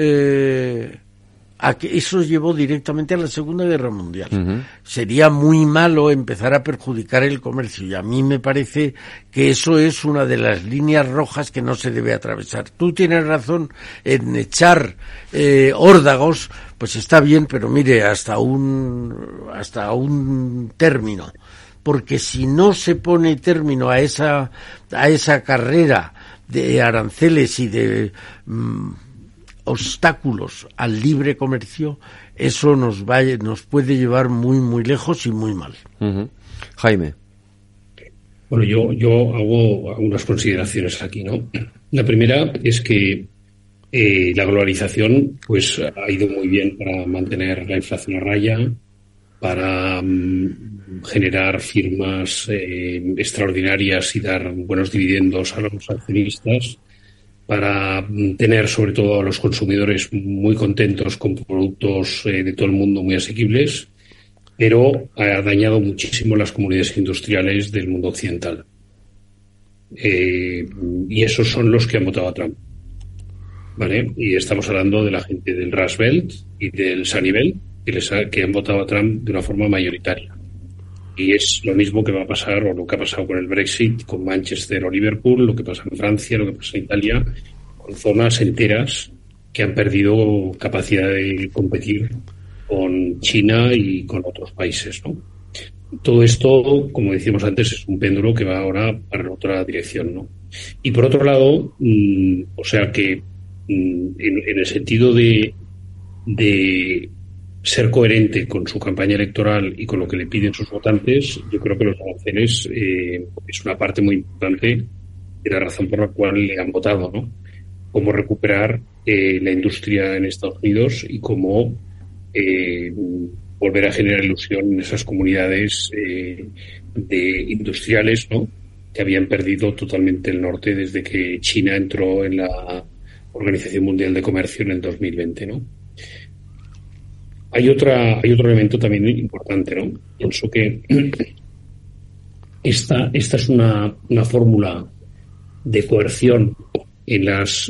[SPEAKER 16] eso llevó directamente a la Segunda Guerra Mundial. Uh-huh. Sería muy malo empezar a perjudicar el comercio, y a mí me parece que eso es una de las líneas rojas que no se debe atravesar. Tú tienes razón en echar órdagos, pues está bien, pero mire, hasta un término, porque si no se pone término a esa carrera de aranceles y de obstáculos al libre comercio, eso nos puede llevar muy muy lejos y muy mal.
[SPEAKER 2] Uh-huh. Jaime.
[SPEAKER 17] Bueno, yo hago algunas consideraciones aquí, ¿no? La primera es que la globalización pues ha ido muy bien para mantener la inflación a raya, para generar firmas extraordinarias y dar buenos dividendos a los accionistas, para tener sobre todo a los consumidores muy contentos con productos de todo el mundo muy asequibles, pero ha dañado muchísimo las comunidades industriales del mundo occidental. Y esos son los que han votado a Trump, ¿vale? Y estamos hablando de la gente del Rust Belt y del Sunny Belt, que han votado a Trump de una forma mayoritaria. Y es lo mismo que va a pasar, o lo que ha pasado con el Brexit, con Manchester o Liverpool, lo que pasa en Francia, lo que pasa en Italia, con zonas enteras que han perdido capacidad de competir con China y con otros países, ¿no? Todo esto, como decíamos antes, es un péndulo que va ahora para otra dirección, ¿no? Y por otro lado, o sea que en el sentido de ser coherente con su campaña electoral y con lo que le piden sus votantes, yo creo que los aranceles es una parte muy importante de la razón por la cual le han votado, ¿no? Cómo recuperar la industria en Estados Unidos y cómo volver a generar ilusión en esas comunidades de industriales, ¿no?, que habían perdido totalmente el norte desde que China entró en la Organización Mundial de Comercio en el 2020, ¿no? Hay otro elemento también importante, ¿no? Pienso que esta es una fórmula de coerción en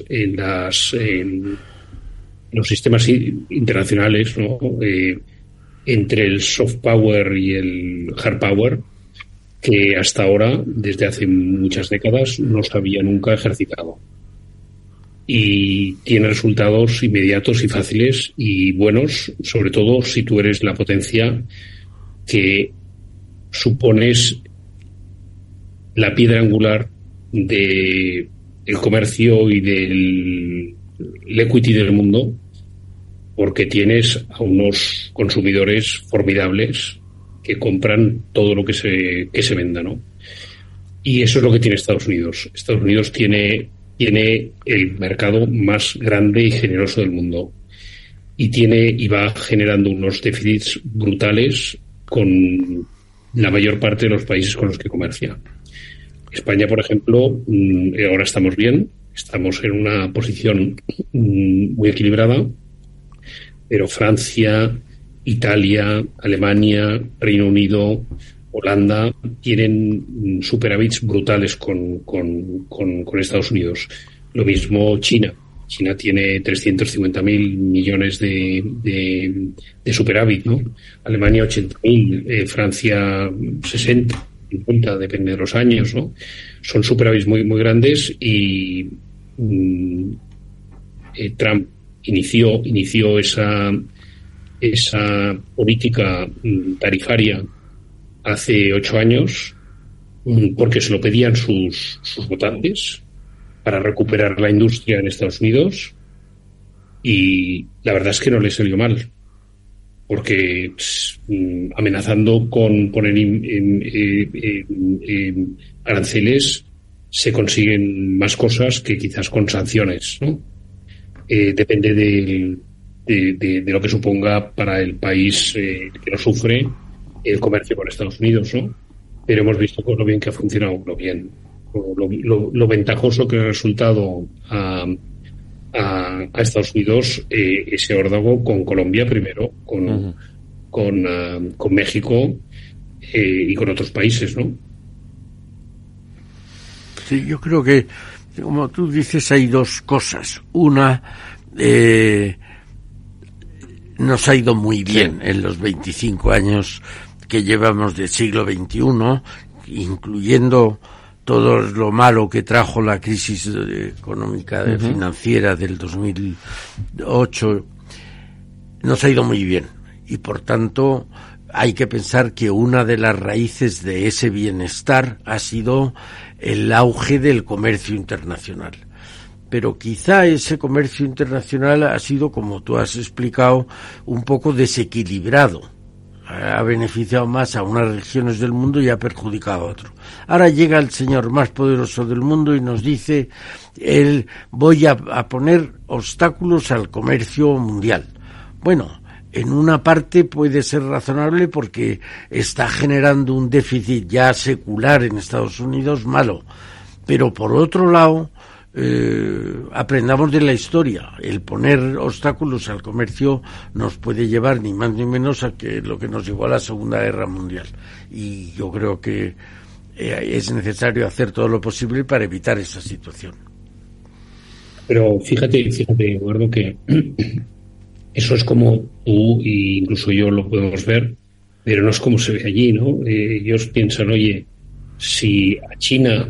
[SPEAKER 17] los sistemas internacionales, ¿no? Entre el soft power y el hard power, que hasta ahora, desde hace muchas décadas, no se había nunca ejercitado. Y tiene resultados inmediatos y fáciles y buenos, sobre todo si tú eres la potencia que supones la piedra angular del comercio y del equity del mundo, porque tienes a unos consumidores formidables que compran todo lo que se venda, ¿no? Y eso es lo que tiene Estados Unidos. Estados Unidos tiene el mercado más grande y generoso del mundo y va generando unos déficits brutales con la mayor parte de los países con los que comercia. España, por ejemplo, ahora estamos bien, estamos en una posición muy equilibrada, pero Francia, Italia, Alemania, Reino Unido, Holanda tienen superávits brutales con Estados Unidos. Lo mismo China. China tiene 350.000 millones de superávit, ¿no? Alemania 80.000, Francia 60, 50, depende de los años, ¿no? Son superávits muy muy grandes y Trump inició esa política tarifaria hace 8 años porque se lo pedían sus votantes para recuperar la industria en Estados Unidos, y la verdad es que no le salió mal, porque amenazando con poner aranceles se consiguen más cosas que quizás con sanciones, ¿no? Depende de lo que suponga para el país que lo sufre el comercio con Estados Unidos, ¿no? Pero hemos visto con lo bien que ha funcionado, lo ventajoso que ha resultado a Estados Unidos ese órdago con Colombia primero, con México y con otros países, ¿no?
[SPEAKER 16] Sí, yo creo que, como tú dices, hay dos cosas. Una, nos ha ido muy bien en los 25 años que llevamos del siglo XXI, incluyendo todo lo malo que trajo la crisis económica financiera del 2008, nos ha ido muy bien. Y por tanto, hay que pensar que una de las raíces de ese bienestar ha sido el auge del comercio internacional. Pero quizá ese comercio internacional ha sido, como tú has explicado, un poco desequilibrado. Ha beneficiado más a unas regiones del mundo y ha perjudicado a otras. Ahora llega el señor más poderoso del mundo y nos dice, voy a poner obstáculos al comercio mundial. Bueno, en una parte puede ser razonable porque está generando un déficit ya secular en Estados Unidos malo. Pero por otro lado, aprendamos de la historia. El poner obstáculos al comercio nos puede llevar ni más ni menos a que lo que nos llevó a la Segunda Guerra Mundial. Y yo creo que es necesario hacer todo lo posible para evitar esa situación.
[SPEAKER 17] Pero fíjate, Eduardo, que eso es como tú e incluso yo lo podemos ver, pero no es como se ve allí, ¿no? Ellos piensan, oye, si a China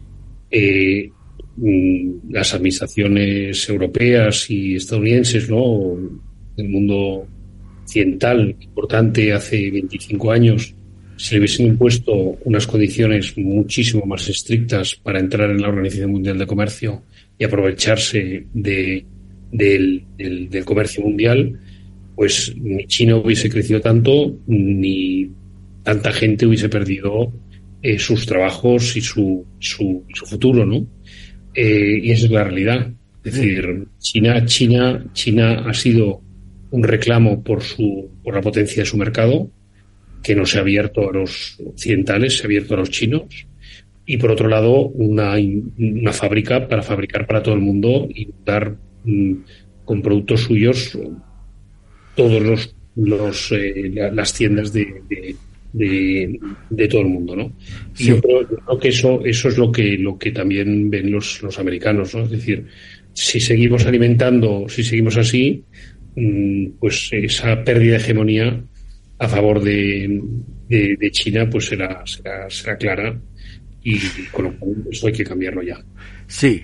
[SPEAKER 17] las administraciones europeas y estadounidenses, ¿no?, del mundo occidental importante hace 25 años, se le hubiesen impuesto unas condiciones muchísimo más estrictas para entrar en la Organización Mundial de Comercio y aprovecharse del comercio mundial, pues ni China hubiese crecido tanto, ni tanta gente hubiese perdido sus trabajos y su futuro, ¿no? Y esa es la realidad. Es decir, China ha sido un reclamo por la potencia de su mercado, que no se ha abierto a los occidentales, se ha abierto a los chinos, y por otro lado una fábrica para fabricar para todo el mundo y dar con productos suyos todos las tiendas de todo el mundo, ¿no? Sí. Y yo creo que eso es lo que también ven los americanos, ¿no? Es decir, si seguimos así, pues esa pérdida de hegemonía a favor de China pues será clara, y con lo cual eso hay que cambiarlo ya.
[SPEAKER 16] Sí,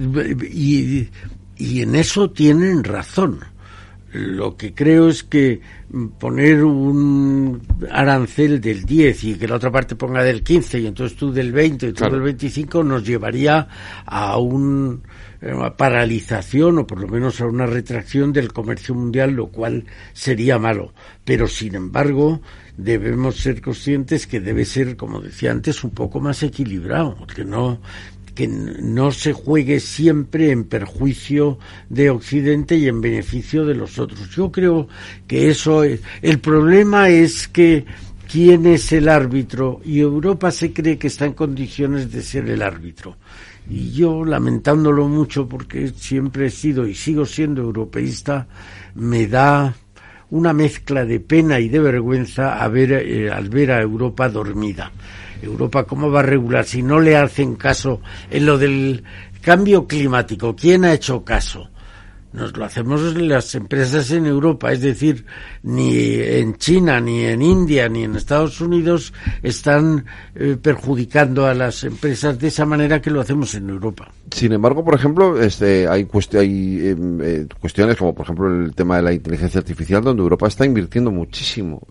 [SPEAKER 16] y en eso tienen razón. Lo que creo es que poner un arancel del 10 y que la otra parte ponga del 15 y entonces tú del 20 y tú del 25 nos llevaría a una paralización o por lo menos a una retracción del comercio mundial, lo cual sería malo. Pero sin embargo debemos ser conscientes que debe ser, como decía antes, un poco más equilibrado, que no se juegue siempre en perjuicio de Occidente y en beneficio de los otros. Yo creo que eso es. El problema es que ¿quién es el árbitro? Y Europa se cree que está en condiciones de ser el árbitro. Y yo, lamentándolo mucho, porque siempre he sido y sigo siendo europeísta, me da una mezcla de pena y de vergüenza al ver a Europa dormida. Europa, ¿cómo va a regular si no le hacen caso en lo del cambio climático? ¿Quién ha hecho caso? Nos lo hacemos las empresas en Europa, es decir, ni en China, ni en India, ni en Estados Unidos están perjudicando a las empresas de esa manera que lo hacemos en Europa.
[SPEAKER 2] Sin embargo, por ejemplo, hay cuestiones como, por ejemplo, el tema de la inteligencia artificial, donde Europa está invirtiendo muchísimo.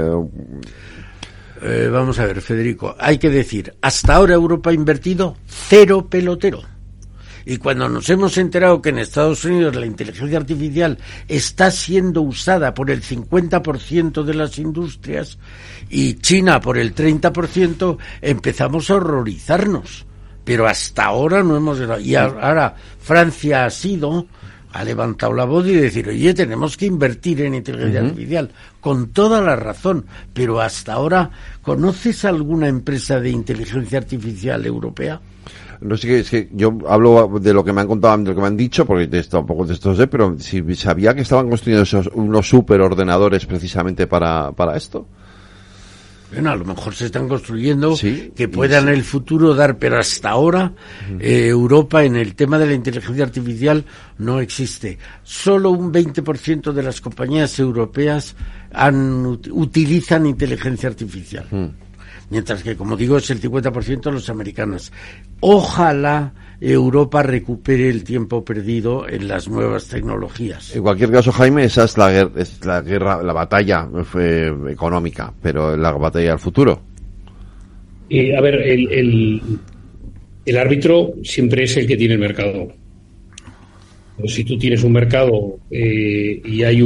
[SPEAKER 16] Vamos a ver, Federico, hay que decir, hasta ahora Europa ha invertido 0 pelotero. Y cuando nos hemos enterado que en Estados Unidos la inteligencia artificial está siendo usada por el 50% de las industrias y China por el 30%, empezamos a horrorizarnos. pero hasta ahora no hemos llegado. Y ahora Francia ha levantado la voz y decir, oye, tenemos que invertir en inteligencia artificial, con toda la razón, pero hasta ahora, ¿conoces alguna empresa de inteligencia artificial europea?
[SPEAKER 2] No sé, es que yo hablo de lo que me han contado, de lo que me han dicho, porque tampoco de esto sé, pero si sabía que estaban construyendo unos superordenadores precisamente para esto.
[SPEAKER 16] Bueno, a lo mejor se están construyendo que puedan en el futuro dar, pero hasta ahora Europa en el tema de la inteligencia artificial no existe. Solo un 20% de las compañías europeas utilizan inteligencia artificial. Mientras que, como digo, es el 50% de los americanos. Ojalá Europa recupere el tiempo perdido en las nuevas tecnologías.
[SPEAKER 2] En cualquier caso, Jaime, esa es la guerra, la batalla económica, pero la batalla del futuro.
[SPEAKER 17] A ver, el árbitro siempre es el que tiene el mercado. Si tú tienes un mercado y hay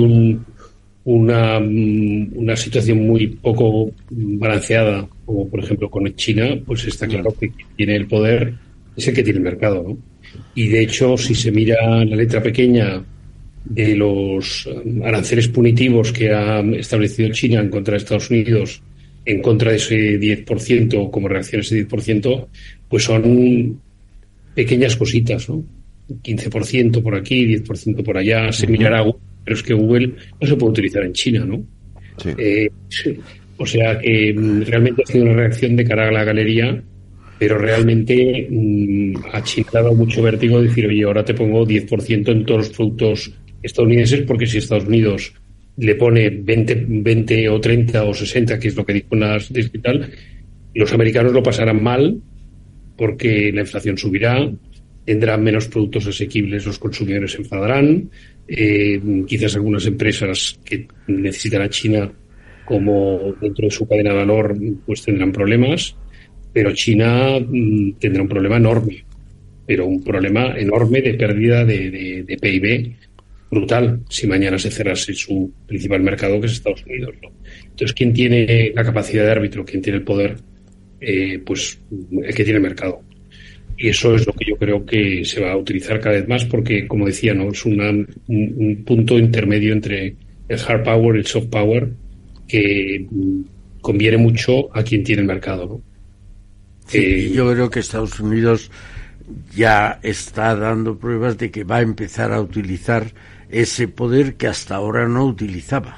[SPEAKER 17] una situación muy poco balanceada, como por ejemplo con China, pues está claro que quien tiene el poder es el que tiene el mercado, ¿no? Y de hecho, si se mira la letra pequeña de los aranceles punitivos que ha establecido China en contra de Estados Unidos, en contra de ese 10%, como reacción a ese 10%, pues son pequeñas cositas, ¿no? 15% por aquí, 10% por allá, se mirará Google, pero es que Google no se puede utilizar en China, ¿no? Sí. O sea que realmente ha sido una reacción de cara a la galería, pero realmente a China le ha dado mucho vértigo decir, oye, ahora te pongo 10% en todos los productos estadounidenses, porque si Estados Unidos le pone 20 o 30 o 60, que es lo que dijo las y tal, los americanos lo pasarán mal porque la inflación subirá, tendrán menos productos asequibles, los consumidores se enfadarán, quizás algunas empresas que necesitan a China como dentro de su cadena de valor pues tendrán problemas, pero China tendrá un problema enorme, pero un problema enorme de pérdida de PIB brutal si mañana se cerrase su principal mercado, que es Estados Unidos, ¿no? Entonces, ¿quién tiene la capacidad de árbitro? ¿Quién tiene el poder? Pues el que tiene el mercado. Y eso es lo que yo creo que se va a utilizar cada vez más porque, como decía, no es un punto intermedio entre el hard power y el soft power que conviene mucho a quien tiene el mercado, ¿no?
[SPEAKER 16] Sí, yo creo que Estados Unidos ya está dando pruebas de que va a empezar a utilizar ese poder que hasta ahora no utilizaba.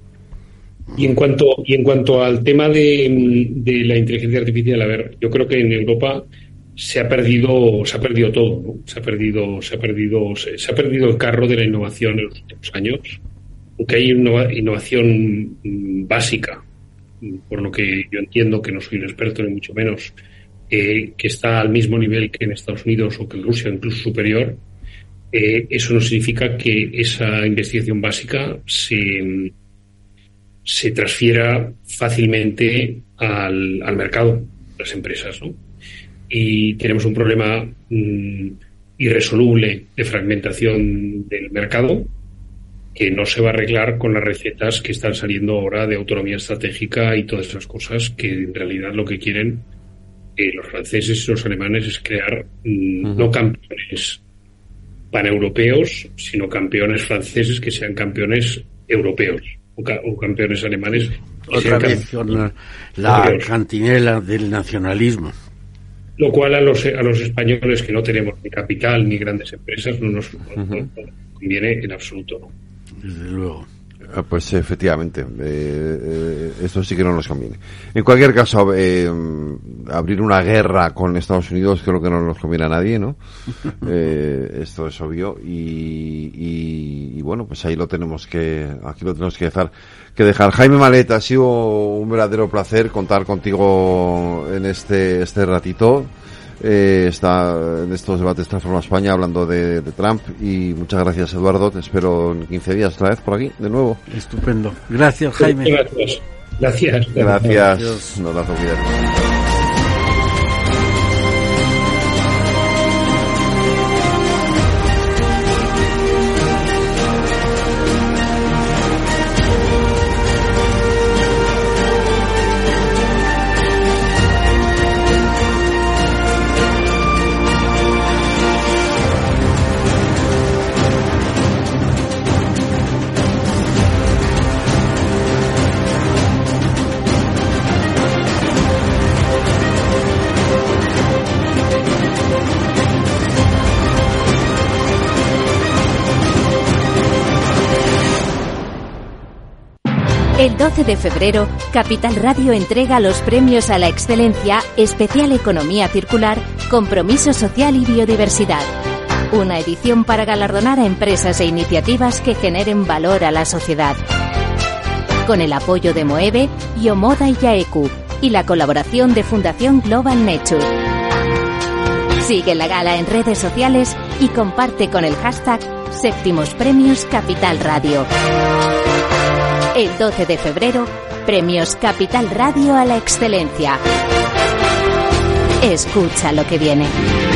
[SPEAKER 17] Y en cuanto al tema de la inteligencia artificial, a ver, yo creo que en Europa se ha perdido todo, ¿no? Se ha perdido el carro de la innovación en los últimos años, aunque hay innovación básica, por lo que yo entiendo, que no soy un experto ni mucho menos, que está al mismo nivel que en Estados Unidos o que en Rusia, incluso superior. Eso no significa que esa investigación básica se transfiera fácilmente al mercado de las empresas, ¿no? Y tenemos un problema irresoluble de fragmentación del mercado que no se va a arreglar con las recetas que están saliendo ahora de autonomía estratégica y todas esas cosas que en realidad lo que quieren los franceses y los alemanes es crear no campeones paneuropeos, sino campeones franceses que sean campeones europeos o campeones alemanes.
[SPEAKER 16] Otra vez con la cantinela del nacionalismo.
[SPEAKER 17] Lo cual a los españoles que no tenemos ni capital ni grandes empresas no nos conviene en absoluto, ¿no?
[SPEAKER 16] Desde luego.
[SPEAKER 2] Pues efectivamente, esto sí que no nos conviene. En cualquier caso, abrir una guerra con Estados Unidos creo que no nos conviene a nadie, ¿no? Esto es obvio y bueno, pues ahí aquí lo tenemos que dejar. Jaime Malet, ha sido un verdadero placer contar contigo en este ratito. Está en estos debates Transforma España hablando de Trump y muchas gracias, Eduardo, te espero en 15 días otra vez por aquí de nuevo.
[SPEAKER 16] Estupendo, gracias, Jaime.
[SPEAKER 17] Gracias.
[SPEAKER 2] Un abrazo, cuídate.
[SPEAKER 21] El 12 de febrero, Capital Radio entrega los premios a la excelencia Especial Economía Circular, Compromiso Social y Biodiversidad. Una edición para galardonar a empresas e iniciativas que generen valor a la sociedad. Con el apoyo de Moeve, Iomoda y Yaeku, y la colaboración de Fundación Global Nature. Sigue la gala en redes sociales y comparte con el hashtag Séptimos Premios Capital Radio. El 12 de febrero, Premios Capital Radio a la Excelencia. Escucha lo que viene.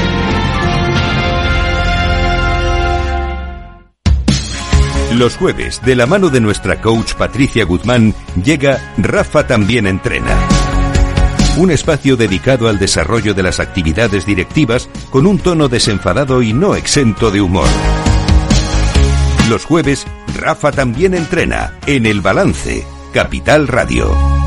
[SPEAKER 1] Los jueves, de la mano de nuestra coach Patricia Guzmán, llega Rafa también entrena. Un espacio dedicado al desarrollo de las actividades directivas con un tono desenfadado y no exento de humor. Los jueves, Rafa también entrena en El Balance, Capital Radio.